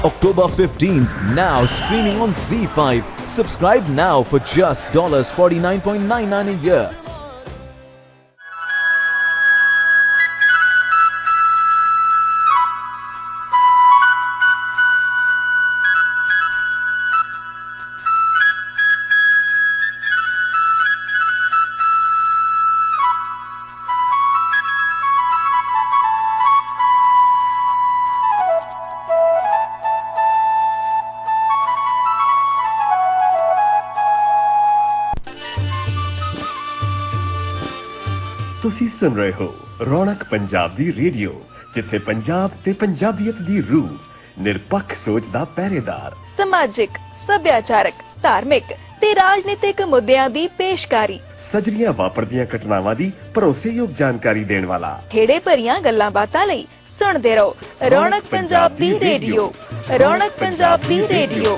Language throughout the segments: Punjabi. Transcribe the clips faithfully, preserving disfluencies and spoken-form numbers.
October fifteenth, now streaming on Z five. Subscribe now for just forty-nine ninety-nine dollars a year. ਤੁਸੀਂ ਸੁਣ ਰਹੇ ਹੋ ਰੌਣਕ ਪੰਜਾਬ ਦੀ ਰੇਡੀਓ, ਜਿੱਥੇ ਪੰਜਾਬ ਤੇ ਪੰਜਾਬੀਅਤ ਦੀ ਰੂਹ, ਨਿਰਪੱਖ ਸੋਚ ਦਾ ਪਹਿਰੇਦਾਰ, ਸਮਾਜਿਕ, ਸੱਭਿਆਚਾਰਕ, ਧਾਰਮਿਕ ਤੇ ਰਾਜਨੀਤਿਕ ਮੁੱਦਿਆਂ ਦੀ ਪੇਸ਼ਕਾਰੀ, ਸਜਰੀਆਂ ਵਾਪਰਦੀਆਂ ਘਟਨਾਵਾਂ ਦੀ ਭਰੋਸੇਯੋਗ ਜਾਣਕਾਰੀ ਦੇਣ ਵਾਲਾ, ਖੇੜੇ ਭਰੀਆਂ ਗੱਲਾਂ ਬਾਤਾਂ ਲਈ ਸੁਣਦੇ ਰਹੋ ਰੌਣਕ ਪੰਜਾਬ ਦੀ ਰੇਡੀਓ। ਰੌਣਕ ਪੰਜਾਬ ਦੀ ਰੇਡੀਓ।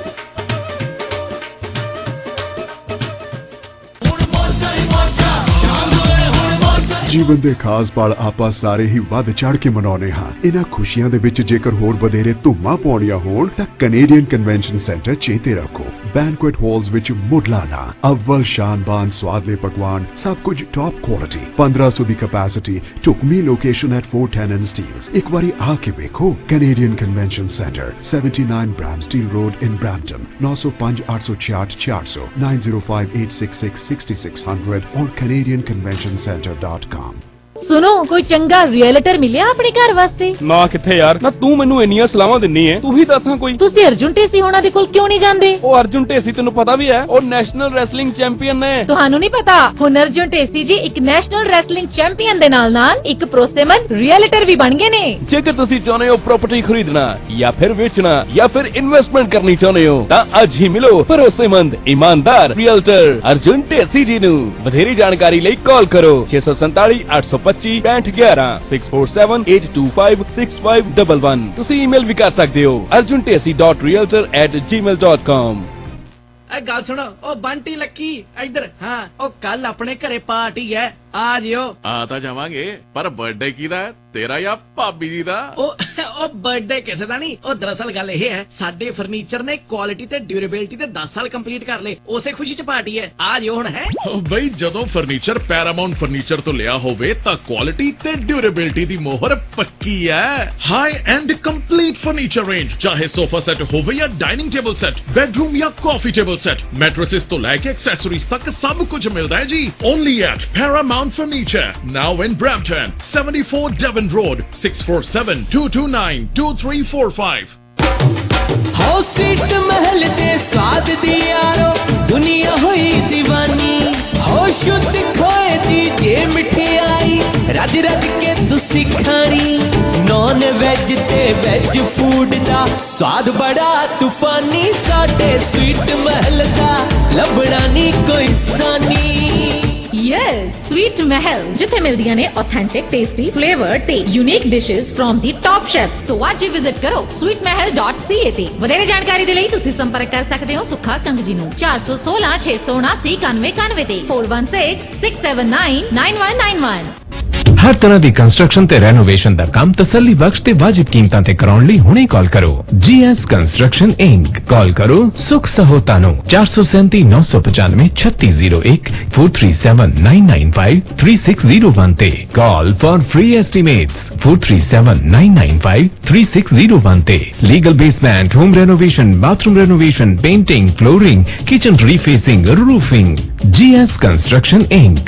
ਜੀਵਨ ਦੇ ਖਾਸ ਪਲ ਆਪਾਂ ਸਾਰੇ ਹੀ ਵੱਧ ਚੜ ਕੇ ਮਨਾਉਣੇ ਹਾਂ। ਇਹਨਾਂ ਖੁਸ਼ੀਆਂ ਦੇ ਵਿੱਚ ਜੇਕਰ ਹੋਰ ਵਧੇਰੇ ਧੂਮਾਂ ਪਾਉਣੀਆਂ ਹੋਣ ਤਾਂ ਕੈਨੇਡੀਅਨ ਕਨਵੈਨਸ਼ਨ ਸੈਂਟਰ ਚੇਤੇ ਰੱਖੋ। ਬੈਂਕੁਏਟ ਹਾਲਸ ਵਿੱਚ ਮੁੱਢਲਾਣਾ, ਅਵਲ ਸ਼ਾਨਬਾਨ ਸਵਾਦਲੇ ਪਕਵਾਨ, ਸਭ ਕੁਝ ਟੌਪ ਕੁਆਲਿਟੀ, ਪੰਦਰਾਂ ਸੌ ਦੀ ਕੈਪੈਸਿਟੀ, ਢੁਕਵੀਂ location at four ten and Steeles। ਇੱਕ ਵਾਰੀ ਆ ਕੇ ਵੇਖੋ। Canadian convention centre, seventy-nine Bramsteel Road in Brampton, nine oh five eight six eight four hundred, nine oh five eight six six six six hundred or canadian convention center dot com। ਸੁਣੋ, ਕੋਈ ਚੰਗਾ ਰੀਅਲਟਰ ਮਿਲਿਆ ਆਪਣੇ ਘਰ ਵਾਸਤੇ? ਨਾ ਕਿੱਥੇ ਯਾਰ, ਨਾ ਤੂੰ ਮੈਨੂੰ ਇੰਨੀਆਂ ਸਲਾਹਾਂ ਦਿੰਨੀ ਐ, ਤੂੰ ਹੀ ਦੱਸਾਂ ਕੋਈ। ਤੁਸੀਂ ਅਰਜੁਨ ਢੇਸੀ ਹੋਣਾ ਦੇ ਕੋਲ ਕਿਉਂ ਨਹੀਂ ਜਾਂਦੇ? ਉਹ ਅਰਜੁਨ ਢੇਸੀ ਤੈਨੂੰ ਪਤਾ ਵੀ ਹੈ, ਉਹ ਨੈਸ਼ਨਲ ਰੈਸਲਿੰਗ ਚੈਂਪੀਅਨ ਨੇ। ਤੁਹਾਨੂੰ ਨਹੀਂ ਪਤਾ, ਹੁਣ ਅਰਜੁਨ ਢੇਸੀ ਜੀ ਇੱਕ ਨੈਸ਼ਨਲ ਰੈਸਲਿੰਗ ਚੈਂਪੀਅਨ ਦੇ ਨਾਲ ਨਾਲ ਇੱਕ ਭਰੋਸੇਮੰਦ ਰੀਅਲਟਰ ਵੀ ਬਣ ਗਏ ਨੇ। ਜੇਕਰ ਤੁਸੀਂ ਚਾਹੁੰਦੇ ਹੋ ਪ੍ਰਾਪਰਟੀ ਖਰੀਦਣਾ ਜਾਂ ਫਿਰ ਵੇਚਣਾ ਜਾਂ ਫਿਰ ਇਨਵੈਸਟਮੈਂਟ ਕਰਨੀ ਚਾਹੁੰਦੇ ਹੋ ਤਾਂ ਅੱਜ ਹੀ ਮਿਲੋ ਭਰੋਸੇਮੰਦ ਇਮਾਨਦਾਰ ਰੀਅਲਟਰ ਅਰਜੁਨ ਢੇਸੀ ਜੀ ਨੂੰ। ਵਧੇਰੀ ਜਾਣਕਾਰੀ ਲਈ ਕਾਲ ਕਰੋ ਛੇ ਸੌ ਸੰਤਾਲੀ ਅੱਠ ਸੌ ਪੱਚੀ ਪੈਂਹਠ ਗਿਆਰਾਂ six four seven eight two five six five one one। ਤੁਸੀਂ ਈਮੇਲ ਵੀ ਕਰ ਸਕਦੇ ਹੋ arjun tesi dot realtor at gmail dot com। ਐ ਗੱਲ ਸੁਣੋ, ਉਹ ਬੰਟੀ ਲੱਕੀ ਇੱਧਰ। ਹਾਂ, ਉਹ ਕੱਲ ਆਪਣੇ ਘਰੇ ਪਾਰਟੀ ਹੈ, ਆ ਜਿਓ। ਆ ਤਾਂ ਜਾਵਾਂਗੇ, ਪਰ ਬਰਥਡੇ ਕਿਹਦਾ ਹੈ, ਤੇਰਾ ਜਾਂ ਭਾਬੀ ਜੀ ਦਾ? ਉਹ ਉਹ ਬਰਥਡੇ ਕਿਸੇ ਦਾ ਨਹੀਂ। ਉਹ ਦਰਅਸਲ ਗੱਲ ਇਹ ਹੈ, ਸਾਡੇ ਫਰਨੀਚਰ ਨੇ ਕੁਆਲਿਟੀ ਤੇ ਡਿਊਰੇਬਿਲਿਟੀ ਤੇ ਦਸ ਸਾਲ ਕੰਪਲੀਟ ਕਰ ਲਏ, ਉਸੇ ਖੁਸ਼ੀ ਚ ਪਾਰਟੀ ਹੈ, ਆ ਜਿਓ ਹੁਣ। ਹੈ ਬਈ, ਜਦੋਂ ਫਰਨੀਚਰ ਪੈਰਾਮਾਉਂਟ ਫਰਨੀਚਰ ਤੋਂ ਲਿਆ ਹੋਵੇ ਤਾਂ ਕੁਆਲਿਟੀ ਤੇ ਡਿਊਰੇਬਿਲਿਟੀ ਦੀ ਮੋਹਰ ਪੱਕੀ ਹੈ। High end complete furniture range, ਚਾਹੇ ਸੋਫਾ ਸੈੱਟ ਹੋਵੇ ਜਾਂ ਡਾਈਨਿੰਗ ਟੇਬਲ ਸੈੱਟ, ਬੈਡਰੂਮ ਜਾਂ ਕਾਫੀ ਟੇਬਲ ਸੈੱਟ, ਮੈਟ੍ਰੈसेस ਤੋਂ ਲੈ ਕੇ ਐਕਸੈਸਰੀਜ਼ ਤੱਕ ਸਭ ਕੁਝ ਮਿਲਦਾ ਹੈ ਜੀ। Only at Paramount furniture, now in Brampton, seventy-four Devon Road, six four seven two two nine two three four five। ਹੋ ਸੀਟ ਮਹਿਲ ਦੇ ਸਵਾਦ ਦੀ ਯਾਰੋ ਦੁਨੀਆ ਹੋਈ دیਵਾਨੀ, ਹੋ ਸ਼ੁੱਧ ਖੋਏ ਦੀ ਜੇ ਮਠਿਆਈ ਰੱਜ ਰੱਜ ਕੇ ਤੁਸੀਂ ਖਾਣੀ। ਨੌਨ ਵੈਜ ਤੇ ਵੈਜ ਫੂਡ ਦਾ ਸਵਾਦ ਬੜਾ ਤੂਫਾਨੀ, ਸਾਡੇ ਸਵੀਟ ਮਹਿਲ ਦਾ ਲੱਭਣਾ ਨਹੀਂ ਕੋਈ ਸਾਨੀ। ਯੈਸ, ਸਵੀਟ ਮਹਿਲ, ਜਿੱਥੇ ਮਿਲਦੀਆਂ ਨੇ ਆਥੈਂਟਿਕ, ਟੇਸਟੀ, ਫਲੇਵਰਡ ਤੇ unique dishes from the top chef. So ਅੱਜ ਹੀ ਵਿਜ਼ਿਟ ਕਰੋ sweet mahal dot c a ਤੇ। ਵਧੇਰੇ ਜਾਣਕਾਰੀ ਦੇ ਲਈ ਤੁਸੀਂ ਸੰਪਰਕ ਕਰ ਸਕਦੇ ਹੋ ਸੁੱਖਾ ਕੰਗ ਜੀ ਨੂੰ ਚਾਰ ਸੌ ਸੋਲਾਂ ਛੇ ਸੌ ਉਨਾਸੀ ਇਕਾਨਵੇਂ ਇਕਾਨਵੇਂ ਤੇ four one six six seven nine nine one nine one। ਹਰ ਤਰ੍ਹਾਂ ਦੀ ਕੰਸਟਰਕਸ਼ਨ ਤੇ ਰੈਨੋਵੇਸ਼ਨ ਦਾ ਕੰਮ ਤਸੱਲੀ ਬਖਸ਼ ਤੇ ਵਾਜਿਬ ਕੀਮਤਾਂ ਤੇ ਕਰਾਉਣ ਲਈ ਹੁਣੇ ਕਾਲ ਕਰੋ ਜੀਐਸ ਕੰਸਟਰਕਸ਼ਨ ਇੰਕ। ਕਾਲ ਕਰੋ ਸੁਖ ਸਹੋਤਾ ਨੂੰ ਚਾਰ ਸੌ ਸੈਂਤੀ ਨੌ ਸੌ ਪਚਾਨਵੇਂ ਛੱਤੀ ਜ਼ੀਰੋ ਇੱਕ four three seven nine nine five three six zero one ਤੇ। Call for free estimates four three seven nine nine five three six zero one ਤੇ। Legal basement, home renovation, bathroom renovation, painting, flooring, kitchen refacing, roofing. GS construction Inc.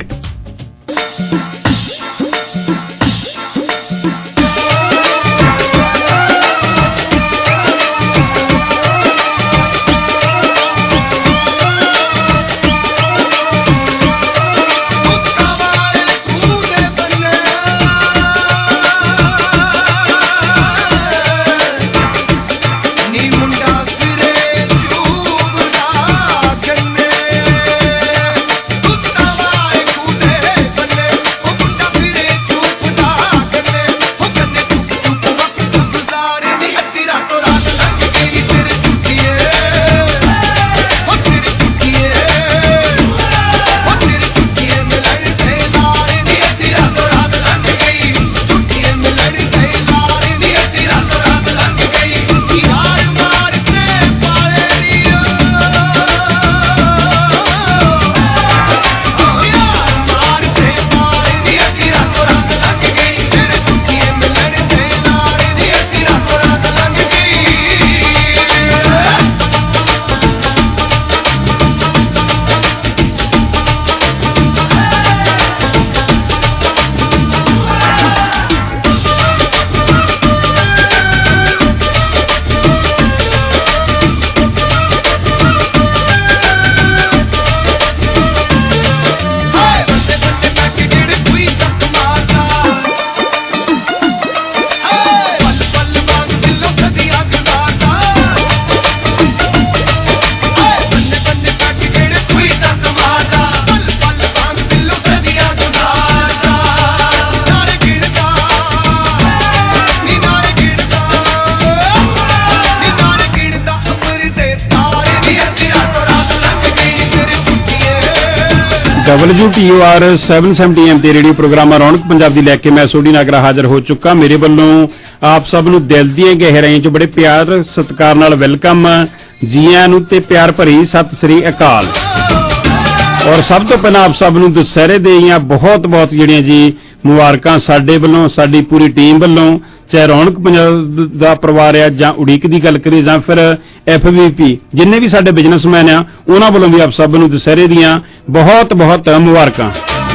W T O R seven seventy AM ਤੇ ਰੇਡੀਓ ਪ੍ਰੋਗਰਾਮ ਰੌਣਕ ਪੰਜਾਬ ਦੀ ਲੈ ਕੇ ਮੈਂ ਸੋਢੀ ਨਾਗਰਾ ਹਾਜ਼ਰ ਹੋ ਚੁੱਕਾ। ਮੇਰੇ ਵੱਲੋਂ ਆਪ ਸਭ ਨੂੰ ਦਿਲ ਦੀਆਂ ਗਹਿਰਾਈਆਂ 'ਚ ਬੜੇ ਪਿਆਰ ਸਤਿਕਾਰ ਨਾਲ ਵੈਲਕਮ, ਜੀ ਆਇਆਂ ਨੂੰ ਤੇ ਪਿਆਰ ਭਰੀ ਸਤਿ ਸ੍ਰੀ ਅਕਾਲ। ਔਰ ਸਭ ਤੋਂ ਪਹਿਲਾਂ ਆਪ ਸਭ ਨੂੰ ਦੁਸਹਿਰੇ ਦੀਆਂ ਬਹੁਤ ਬਹੁਤ ਜਿਹੜੀਆਂ ਜੀ ਮੁਬਾਰਕਾਂ ਸਾਡੇ ਵੱਲੋਂ, ਸਾਡੀ ਪੂਰੀ ਟੀਮ ਵੱਲੋਂ, ਚਾਹੇ ਰੌਣਕ ਪੰਜਾਬ ਦਾ ਪਰਿਵਾਰ ਆ ਜਾਂ ਉਡੀਕ ਦੀ ਗੱਲ ਕਰੀਏ ਜਾਂ ਫਿਰ ਐਫ ਵੀ ਪੀ, ਜਿੰਨੇ ਵੀ ਸਾਡੇ ਬਿਜ਼ਨਸਮੈਨ ਆ ਉਹਨਾਂ ਵੱਲੋਂ ਵੀ ਆਪ ਸਭ ਨੂੰ ਦੁਸਹਿਰੇ ਦੀਆਂ ਬਹੁਤ ਬਹੁਤ ਮੁਬਾਰਕਾਂ।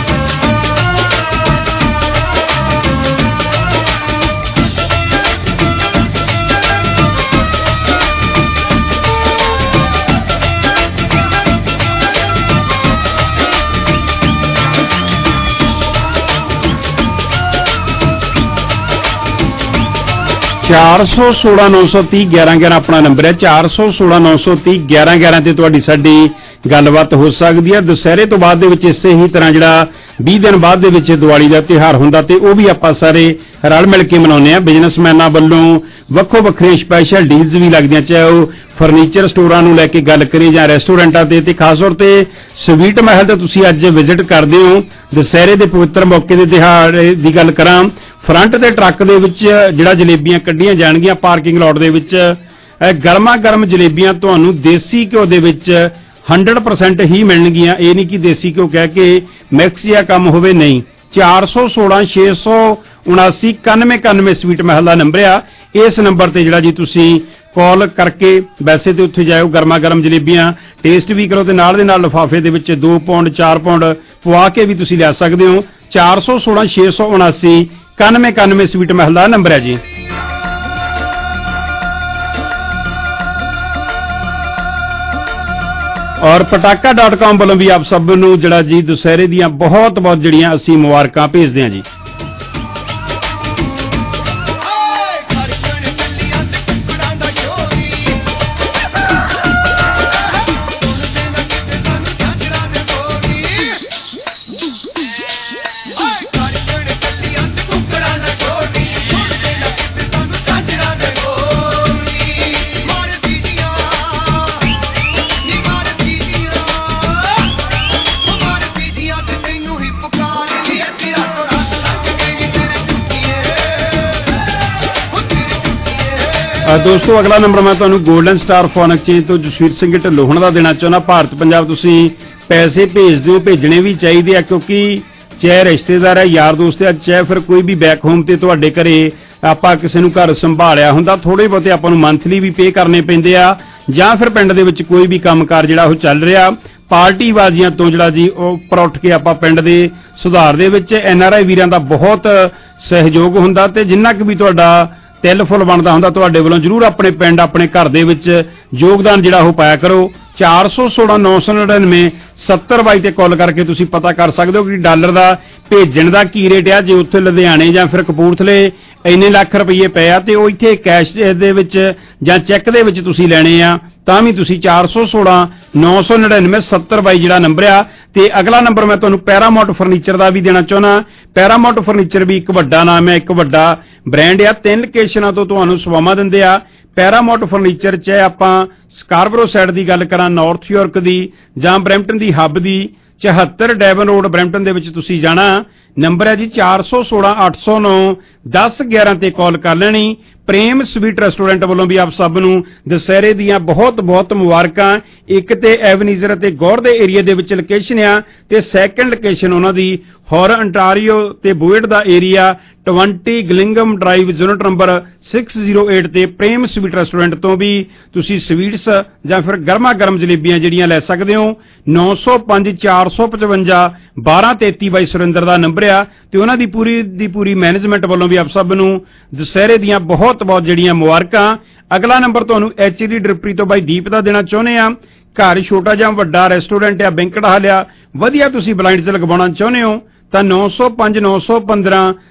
ਚਾਰ ਸੌ ਸੋਲਾਂ ਨੌ ਸੌ ਤੀਹ ਗਿਆਰਾਂ ਗਿਆਰਾਂ ਆਪਣਾ ਨੰਬਰ ਹੈ। ਚਾਰ ਸੌ ਸੋਲਾਂ ਨੌ ਸੌ ਤੀਹ ਗਿਆਰਾਂ ਗਿਆਰਾਂ ਤੇ ਤੁਹਾਡੀ ਸਾਡੀ ਗੱਲਬਾਤ ਹੋ ਸਕਦੀ ਹੈ। ਦੁਸਹਿਰੇ ਤੋਂ ਬਾਅਦ ਦੇ ਵਿੱਚ ਇਸੇ ਹੀ ਤਰ੍ਹਾਂ ਜਿਹੜਾ ਵੀਹ ਦਿਨ ਬਾਅਦ ਦੇ ਵਿੱਚ ਦੀਵਾਲੀ ਦਾ ਤਿਉਹਾਰ ਹੁੰਦਾ ਤੇ ਉਹ ਵੀ ਆਪਾਂ ਸਾਰੇ ਰਲ ਮਿਲ ਕੇ ਮਨਾਉਂਦੇ ਹਾਂ। ਬਿਜ਼ਨਸਮੈਨਾਂ ਵੱਲੋਂ ਵੱਖੋ ਵੱਖਰੀਆਂ ਸਪੈਸ਼ਲ ਡੀਲਸ ਵੀ ਲੱਗਦੀਆਂ, ਚਾਹੇ ਉਹ ਫਰਨੀਚਰ ਸਟੋਰਾਂ ਨੂੰ ਲੈ ਕੇ ਗੱਲ ਕਰੀਏ ਜਾਂ ਰੈਸਟੋਰੈਂਟਾਂ ਤੇ ਤੇ ਖਾਸ ਤੌਰ ਤੇ ਸਵੀਟ ਮਹਿਲ ਤੇ ਤੁਸੀਂ ਅੱਜ ਵਿਜ਼ਿਟ ਕਰਦੇ ਹੋ। ਦੁਸਹਿਰੇ ਦੇ ਪਵਿੱਤਰ ਮੌਕੇ ਦੇ ਦਿਹਾੜੇ ਦੀ ਗੱਲ ਕਰਾਂ, ਫਰੰਟ ਦੇ ਟਰੱਕ ਦੇ ਵਿੱਚ ਜਿਹੜਾ ਜਲੇਬੀਆਂ ਕੱਢੀਆਂ ਜਾਣਗੀਆਂ ਪਾਰਕਿੰਗ ਲਾਟ ਦੇ ਵਿੱਚ, ਗਰਮਾ ਗਰਮ ਜਲੇਬੀਆਂ ਤੁਹਾਨੂੰ ਦੇਸੀ ਘਿਓ ਦੇ ਵਿੱਚ ਹੰਡਰਡ ਪਰਸੈਂਟ ਹੀ ਮਿਲਣਗੀਆਂ। ਇਹ ਨਹੀਂ ਕਿ ਦੇਸੀ ਘਿਓ ਕਹਿ ਕੇ ਮਿਕਸ ਜਾਂ ਕੰਮ ਹੋਵੇ, ਨਹੀਂ। ਚਾਰ ਸੌ ਸੋਲਾਂ ਛੇ ਸੌ ਉਨਾਸੀ ਇਕਾਨਵੇਂ ਇਕਾਨਵੇਂ ਸਵੀਟ ਮਹਿਲ ਦਾ ਨੰਬਰ ਆ। ਇਸ ਨੰਬਰ ਤੇ ਜਿਹੜਾ ਜੀ ਤੁਸੀਂ ਕਾਲ ਕਰਕੇ ਵੈਸੇ ਤੇ ਉੱਥੇ ਜਾਇਓ, ਗਰਮਾ ਗਰਮ ਜਲੇਬੀਆਂ ਟੇਸਟ ਵੀ ਕਰੋ ਤੇ ਨਾਲ ਦੇ ਨਾਲ ਲਿਫਾਫੇ ਦੇ ਵਿੱਚ ਦੋ ਪੌਂਡ ਚਾਰ ਪੌਂਡ ਪਵਾ ਕੇ ਵੀ ਤੁਸੀਂ ਲੈ ਸਕਦੇ ਹੋ। ਚਾਰ ਸੌ ਸੋਲਾਂ ਛੇ ਸੌ ਉਨਾਸੀ ਇਕਾਨਵੇਂ ਇਕਾਨਵੇਂ ਸਵੀਟ ਮਹਿਲ ਦਾ ਨੰਬਰ ਹੈ ਜੀ। ਔਰ ਪਟਾਕਾ ਡਾਟ ਕਾਮ ਵੱਲੋਂ ਵੀ ਆਪ ਸਭ ਨੂੰ ਜਿਹੜਾ ਜੀ ਦੁਸਹਿਰੇ ਦੀਆਂ ਬਹੁਤ ਬਹੁਤ ਜਿਹੜੀਆਂ ਅਸੀਂ ਮੁਬਾਰਕਾਂ ਭੇਜਦੇ ਹਾਂ ਜੀ। ਦੋਸਤੋ ਅਗਲਾ ਨੰਬਰ ਮੈਂ ਤੁਹਾਨੂੰ ਗੋਲਡਨ ਸਟਾਰ ਫੋਨ ਐਕਸਚੇਂਜ ਤੋਂ ਜਸਵੀਰ ਸਿੰਘ ਢਿੱਲੋਂ ਦਾ ਦੇਣਾ ਚਾਹੁੰਦਾ। ਭਾਰਤ ਪੰਜਾਬ ਤੁਸੀਂ ਪੈਸੇ ਭੇਜਦੇ ਹੋ, ਭੇਜਣੇ ਵੀ ਚਾਹੀਦੇ ਆ, ਕਿਉਂਕਿ ਚਾਹੇ ਰਿਸ਼ਤੇਦਾਰ ਹੈ, ਯਾਰ ਦੋਸਤ ਹੈ, ਚਾਹੇ ਫਿਰ ਕੋਈ ਵੀ ਬੈਕ ਹੋਮ ਤੇ ਤੁਹਾਡੇ ਘਰੇ ਆਪਾਂ ਕਿਸੇ ਨੂੰ ਘਰ ਸੰਭਾਲਿਆ ਹੁੰਦਾ, ਥੋੜੇ ਬਹੁਤੇ ਆਪਾਂ ਨੂੰ ਮੰਥਲੀ ਵੀ ਪੇ ਕਰਨੇ ਪੈਂਦੇ ਆ, ਜਾਂ ਫਿਰ ਪਿੰਡ ਦੇ ਵਿੱਚ ਕੋਈ ਵੀ ਕੰਮਕਾਰ ਜਿਹੜਾ ਉਹ ਚੱਲ ਰਿਹਾ, ਪਾਰਟੀ ਬਾਜ਼ੀਆਂ ਤੋਂ ਜਿਹੜਾ ਜੀ ਉਹ ਉੱਪਰ ਉੱਠ ਕੇ ਆਪਾਂ ਪਿੰਡ ਦੇ ਸੁਧਾਰ ਦੇ ਵਿੱਚ ਐਨ ਆਰ ਆਈ ਵੀਰਾਂ ਦਾ ਬਹੁਤ ਸਹਿਯੋਗ ਹੁੰਦਾ ਤੇ ਜਿੰਨਾ ਕੁ ਵੀ ਤੁਹਾਡਾ ਤਿਲ ਫੁੱਲ ਬਣਦਾ ਹੁੰਦਾ ਤੁਹਾਡੇ ਵੱਲੋਂ ਜ਼ਰੂਰ ਆਪਣੇ ਪਿੰਡ ਆਪਣੇ ਘਰ ਦੇ ਵਿੱਚ ਯੋਗਦਾਨ ਜਿਹੜਾ ਉਹ ਪਾਇਆ ਕਰੋ। ਚਾਰ ਸੌ ਸੋਲਾਂ ਨੌ ਸੌ ਨੜਿਨਵੇਂ ਸੱਤਰ ਬਾਈ ਤੇ ਕਾਲ ਕਰਕੇ ਤੁਸੀਂ ਪਤਾ ਕਰ ਸਕਦੇ ਹੋ ਕਿ ਡਾਲਰ ਦਾ ਭੇਜਣ ਦਾ ਕੀ ਰੇਟ ਆ। ਜੇ ਉੱਥੇ ਲੁਧਿਆਣੇ ਜਾਂ ਫਿਰ ਕਪੂਰਥਲੇ ਇੰਨੇ ਲੱਖ ਰੁਪਏ ਪਏ ਆ ਤੇ ਉਹ ਇੱਥੇ ਕੈਸ਼ ਦੇ ਵਿੱਚ ਜਾਂ ਚੈੱਕ ਦੇ ਵਿੱਚ ਤੁਸੀਂ ਲੈਣੇ ਆ ਤਾਂ ਵੀ ਤੁਸੀਂ ਚਾਰ ਸੌ ਸੋਲਾਂ ਨੌ ਸੌ ਨੜਿਨਵੇਂ ਸੱਤਰ ਬਾਈ ਜਿਹੜਾ ਨੰਬਰ ਆ। ਤੇ ਅਗਲਾ ਨੰਬਰ ਮੈਂ ਤੁਹਾਨੂੰ ਪੈਰਾਮਾਊਂਟ ਫਰਨੀਚਰ ਦਾ ਵੀ ਦੇਣਾ ਚਾਹੁੰਦਾ। ਪੈਰਾਮਾਊਂਟ ਫਰਨੀਚਰ ਵੀ ਇੱਕ ਵੱਡਾ ਨਾਮ ਹੈ, ਇੱਕ ਵੱਡਾ ਬ੍ਰਾਂਡ ਆ, ਤਿੰਨ ਲੋਕੇਸ਼ਨਾਂ ਤੋਂ ਤੁਹਾਨੂੰ ਸੇਵਾਵਾਂ ਦਿੰਦੇ ਆ। ਪੈਰਾਮਾਊਂਟ ਫਰਨੀਚਰ ਚਾਹੇ ਆਪਾਂ ਸਕਾਰਬਰੋ ਸਾਈਡ ਦੀ ਗੱਲ ਕਰਾਂ, ਨਾਰਥ ਯਾਰਕ ਦੀ ਜਾਂ ਬਰੈਂਪਟਨ ਦੀ ਹੱਬ ਦੀ, ਚੁਹੱਤਰ ਡੈਵਨ ਰੋਡ ਬਰੈਂਪਟਨ ਦੇ ਵਿੱਚ ਤੁਸੀਂ ਜਾਣਾ। ਨੰਬਰ ਹੈ ਜੀ ਚਾਰ ਸੌ ਸੋਲਾਂ ਅੱਠ ਸੌ ਨੌ ਦਸ ਗਿਆਰਾਂ ਤੇ ਕਾਲ ਕਰ ਲੈਣੀ। ਪ੍ਰੇਮ ਸਵੀਟ ਰੈਸਟੋਰੈਂਟ ਵੱਲੋਂ ਵੀ ਆਪ ਸਭ ਨੂੰ ਦੁਸਹਿਰੇ ਦੀਆਂ ਬਹੁਤ ਬਹੁਤ ਮੁਬਾਰਕਾਂ। ਇੱਕ ਤੇ ਐਵਨੀਜ਼ਰ ਅਤੇ ਗੌਰ ਦੇ ਏਰੀਆ ਦੇ ਵਿੱਚ ਲੋਕੇਸ਼ਨ ਆ ਤੇ ਸੈਕੰਡ ਲੋਕੇਸ਼ਨ ਉਹਨਾਂ ਦੀ ਹੌਰ ਅੰਟਾਰੀਓ ਤੇ ਬੁਏਟ ਦਾ ਏਰੀਆ ਵੀਹ ਗਲਿੰਗਮ ਡਰਾਈਵ ਯੂਨਿਟ ਨੰਬਰ ਛੇ ਜ਼ੀਰੋ ਅੱਠ ਤੇ ਪ੍ਰੇਮ ਸਵੀਟ ਰੈਸਟੋਰੈਂਟ ਤੋਂ ਵੀ ਤੁਸੀਂ ਸਵੀਟਸ ਜਾਂ ਫਿਰ ਗਰਮਾ ਗਰਮ ਜਲੇਬੀਆਂ ਜਿਹੜੀਆਂ ਲੈ ਸਕਦੇ ਹੋ। ਨੌ ਸੌ ਪੰਜ ਚਾਰ ਸੌ ਪਚਵੰਜਾ ਬਾਰਾਂ ਤੇਤੀ ਬਾਈ ਸੁਰਿੰਦਰ ਦਾ ਨੰਬਰ ਆ ਤੇ ਉਹਨਾਂ ਦੀ ਪੂਰੀ ਦੀ ਪੂਰੀ ਮੈਨੇਜਮੈਂਟ ਵੱਲੋਂ ਵੀ ਆਪ ਸਭ ਨੂੰ ਦੁਸਹਿਰੇ ਦੀਆਂ ਬਹੁਤ ਬਹੁਤ ਜਿਹੜੀਆਂ ਮੁਬਾਰਕਾਂ। ਅਗਲਾ ਨੰਬਰ ਤੁਹਾਨੂੰ ਐਚ ਡੀ ਡ੍ਰਿਪਰੀ ਤੋਂ ਬਾਈ ਦੀਪ ਦਾ ਦੇਣਾ ਚਾਹੁੰਦੇ ਆ। ਘਰ ਛੋਟਾ ਜਾਂ ਵੱਡਾ ਰੈਸਟੋਰੈਂਟ ਆ, ਬੈਂਕਟ ਹਾਲ ਆ, ਵਧੀਆ ਤੁਸੀਂ ਬਲਾਈਂਡਸ ਲਗਵਾਉਣਾ ਚਾਹੁੰਦੇ ਹੋ ਤਾਂ ਨੌ ਸੌ ਪੰਜ ਨੌ ਸੌ ਪੰਦਰਾਂ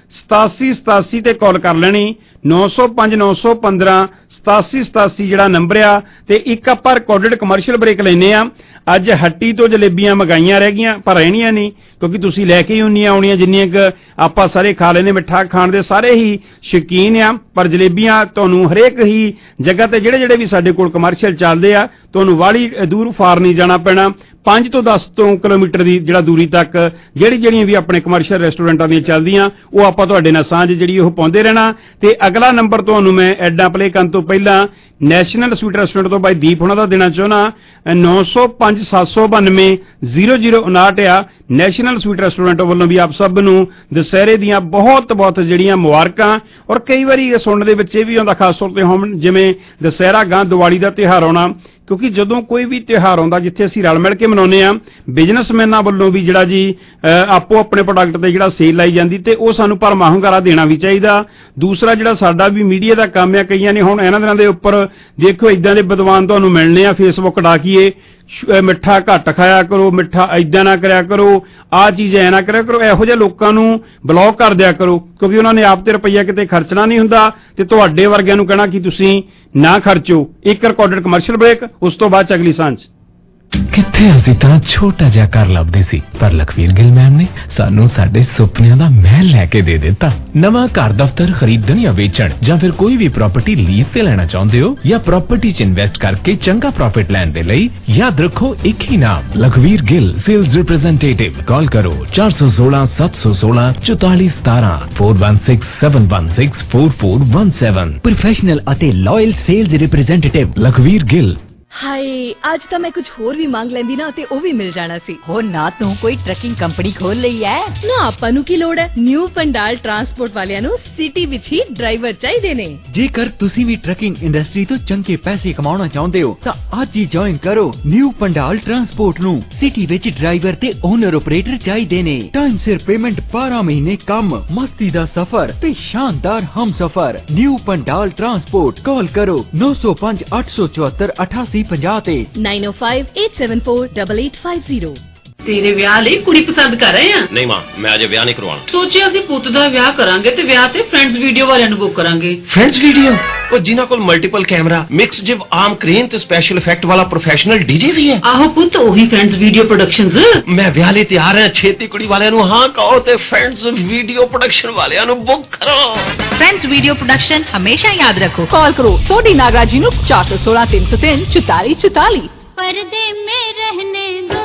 सतासी सतासी ते कॉल कर लेनी। नौ सौ पांच नौ सौ पंद्रह सतासी सतासी ਜਿਹੜਾ ਨੰਬਰ ਆ ਤੇ ਇੱਕ ਆਪਾਂ ਰਿਕਾਰਡਡ ਕਮਰਸ਼ੀਅਲ ਬ੍ਰੇਕ ਲੈਨੇ ਆ। ਅੱਜ ਹੱਟੀ ਤੋਂ ਜਲੇਬੀਆਂ ਮੰਗਾਈਆਂ ਰਹਿ ਗਈਆਂ ਪਰ ਰਹਿਣੀਆਂ ਨਹੀਂ ਕਿਉਂਕਿ ਤੁਸੀਂ ਲੈ ਕੇ ਹੀ ਉਨੀਆਂ ਆਉਣੀਆਂ ਜਿੰਨੀਆਂ ਕਿ ਆਪਾਂ ਸਾਰੇ ਖਾ ਲੈਨੇ। ਮਿੱਠਾ ਖਾਣ ਦੇ ਸਾਰੇ ਹੀ ਸ਼ੌਕੀਨ ਆ ਪਰ ਜਲੇਬੀਆਂ ਤੁਹਾਨੂੰ ਹਰੇਕ ਹੀ ਜਗ੍ਹਾ ਤੇ ਜਿਹੜੇ ਜਿਹੜੇ ਵੀ ਸਾਡੇ ਕੋਲ ਕਮਰਸ਼ੀਅਲ ਚੱਲਦੇ ਆ ਤੁਹਾਨੂੰ ਵਾਲੀ ਦੂਰ ਫਾਰ ਨਹੀਂ ਜਾਣਾ ਪੈਣਾ। ਪੰਜ ਤੋਂ ਦਸ ਤੋਂ ਕਿਲੋਮੀਟਰ ਦੀ ਜਿਹੜਾ ਦੂਰੀ ਤੱਕ ਜਿਹੜੀ ਜਿਹੜੀਆਂ ਵੀ ਆਪਣੇ ਕਮਰਸ਼ੀਅਲ ਰੈਸਟੋਰੈਂਟਾਂ ਦੀਆਂ ਚੱਲਦੀਆਂ ਉਹ ਆਪਾਂ ਤੁਹਾਡੇ ਨਾਲ ਸਾਂਝ ਜਿਹੜੀ ਉਹ ਪਾਉਂਦੇ ਰਹਿਣਾ। ਤੇ ਅਗਲਾ ਨੰਬਰ ਤੁਹਾਨੂੰ ਮੈਂ ਐਡਾਂ ਪਲੇ ਕਰਨ ਤੋਂ ਪਹਿਲਾਂ ਨੈਸ਼ਨਲ ਸਵੀਟ ਰੈਸਟੋਰੈਂਟ ਤੋਂ ਬਾਈ ਦੀਪ ਹੋਣਾ ਦਾ ਦੇਣਾ ਚਾਹੁੰਦਾ। ਨੌ ਸੌ ਪੰਜ ਸੱਤ ਸੌ ਬਾਨਵੇਂ ਜ਼ੀਰੋ ਜ਼ੀਰੋ ਉਨਾਹਠ ਆ ਨੈਸ਼ਨਲ ਸਵੀਟ ਰੈਸਟੋਰੈਂਟ ਵੱਲੋਂ ਵੀ ਆਪ ਸਭ ਨੂੰ ਦੁਸਹਿਰੇ ਦੀਆਂ ਬਹੁਤ ਬਹੁਤ ਜਿਹੜੀਆਂ ਮੁਬਾਰਕਾਂ। ਔਰ ਕਈ ਵਾਰੀ ਇਹ ਸੁਣਨ ਦੇ ਵਿੱਚ ਇਹ ਵੀ ਆਉਂਦਾ ਖਾਸ ਤੌਰ ਤੇ ਹੁਣ ਜਿਵੇਂ ਦੁਸਹਿਰਾ ਗਾਂ ਦੀਵਾਲੀ ਦਾ ਤਿਉਹਾਰ ਆਉਣਾ ਕਿਉਂਕਿ ਜਦੋਂ ਕੋਈ ਵੀ ਤਿਉਹਾਰ ਆਉਂਦਾ ਜਿੱਥੇ ਅਸੀਂ ਰਲ ਮਿਲ ਕੇ ਮਨਾਉਂਦੇ ਆ ਬਿਜ਼ਨਸਮੈਨਾਂ ਵੱਲੋਂ ਵੀ ਜਿਹੜਾ ਜੀ ਆਪੋ ਆਪਣੇ ਪ੍ਰੋਡਕਟ ਤੇ ਜਿਹੜਾ ਸੇਲ ਲਾਈ ਜਾਂਦੀ ਤੇ ਉਹ ਸਾਨੂੰ ਭਰਮਾ ਹੁੰਗਾਰਾ ਦੇਣਾ ਵੀ ਚਾਹੀਦਾ। ਦੂਸਰਾ ਜਿਹੜਾ ਸਾਡਾ ਵੀ ਮੀਡੀਆ ਦਾ ਕੰਮ ਆ ਕਈਆਂ ਨੇ ਹੁਣ ਇਹਨਾਂ ਦਿਨਾਂ ਦੇ ਉੱਪਰ ਦੇਖੋ ਇਦਾਂ ਦੇ ਵਿਦਵਾਨ ਤੁਹਾਨੂੰ ਮਿਲਣੇ ਆ ਫੇਸਬੁੱਕ ਡਾਕੀਏ ਮਿੱਠਾ ਘੱਟ ਖਾਇਆ ਕਰੋ ਮਿੱਠਾ ਇਦਾਂ ਨਾ ਕਰਿਆ ਕਰੋ ਆਹ ਚੀਜ਼ ਐ ਨਾ ਕਰਿਆ ਕਰੋ ਇਹੋ ਜਿਹੇ ਲੋਕਾਂ ਨੂੰ ਬਲੌਕ ਕਰ ਦਿਆ ਕਰੋ ਕਿਉਂਕਿ ਉਹਨਾਂ ਨੇ ਆਪ ਤੇ ਰੁਪਈਆ ਕਿਤੇ ਖਰਚਣਾ ਨਹੀਂ ਹੁੰਦਾ ਤੇ ਤੁਹਾਡੇ ਵਰਗਿਆਂ ਨੂੰ ਕਹਿਣਾ ਕਿ ਤੁਸੀਂ ਨਾ ਖਰਚੋ। ਇੱਕ ਰਿਕਾਰਡਡ ਕਮਰਸ਼ੀਅਲ ਬ੍ਰੇਕ ਉਸ ਤੋਂ ਬਾਅਦ ਚ ਅਗਲੀ ਸਾਂਝ। ਕਿੱਥੇ ਅਸੀਂ ਤਾਂ ਛੋਟਾ ਜਿਹਾ ਘਰ ਲੱਭਦੇ ਸੀ ਪਰ ਲਖਵੀਰ ਗਿੱਲ ਮੈਮ ਨੇ ਸਾਨੂੰ ਸਾਡੇ ਸੁਪਨਿਆਂ ਦਾ ਮਹਿਲ ਲੈ ਕੇ ਦੇ ਦਿੱਤਾ। ਨਵਾਂ ਘਰ ਦਫ਼ਤਰ ਖਰੀਦਣ ਜਾਂ ਵੇਚਣ ਜਾਂ ਫਿਰ ਕੋਈ ਵੀ ਪ੍ਰਾਪਰਟੀ ਲੀਜ਼ ਤੇ ਲੈਣਾ ਚਾਹੁੰਦੇ ਹੋ ਜਾਂ ਪ੍ਰਾਪਰਟੀ 'ਚ ਇਨਵੈਸਟ ਕਰਕੇ ਚੰਗਾ ਪ੍ਰੋਫਿਟ ਲੈਣ ਦੇ ਲਈ ਯਾਦ ਰੱਖੋ ਇੱਕ ਹੀ ਨਾਮ Lakhvir Gill sales representative. Call ਕਰੋ ਚਾਰ ਸੌ ਸੋਲਾਂ ਸੱਤ ਸੌ ਸੋਲਾਂ ਚੁਤਾਲੀ ਸਤਾਰਾਂ four one six seven one six four four one seven। Professional ਅਤੇ loyal sales representative Lakhvir Gill. ਹਾਏ ਅੱਜ ਤਾਂ ਮੈਂ ਕੁਝ ਹੋਰ ਵੀ ਮੰਗ ਲੈਂਦੀ ਨਾ ਤੇ ਉਹ ਵੀ ਮਿਲ ਜਾਣਾ ਸੀ। ਹੋ ਨਾ ਤੂੰ ਕੋਈ ਟਰੱਕਿੰਗ ਕੰਪਨੀ ਖੋਲ ਲਈ ਐ ਨਾ ਆਪਾਂ ਨੂੰ ਕੀ ਲੋੜ ਹੈ। ਨਿਊ ਪੰਡਾਲ ਟਰਾਂਸਪੋਰਟ ਵਾਲਿਆਂ ਨੂੰ ਸਿਟੀ ਵਿੱਚ ਹੀ ਡਰਾਈਵਰ ਚਾਹੀਦੇ ਨੇ। ਜੇਕਰ ਤੁਸੀਂ ਵੀ ਟਰੱਕਿੰਗ ਇੰਡਸਟਰੀ ਤੋਂ ਚੰਗੇ ਪੈਸੇ ਕਮਾਉਣਾ ਚਾਹੁੰਦੇ ਹੋ ਤਾਂ ਅੱਜ ਹੀ ਜੁਆਇਨ ਕਰੋ ਨਿਊ ਪੰਡਾਲ ਟਰਾਂਸਪੋਰਟ ਨੂੰ। ਸਿਟੀ ਵਿੱਚ ਡਰਾਈਵਰ ਤੇ ਓਨਰ ਆਪਰੇਟਰ ਚਾਹੀਦੇ ਨੇ। ਟਾਈਮ ਸਿਰ ਪੇਮੈਂਟ ਬਾਰਾਂ ਮਹੀਨੇ ਕੰਮ ਮਸਤੀ ਦਾ ਸਫ਼ਰ ਤੇ ਸ਼ਾਨਦਾਰ ਹਮਸਫ਼ਰ। ਨਿਊ ਪੰਡਾਲ ਟਰਾਂਸਪੋਰਟ ਕਾਲ ਕਰੋ ਨੌ ਸੌ ਪੰਜ ਅੱਠ ਸੌ ਚੁਹੱਤਰ ਅਠਾਸੀ ਪੰਜਾਹ ਤੇ nine oh five eight seven four eight eight five zero। ਤੇਰੇ ਵਿਆਹ ਲਈ ਕੁੜੀ ਪਸੰਦ ਕਰ ਰਹੇ ਆ? ਨਹੀਂ ਮਾਂ ਮੈਂ ਅਜੇ ਵਿਆਹ ਨਹੀਂ ਕਰਵਾਉਣਾ। ਸੋਚਿਆ ਅਸੀਂ ਪੁੱਤ ਦਾ ਵਿਆਹ ਕਰਾਂਗੇ ਤੇ ਵਿਆਹ ਤੇ ਫਰੈਂਡਸ ਵੀਡੀਓ ਵਾਲਿਆਂ ਨੂੰ ਬੁੱਕ ਕਰਾਂਗੇ। ਫਰੈਂਡਸ ਵੀਡੀਓ ਉਹ ਜਿਨ੍ਹਾਂ ਕੋਲ multiple camera mix jib arm crane ਤੇ ਸਪੈਸ਼ਲ ਇਫੈਕਟ ਵਾਲਾ ਪ੍ਰੋਫੈਸ਼ਨਲ ਡੀਜੇ ਵੀ ਹੈ। ਆਹੋ ਪੁੱਤ ਉਹੀ ਫਰੈਂਡਸ ਵੀਡੀਓ ਪ੍ਰੋਡਕਸ਼ਨਸ। ਮੈਂ ਵਿਆਹ ਲਈ ਤਿਆਰ ਹਾਂ। ਛੇਤੀ ਕੁੜੀ ਵਾਲਿਆਂ ਨੂੰ ਹਾਂ ਕਹੋ ਤੇ ਫਰੈਂਡਸ ਵੀਡੀਓ ਪ੍ਰੋਡਕਸ਼ਨ ਵਾਲਿਆਂ ਨੂੰ ਬੁੱਕ ਕਰੋ। ਫਰੈਂਡਸ ਵੀਡੀਓ ਪ੍ਰੋਡਕਸ਼ਨ ਹਮੇਸ਼ਾ ਯਾਦ ਰੱਖੋ। ਕਾਲ ਕਰੋ ਸੋਡੀ ਨਾਗਰਾਜ ਜੀ ਨੂੰ ਚਾਰ ਸੌ ਸੋਲਾਂ ਤਿੰਨ ਸੌ ਤਿੰਨ ਚੁਤਾਲੀ ਚੁਤਾਲੀ। पर्दे में रहने दो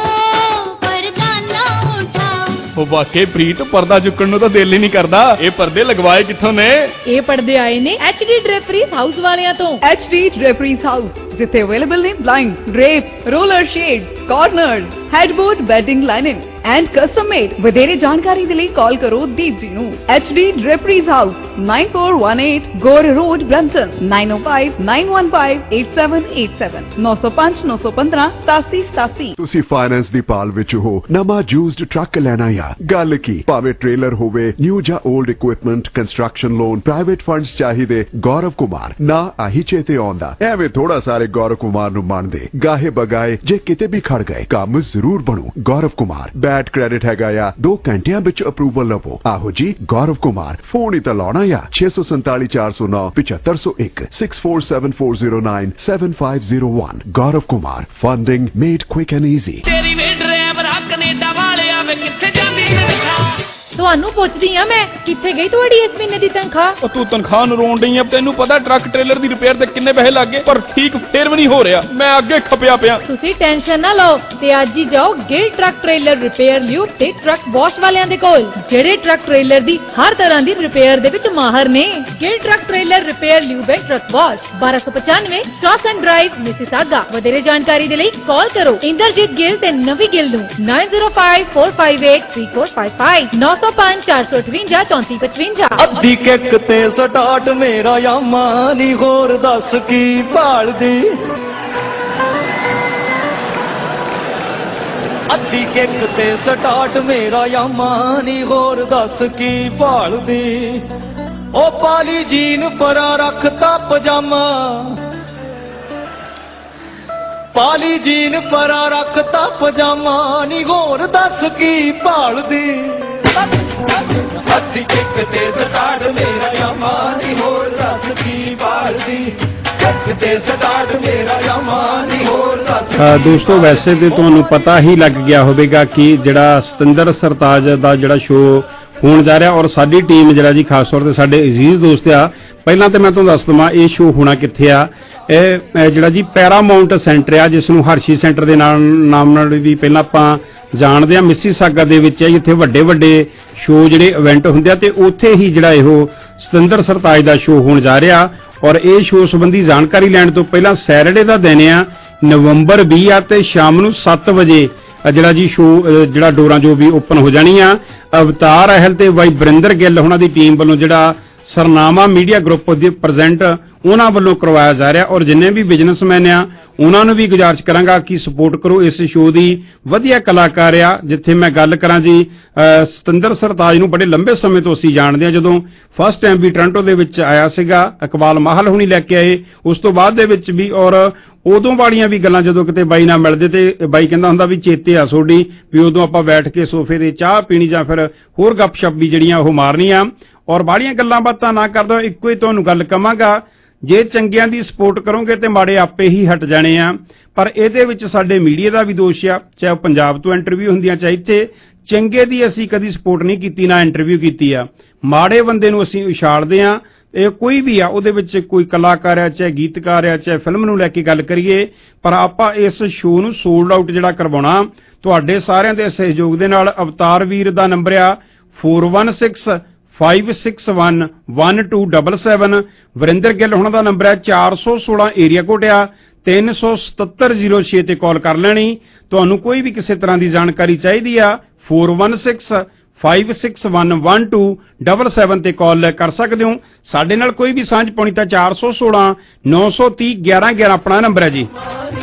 पर्दा ना उठाओ। ਉਹ ਵਾਕਈ ਪ੍ਰੀਤ ਪਰਦਾ ਚੁੱਕਣ ਨੂੰ ਤਾਂ ਦਿਲ ਹੀ ਨਹੀਂ ਕਰਦਾ। ਇਹ ਪਰਦੇ ਲਗਵਾਏ ਕਿੱਥੋਂ ਨੇ? ਇਹ ਪਰਦੇ ਆਏ ਨੇ ਐਚ ਡੀ ਡਰੇਪਰੀਜ਼ ਹਾਊਸ ਵਾਲਿਆਂ ਤੋਂ। ਐਚ ਡੀ ਡਰੇਪਰੀਜ਼ ਹਾਊਸ ਜਿੱਥੇ ਅਵੇਲੇਬਲ ਨੇ blind drapes roller shades corners headboard bedding lining and custom made. ਵਧੇਰੇ ਜਾਣਕਾਰੀ ਦੇ ਲਈ ਕਾਲ ਕਰੋ ਦੀਪ ਜੀ ਨੂੰ। H D draperies house nine four one eight Gore road Brampton nine oh five nine one five eight seven eight seven nine oh five nine one five ਸਤਾਸੀ ਸਤਾਸੀ। ਤੁਸੀਂ ਫਾਈਨੈਂਸ ਦੀ ਪਾਲ ਵਿੱਚ ਹੋ ਨਵਾਂ ਯੂਜ਼ਡ ਟਰੱਕ ਲੈਣਾ ਆ ਗੱਲ ਕੀ ਭਾਵੇਂ ਟ੍ਰੇਲਰ ਹੋਵੇ ਨਿਊ ਜਾਂ old equipment construction loan private funds ਚਾਹੀਦੇ ਗੌਰਵ ਕੁਮਾਰ ਨਾ ਆਹੀ ਚੇਤੇ ਆਉਂਦਾ ਐਵੇਂ ਥੋੜਾ ਸਾਰੇ ਗੌਰਵ ਕੁਮਾਰ ਨੂੰ ਮੰਨਦੇ ਗਾਹੇ ਬਗਾਏ ਜੇ ਕਿਤੇ ਵੀ ਖੜ ਗਏ ਕੰਮ ਜ਼ਰੂਰ ਬਣੂ। ਗੌਰਵ ਕੁਮਾਰ ਬੈਡ ਕ੍ਰੈਡਿਟ ਹੈਗਾ ਆ ਦੋ ਘੰਟਿਆਂ ਵਿੱਚ ਅਪਰੂਵਲ ਲਵੋ। ਆਹੋ ਜੀ ਗੌਰਵ ਕੁਮਾਰ ਫੋਨ ਹੀ ਤਾਂ ਲਾਉਣਾ ਆ ਛੇ ਸੌ ਸੰਤਾਲੀ ਚਾਰ ਸੌ ਨੌ ਪਚੱਤਰ ਸੌ ਇੱਕ six four seven four zero nine seven five zero one। Gaurav Kumar funding made quick and easy. ਤੇਰੀ ਵੇ ਡਰਾਈਵਰ ਕੈਨੇਡਾ ਵਾਲਿਆ ਵੇ ਕਿੱਥੇ ਜਾਂਦੀ ਵੇ ਦਿਖਾ। ਤੁਹਾਨੂੰ ਪੁੱਛਦੀ ਆ ਮੈਂ ਕਿੱਥੇ ਗਈ ਤੁਹਾਡੀ ਇਸ ਮਹੀਨੇ ਦੀ ਤਨਖਾਹ? ਉਹ ਤੂੰ ਤਨਖਾਹ ਨੂੰ ਰੋਣ ਡਈ ਆ। ਤੈਨੂੰ ਪਤਾ ਟਰੱਕ ਟ੍ਰੇਲਰ ਦੀ ਰਿਪੇਅਰ ਤੇ ਕਿੰਨੇ ਪੈਸੇ ਲੱਗੇ ਪਰ ਠੀਕ ਫੇਰ ਵੀ ਨਹੀਂ ਹੋ ਰਿਹਾ। ਮੈਂ ਅੱਗੇ ਖਪਿਆ ਪਿਆ। ਤੁਸੀਂ ਟੈਨਸ਼ਨ ਨਾ ਲਓ ਤੇ ਅੱਜ ਹੀ ਜਾਓ ਗਿਲ ਟਰੱਕ ਟ੍ਰੇਲਰ ਰਿਪੇਅਰ ਲਿਓ ਤੇ ਟਰੱਕ ਵਾਸ਼ ਵਾਲਿਆਂ ਦੇ ਕੋਲ ਜਿਹੜੇ ਟਰੱਕ ਟ੍ਰੇਲਰ ਦੀ ਹਰ ਤਰ੍ਹਾਂ ਦੀ ਰਿਪੇਅਰ ਦੇ ਵਿੱਚ ਮਾਹਰ ਨੇ। ਗਿਲ ਟਰੱਕ ਟ੍ਰੇਲਰ ਰਿਪੇਅਰ ਲਿਓ ਬੈ ਟਰੱਕ ਵਾਸ਼ ਬਾਰਾਂ ਸੌ ਪਚਾਨਵੇਂ ਸਟਾਸਨ ਡਰਾਈਵ ਮਿਸੀਸਾਗਾ। ਵਧੇਰੇ ਜਾਣਕਾਰੀ ਦੇ ਲਈ ਕਾਲ ਕਰੋ ਇੰਦਰਜੀਤ ਗਿੱਲ ਤੇ ਨਵੀ ਗਿੱਲ ਨੂੰ nine zero five four five eight three four five five nine oh five ਚਾਰ ਸੌ ਅਠਵੰਜਾ ਚੌਂਤੀ ਪਚਵੰਜਾ। ਅੱਧੀ ਕਿੱਕ ਤੇ ਸਟਾਰਟ ਮੇਰਾ ਯਾਮਾ ਨੀ ਹੋਰ ਦੱਸ ਕੀ ਭਾਲਦੀ। ਅੱਧੀ ਕਿੱਕ ਤੇ ਸਟਾਰਟ ਮੇਰਾ ਯਾਮਾ ਨੀ ਹੋਰ ਦੱਸ ਕੀ ਭਾਲਦੀ। ਉਹ ਪਾਲੀ ਜੀਨ ਪਰਾਂ ਰੱਖਤਾ ਪਜਾਮਾ ਪਾਲੀ ਜੀਨ ਪਰਾਂ ਰੱਖਤਾ ਪਜਾਮਾ ਨੀ ਹੋਰ ਦੱਸ ਕੀ ਭਾਲਦੀ। ਅੱਧੀ ਕਿੱਕ ਤੇ ਸਟਾਰਟ ਮੇਰਾ ਯਾਮਾ ਨੀ ਹੋਰ ਦੱਸ ਕੀ ਬਾਲਦੀ ਕਿੱਕ ਤੇ ਸਟਾਰਟ ਮੇਰਾ ਯਾਮਾ ਨੀ ਹੋਰ ਦੱਸ। ਦੋਸਤੋ ਵੈਸੇ ਤੇ ਤੁਹਾਨੂੰ ਪਤਾ ਹੀ ਲੱਗ ਗਿਆ ਹੋਵੇਗਾ ਕਿ ਜਿਹੜਾ ਸਤਿੰਦਰ ਸਰਤਾਜ ਦਾ ਜਿਹੜਾ ਸ਼ੋਅ ਹੋਣ ਜਾ ਰਿਹਾ ਔਰ ਸਾਡੀ ਟੀਮ ਜਿਹੜਾ ਜੀ ਖਾਸ ਤੌਰ ਤੇ ਸਾਡੇ ਅਜ਼ੀਜ਼ ਦੋਸਤ ਆ। ਪਹਿਲਾਂ ਤੇ ਮੈਂ ਤੁਹਾਨੂੰ ਦੱਸ ਦਵਾਂ ਇਹ ਸ਼ੋਅ ਹੋਣਾ ਕਿੱਥੇ ਆ। ਇਹ ਜਿਹੜਾ ਜੀ ਪੈਰਾਮਾਉਂਟ ਸੈਂਟਰ ਆ ਜਿਸ ਨੂੰ ਹਰਸ਼ੀ ਸੈਂਟਰ ਦੇ ਨਾਲ ਨਾਮ ਨਾਲ ਵੀ ਪਹਿਲਾਂ ਆਪਾਂ ਜਾਣਦੇ ਆ, ਮਿਸੀਸਾਗਾ ਦੇ ਵਿੱਚ ਹੈ ਜਿੱਥੇ ਵੱਡੇ ਵੱਡੇ ਸ਼ੋਅ ਜਿਹੜੇ ਇਵੈਂਟ ਹੁੰਦੇ ਆ ਤੇ ਉੱਥੇ ਹੀ ਜਿਹੜਾ ਇਹੋ ਸਤਿੰਦਰ ਸਰਤਾਜ ਦਾ ਸ਼ੋਅ ਹੋਣ ਜਾ ਰਿਹਾ। ਔਰ ਇਹ ਸ਼ੋਅ ਸੰਬੰਧੀ ਜਾਣਕਾਰੀ ਲੈਣ ਤੋਂ ਪਹਿਲਾਂ ਸੈਟਰਡੇ ਦਾ ਦਿਨ ਆ ਨਵੰਬਰ ਵੀਹ ਆ ਤੇ ਸ਼ਾਮ ਨੂੰ ਸੱਤ ਵਜੇ ਜਿਹੜਾ ਜੀ ਸ਼ੋਅ ਜਿਹੜਾ ਡੋਰਾਂ ਜੋ ਵੀ ਓਪਨ ਹੋ ਜਾਣੀ ਆ। ਅਵਤਾਰ ਅਹਿਲ ਤੇ ਬਾਈ ਬਰਿੰਦਰ ਗਿੱਲ ਉਹਨਾਂ ਦੀ ਟੀਮ ਵੱਲੋਂ ਜਿਹੜਾ ਸਰਨਾਮਾ ਮੀਡੀਆ ਗਰੁੱਪ ਦੇ ਪ੍ਰੈਜ਼ੈਂਟ ਉਹਨਾਂ ਵੱਲੋਂ ਕਰਵਾਇਆ ਜਾ ਰਿਹਾ ਔਰ ਜਿੰਨੇ ਵੀ ਬਿਜ਼ਨਸਮੈਨ ਆ ਉਹਨਾਂ ਨੂੰ ਵੀ ਗੁਜ਼ਾਰਿਸ਼ ਕਰਾਂਗਾ ਕਿ ਸਪੋਰਟ ਕਰੋ ਇਸ ਸ਼ੋਅ ਦੀ। ਵਧੀਆ ਕਲਾਕਾਰ ਆ। ਜਿੱਥੇ ਮੈਂ ਗੱਲ ਕਰਾਂ ਜੀ ਸਤਿੰਦਰ ਸਰਤਾਜ ਨੂੰ ਬੜੇ ਲੰਬੇ ਸਮੇਂ ਤੋਂ ਅਸੀਂ ਜਾਣਦੇ ਹਾਂ। ਜਦੋਂ ਫਸਟ ਟਾਈਮ ਵੀ ਟੋਰਾਂਟੋ ਦੇ ਵਿੱਚ ਆਇਆ ਸੀਗਾ ਇਕਬਾਲ ਮਾਹਲ ਹੁਣੀ ਲੈ ਕੇ ਆਏ, ਉਸ ਤੋਂ ਬਾਅਦ ਦੇ ਵਿੱਚ ਵੀ ਔਰ ਉਦੋਂ ਵਾਲੀਆਂ ਵੀ ਗੱਲਾਂ ਜਦੋਂ ਕਿਤੇ ਬਾਈ ਨਾਲ ਮਿਲਦੇ ਤੇ ਬਾਈ ਕਹਿੰਦਾ ਹੁੰਦਾ ਵੀ ਚੇਤੇ ਆ ਸੋਡੀ ਵੀ ਉਦੋਂ ਆਪਾਂ ਬੈਠ ਕੇ ਸੋਫੇ ਤੇ ਚਾਹ ਪੀਣੀ ਜਾਂ ਫਿਰ ਹੋਰ ਗੱਪਸ਼ਪ ਵੀ ਜਿਹੜੀਆਂ ਉਹ ਮਾਰਨੀਆਂ। ਔਰ ਬਾਹਲੀਆਂ ਗੱਲਾਂ ਬਾਤਾਂ ਨਾ ਕਰਦਾ ਇੱਕੋ ਹੀ ਤੁਹਾਨੂੰ ਗੱਲ ਕਵਾਂਗਾ, ਜੇ ਚੰਗਿਆਂ ਦੀ ਸਪੋਰਟ ਕਰੋਗੇ ਤੇ ਮਾੜੇ ਆਪੇ ਹੀ ਹਟ ਜਾਣੇ ਆ। ਪਰ ਇਹਦੇ ਵਿੱਚ ਸਾਡੇ ਮੀਡੀਆ ਦਾ ਵੀ ਦੋਸ਼ ਆ, ਚਾਹੇ ਪੰਜਾਬ ਤੋਂ ਇੰਟਰਵਿਊ ਹੁੰਦੀਆਂ ਚਾਹੇ ਇੱਥੇ। ਚੰਗੇ ਦੀ ਅਸੀਂ ਕਦੀ ਸਪੋਰਟ ਨਹੀਂ ਕੀਤੀ ਨਾ ਇੰਟਰਵਿਊ ਕੀਤੀ ਆ। ਮਾੜੇ ਬੰਦੇ ਨੂੰ ਅਸੀਂ ਉਛਾਲਦੇ ਆ। ਇਹ ਕੋਈ ਵੀ ਆ ਉਹਦੇ ਵਿੱਚ ਕੋਈ ਕਲਾਕਾਰ ਆ ਚਾਹੇ ਗੀਤਕਾਰ ਆ ਚਾਹੇ ਫਿਲਮ ਨੂੰ ਲੈ ਕੇ ਗੱਲ ਕਰੀਏ, ਪਰ ਆਪਾਂ ਇਸ ਸ਼ੋਅ ਨੂੰ ਸੋਲਡ ਆਊਟ ਜਿਹੜਾ ਕਰਵਾਉਣਾ ਤੁਹਾਡੇ ਸਾਰਿਆਂ ਦੇ ਸਹਿਯੋਗ ਦੇ ਨਾਲ। ਅਵਤਾਰ ਵੀਰ ਦਾ ਨੰਬਰ ਆ four one six five six one one two seven seven। Varinder Gill ਉਹਨਾਂ ਦਾ ਨੰਬਰ ਹੈ ਚਾਰ ਸੌ ਸੋਲਾਂ ਏਰੀਆ ਕੋਡ ਆ ਤਿੰਨ ਸੌ ਸਤੱਤਰ ਜ਼ੀਰੋ ਛੇ ਤੇ ਕਾਲ ਕਰ ਲੈਣੀ। ਤੁਹਾਨੂੰ ਕੋਈ ਵੀ ਕਿਸੇ ਤਰ੍ਹਾਂ ਦੀ ਜਾਣਕਾਰੀ ਚਾਹੀਦੀ ਆ four one six five six one one two seven seven ਤੇ ਕਾਲ ਕਰ ਸਕਦੇ ਹੋ। ਸਾਡੇ ਨਾਲ ਕੋਈ ਵੀ ਸਾਂਝ ਪਾਉਣੀ ਤਾਂ ਚਾਰ ਸੌ ਸੋਲਾਂ ਨੌ ਸੌ ਤੀਹ ਗਿਆਰਾਂ ਗਿਆਰਾਂ ਆਪਣਾ ਨੰਬਰ ਹੈ ਜੀ।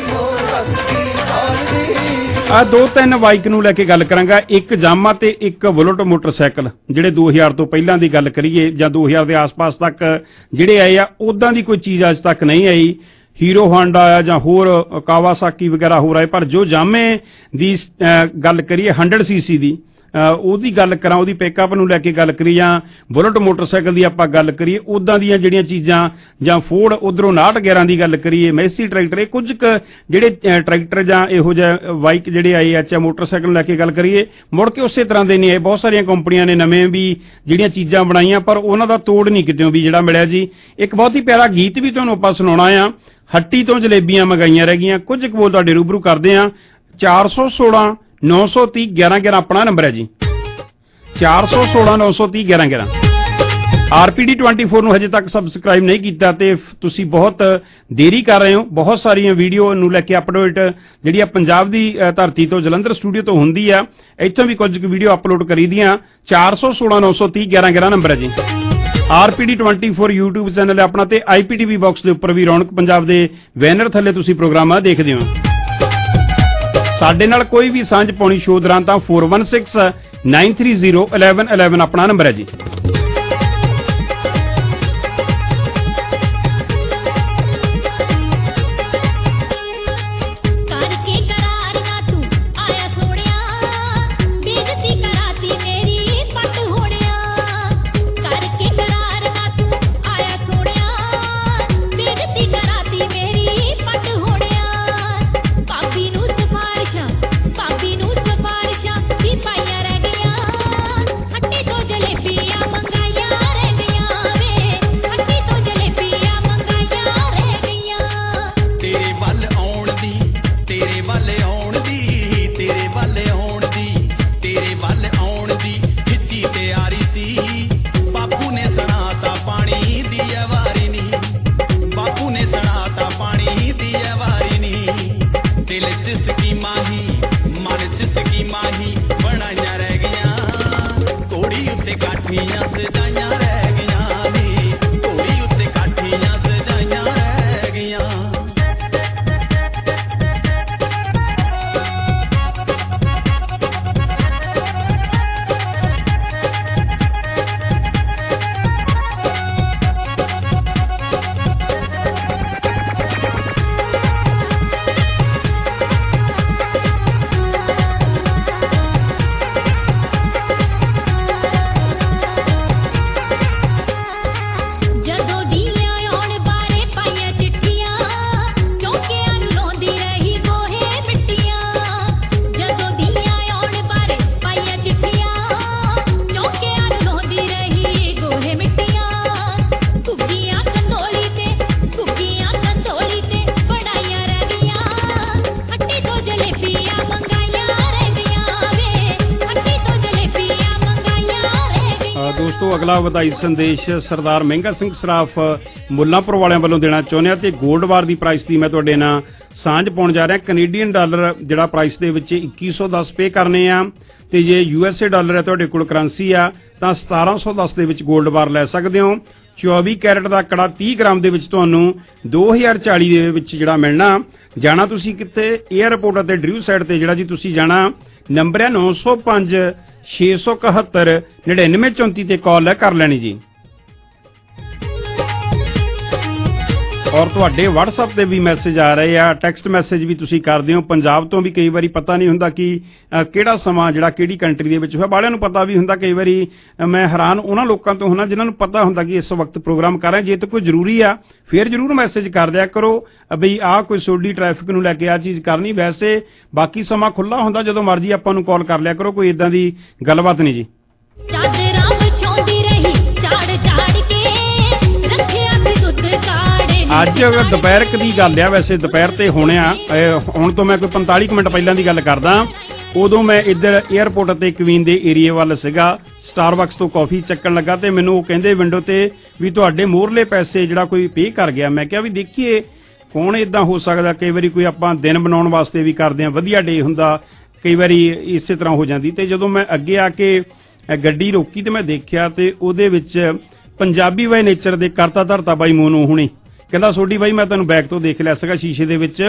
ਆ ਦੋ ਤਿੰਨ ਬਾਈਕ ਨੂੰ ਲੈ ਕੇ ਗੱਲ ਕਰਾਂਗਾ, ਇੱਕ ਜਾਮਾ ਤੇ ਇੱਕ ਬੁਲਟ ਮੋਟਰਸਾਈਕਲ ਜਿਹੜੇ ਦੋ ਹਜ਼ਾਰ ਤੋਂ ਪਹਿਲਾਂ ਦੀ ਗੱਲ ਕਰੀਏ ਜਾਂ ਦੋ ਹਜ਼ਾਰ ਦੇ ਆਸ-ਪਾਸ ਤੱਕ ਜਿਹੜੇ ਆਏ ਆ ਉਦਾਂ ਦੀ ਕੋਈ ਚੀਜ਼ ਅੱਜ ਤੱਕ ਨਹੀਂ ਆਈ। ਹੀਰੋ ਹਾਂਡਾ ਆ ਜਾਂ ਹੋਰ ਕਾਵਾਸਾਕੀ ਵਗੈਰਾ ਹੋ ਰਹੇ, ਪਰ ਜੋ ਜਾਮੇ ਦੀ ਗੱਲ ਕਰੀਏ ਹੰਡਰਡ ਸੀਸੀ ਦੀ ਉਹਦੀ ਗੱਲ ਕਰਾਂ, ਉਹਦੀ ਪਿਕਅਪ ਨੂੰ ਲੈ ਕੇ ਗੱਲ ਕਰੀ ਜਾਂ ਬੁਲਟ ਮੋਟਰਸਾਈਕਲ ਦੀ ਆਪਾਂ ਗੱਲ ਕਰੀਏ ਉਦਾਂ ਦੀਆਂ ਜਿਹੜੀਆਂ ਚੀਜ਼ਾਂ ਜਾਂ ਫੋਰਡ ਉਧਰੋਂ ਉਨਾਹਠ ਗਿਆਰਾਂ ਦੀ ਗੱਲ ਕਰੀਏ ਮੈਸੀ ਟਰੈਕਟਰ, ਇਹ ਕੁਝ ਕੁ ਜਿਹੜੇ ਟਰੈਕਟਰ ਜਾਂ ਇਹੋ ਜਿਹੇ ਬਾਈਕ ਜਿਹੜੇ ਆਏ ਆ ਚਾਹੇ ਮੋਟਰਸਾਈਕਲ ਨੂੰ ਲੈ ਕੇ ਗੱਲ ਕਰੀਏ ਮੁੜ ਕੇ ਉਸੇ ਤਰ੍ਹਾਂ ਦੇ ਨਹੀਂ ਆਏ। ਬਹੁਤ ਸਾਰੀਆਂ ਕੰਪਨੀਆਂ ਨੇ ਨਵੇਂ ਵੀ ਜਿਹੜੀਆਂ ਚੀਜ਼ਾਂ ਬਣਾਈਆਂ ਪਰ ਉਹਨਾਂ ਦਾ ਤੋੜ ਨਹੀਂ ਕਿਤੇ ਵੀ ਜਿਹੜਾ ਮਿਲਿਆ ਜੀ। ਇੱਕ ਬਹੁਤ ਹੀ ਪਿਆਰਾ ਗੀਤ ਵੀ ਤੁਹਾਨੂੰ ਆਪਾਂ ਸੁਣਾਉਣਾ ਆ, ਹੱਟੀ ਤੋਂ ਜਲੇਬੀਆਂ ਮੰਗਾਈਆਂ ਰਹਿ ਗਈਆਂ, ਕੁਝ ਕੁ ਬੋਲ ਤੁਹਾਡੇ ਰੂਬਰੂ ਕਰਦੇ ਆ। ਚਾਰ ਸੌ ਸੋਲਾਂ ਨੌ ਸੌ ਤੀਹ ਗਿਆਰਾਂ ਗਿਆਰਾਂ ਆਪਣਾ ਨੰਬਰ ਹੈ ਜੀ। ਚਾਰ ਸੌ ਸੋਲਾਂ ਨੌ ਸੌ ਤੀਹ ਗਿਆਰਾਂ ਗਿਆਰਾਂ। ਆਰਪੀਡੀ ਚੌਬੀ ਨੂੰ ਹਜੇ ਤੱਕ ਸਬਸਕ੍ਰਾਈਬ ਨਹੀਂ ਕੀਤਾ ਤੇ ਤੁਸੀਂ ਬਹੁਤ ਦੇਰੀ ਕਰ ਰਹੇ ਹੋ। ਬਹੁਤ ਸਾਰੀਆਂ ਵੀਡੀਓ ਨੂੰ ਲੈ ਕੇ ਅਪਡੇਟ ਜਿਹੜੀ ਆ ਪੰਜਾਬ ਦੀ ਧਰਤੀ ਤੋਂ ਜਲੰਧਰ ਸਟੂਡੀਓ ਤੋਂ ਹੁੰਦੀ ਆ, ਇੱਥੋਂ ਵੀ ਕੁਝ ਕੁ ਵੀਡੀਓ ਅਪਲੋਡ ਕਰੀ ਦੀਆਂ। ਚਾਰ ਸੌ ਸੋਲਾਂ ਨੌ ਸੌ ਤੀਹ ਗਿਆਰਾਂ ਗਿਆਰਾਂ ਨੰਬਰ ਹੈ ਜੀ। ਆਰਪੀਡੀ ਚੌਬੀ YouTube ਚੈਨਲ ਹੈ ਆਪਣਾ ਤੇ ਆਈਪੀਟੀਵੀ ਬਾਕਸ ਦੇ ਉੱਪਰ ਵੀ ਰੌਣਕ ਪੰਜਾਬ ਦੇ ਬੈਨਰ ਥੱਲੇ ਤੁਸੀਂ ਪ੍ਰੋਗਰਾਮ ਦੇਖਦੇ ਹੋ। ਸਾਡੇ ਨਾਲ ਕੋਈ ਵੀ ਸਾਂਝ ਪਾਉਣੀ ਸ਼ੋਅ ਦੌਰਾਨ ਤਾਂ four one six nine three zero one one one one ਆਪਣਾ ਨੰਬਰ ਹੈ ਜੀ। ਪਾਈਆਂ ਰਹਿ ਗਈਆਂ ਹੱਟੀ ਤੋਂ ਜਲੇਬੀਆਂ ਅਗਲਾ ਵਧਾਈ ਸੰਦੇਸ਼ ਸਰਦਾਰ ਮਹਿੰਗਾ ਸਿੰਘ ਸਰਾਫ ਮੁੱਲਾਂਪੁਰ ਵਾਲਿਆਂ ਵੱਲੋਂ ਦੇਣਾ ਚਾਹੁੰਦੇ ਆ ਤੇ 골ਡ ਬਾਰ ਦੀ ਪ੍ਰਾਈਸ ਦੀ ਮੈਂ ਤੁਹਾਡੇ ਨਾਲ ਸਾਂਝ ਪਾਉਣ ਜਾ ਰਿਹਾ। ਕੈਨੇਡੀਅਨ ਡਾਲਰ ਜਿਹੜਾ ਪ੍ਰਾਈਸ ਦੇ ਵਿੱਚ ਇੱਕੀ ਸੌ ਦਸ ਪੇ ਕਰਨੇ ਆ ਤੇ ਜੇ ਯੂ ਐਸ ਏ ਡਾਲਰ ਹੈ ਤੁਹਾਡੇ ਕੋਲ ਕਰੰਸੀ ਆ ਤਾਂ ਸਤਾਰਾਂ ਸੌ ਦਸ ਦੇ ਵਿੱਚ 골ਡ ਬਾਰ ਲੈ ਸਕਦੇ ਹੋ। ਚੌਵੀ ਕੈਰਟ ਦਾ ਕੜਾ ਤੀਹ ਗ੍ਰਾਮ ਦੇ ਵਿੱਚ ਤੁਹਾਨੂੰ ਦੋ ਹਜ਼ਾਰ ਚਾਲੀ ਦੇ ਵਿੱਚ ਜਿਹੜਾ ਮਿਲਣਾ। ਜਾਣਾ ਤੁਸੀਂ ਕਿੱਥੇ? ਏਅਰਪੋਰਟ ਅਤੇ ਡਰਿਊ ਸਾਈਡ ਤੇ ਜਿਹੜਾ ਜੀ ਤੁਸੀਂ ਜਾਣਾ ਨੰਬਰ ਹੈ ਨੌ ਸੌ ਪੰਜ ਛੇ ਸੌ ਇਕਹੱਤਰ ਨੜਿਨਵੇਂ ਚੌਂਤੀ ਤੇ ਕਾਲ ਕਰ ਲੈਣੀ ਜੀ। ਔਰ ਤੁਹਾਡੇ WhatsApp ਤੇ ਵੀ ਮੈਸੇਜ ਆ ਰਹੇ ਆ, ਟੈਕਸਟ ਮੈਸੇਜ ਵੀ ਤੁਸੀਂ ਕਰਦੇ ਹੋ। ਪੰਜਾਬ ਤੋਂ ਵੀ ਕਈ ਵਾਰੀ ਪਤਾ ਨਹੀਂ ਹੁੰਦਾ ਕਿ ਕਿਹੜਾ ਸਮਾਂ ਜਿਹੜਾ ਕਿਹੜੀ ਕੰਟਰੀ ਦੇ ਵਿੱਚ ਹੋਇਆ। ਬਾਲਿਆਂ ਨੂੰ ਪਤਾ ਵੀ ਹੁੰਦਾ, ਕਈ ਵਾਰੀ ਮੈਂ ਹੈਰਾਨ ਉਹਨਾਂ ਲੋਕਾਂ ਤੋਂ ਹੁੰਦਾ ਜਿਨ੍ਹਾਂ ਨੂੰ ਪਤਾ ਹੁੰਦਾ ਕਿ ਇਸ ਵਕਤ ਪ੍ਰੋਗਰਾਮ ਕਰ ਰਹੇ। ਜੇ ਤਾਂ ਕੋਈ ਜ਼ਰੂਰੀ ਆ ਫਿਰ ਜ਼ਰੂਰ ਮੈਸੇਜ ਕਰ ਦਿਆ ਕਰੋ ਬਈ ਆਹ ਕੋਈ ਸੋਡੀ ਟ੍ਰੈਫਿਕ ਨੂੰ ਲੈ ਕੇ ਆਹ ਚੀਜ਼ ਕਰਨੀ। ਵੈਸੇ ਬਾਕੀ ਸਮਾਂ ਖੁੱਲ੍ਹਾ ਹੁੰਦਾ, ਜਦੋਂ ਮਰਜ਼ੀ ਆਪਾਂ ਨੂੰ ਕਾਲ ਕਰ ਲਿਆ ਕਰੋ, ਕੋਈ ਇਦਾਂ ਦੀ ਗੱਲਬਾਤ ਨਹੀਂ ਜੀ। ਅੱਜ ਦੁਪਹਿਰ ਦੀ ਗੱਲ ਆ, ਵੈਸੇ ਦੁਪਹਿਰ ਤੇ ਹੋਣੇ ਆ, ਹੁਣ ਤੋਂ ਮੈਂ ਕੋਈ ਪੰਤਾਲੀ ਕੁ ਮਿੰਟ ਪਹਿਲਾਂ ਦੀ ਗੱਲ ਕਰਦਾ। ਉਦੋਂ ਮੈਂ ਇੱਧਰ ਏਅਰਪੋਰਟ ਅਤੇ ਕਵੀਨ ਦੇ ਏਰੀਏ ਵੱਲ ਸੀਗਾ, ਸਟਾਰਬਕਸ ਤੋਂ ਕਾਫੀ ਚੱਕਣ ਲੱਗਾ ਤੇ ਮੈਨੂੰ ਉਹ ਕਹਿੰਦੇ ਵਿੰਡੋ ਤੇ ਵੀ ਤੁਹਾਡੇ ਮੋਹਰਲੇ ਪੈਸੇ ਜਿਹੜਾ ਕੋਈ ਪੇ ਕਰ ਗਿਆ। ਮੈਂ ਕਿਹਾ ਵੀ ਦੇਖੀਏ ਕੌਣ ਇਦਾਂ ਹੋ ਸਕਦਾ, ਕਈ ਵਾਰੀ ਕੋਈ ਆਪਾਂ ਦਿਨ ਬਣਾਉਣ ਵਾਸਤੇ ਵੀ ਕਰਦੇ ਹਾਂ, ਵਧੀਆ ਡੇ ਹੁੰਦਾ, ਕਈ ਵਾਰੀ ਇਸੇ ਤਰ੍ਹਾਂ ਹੋ ਜਾਂਦੀ। ਤੇ ਜਦੋਂ ਮੈਂ ਅੱਗੇ ਆ ਕੇ ਗੱਡੀ ਰੋਕੀ ਤੇ ਮੈਂ ਦੇਖਿਆ ਤੇ ਉਹਦੇ ਵਿੱਚ ਪੰਜਾਬੀ ਬਾਈ ਨੇਚਰ ਦੇ ਕਰਤਾ ਧਰਤਾ ਬਾਈ ਮੋਨੂ ਹੁਣੀ ਕਹਿੰਦਾ ਸੋਡੀ ਬਾਈ ਮੈਂ ਤੈਨੂੰ ਬੈਕ ਤੋਂ ਦੇਖ ਲਿਆ ਸੀਗਾ ਸ਼ੀਸ਼ੇ ਦੇ ਵਿੱਚ,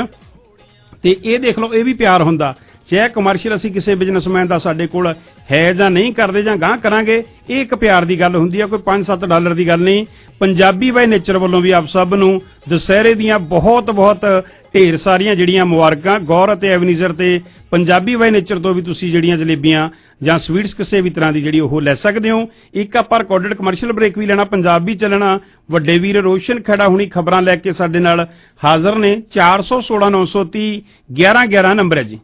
ਤੇ ਇਹ ਦੇਖ ਲਓ ਇਹ ਵੀ ਪਿਆਰ ਹੁੰਦਾ। ਚਾਹੇ ਕਮਰਸ਼ੀਅਲ ਅਸੀਂ ਕਿਸੇ ਬਿਜ਼ਨਸਮੈਨ ਦਾ ਸਾਡੇ ਕੋਲ ਹੈ ਜਾਂ ਨਹੀਂ ਕਰਦੇ ਜਾਂ ਗਾਂਹ ਕਰਾਂਗੇ, ਇਹ ਇੱਕ ਪਿਆਰ ਦੀ ਗੱਲ ਹੁੰਦੀ ਆ, ਕੋਈ ਪੰਜ ਸੱਤ ਡਾਲਰ ਦੀ ਗੱਲ ਨਹੀਂ। ਪੰਜਾਬੀ ਬਾਈ ਨੇਚਰ ਵੱਲੋਂ ਵੀ ਆਪ ਸਭ ਨੂੰ ਦੁਸਹਿਰੇ ਦੀਆਂ ਬਹੁਤ ਬਹੁਤ ਢੇਰ ਸਾਰੀਆਂ ਜਿਹੜੀਆਂ ਮੁਬਾਰਕਾਂ। ਗੌਰ ਅਤੇ ਐਵਨੀਜ਼ਰ ਤੇ ਪੰਜਾਬੀ ਬਾਈ ਨੇਚਰ ਤੋਂ ਵੀ ਤੁਸੀਂ ਜਿਹੜੀਆਂ ਜਲੇਬੀਆਂ ਜਾਂ ਸਵੀਟਸ ਕਿਸੇ ਵੀ ਤਰ੍ਹਾਂ ਦੀ ਜਿਹੜੀ ਉਹ ਲੈ ਸਕਦੇ ਹੋ। ਇੱਕ ਆਪਾਂ ਰਿਕਾਰਡਡ ਕਮਰਸ਼ੀਅਲ ਬ੍ਰੇਕ ਵੀ ਲੈਣਾ, ਪੰਜਾਬ ਵੀ ਚੱਲਣਾ। ਵੱਡੇ ਵੀਰ ਰੋਸ਼ਨ ਖੜਾ ਹੁਣੀ ਖਬਰਾਂ ਲੈ ਕੇ ਸਾਡੇ ਨਾਲ ਹਾਜ਼ਰ ਨੇ। ਚਾਰ ਸੌ ਸੋਲਾਂ ਨੌ ਸੌ ਤੀਹ ਗਿਆਰਾਂ ਗਿਆਰਾਂ ਨੰਬਰ ਹੈ ਜੀ।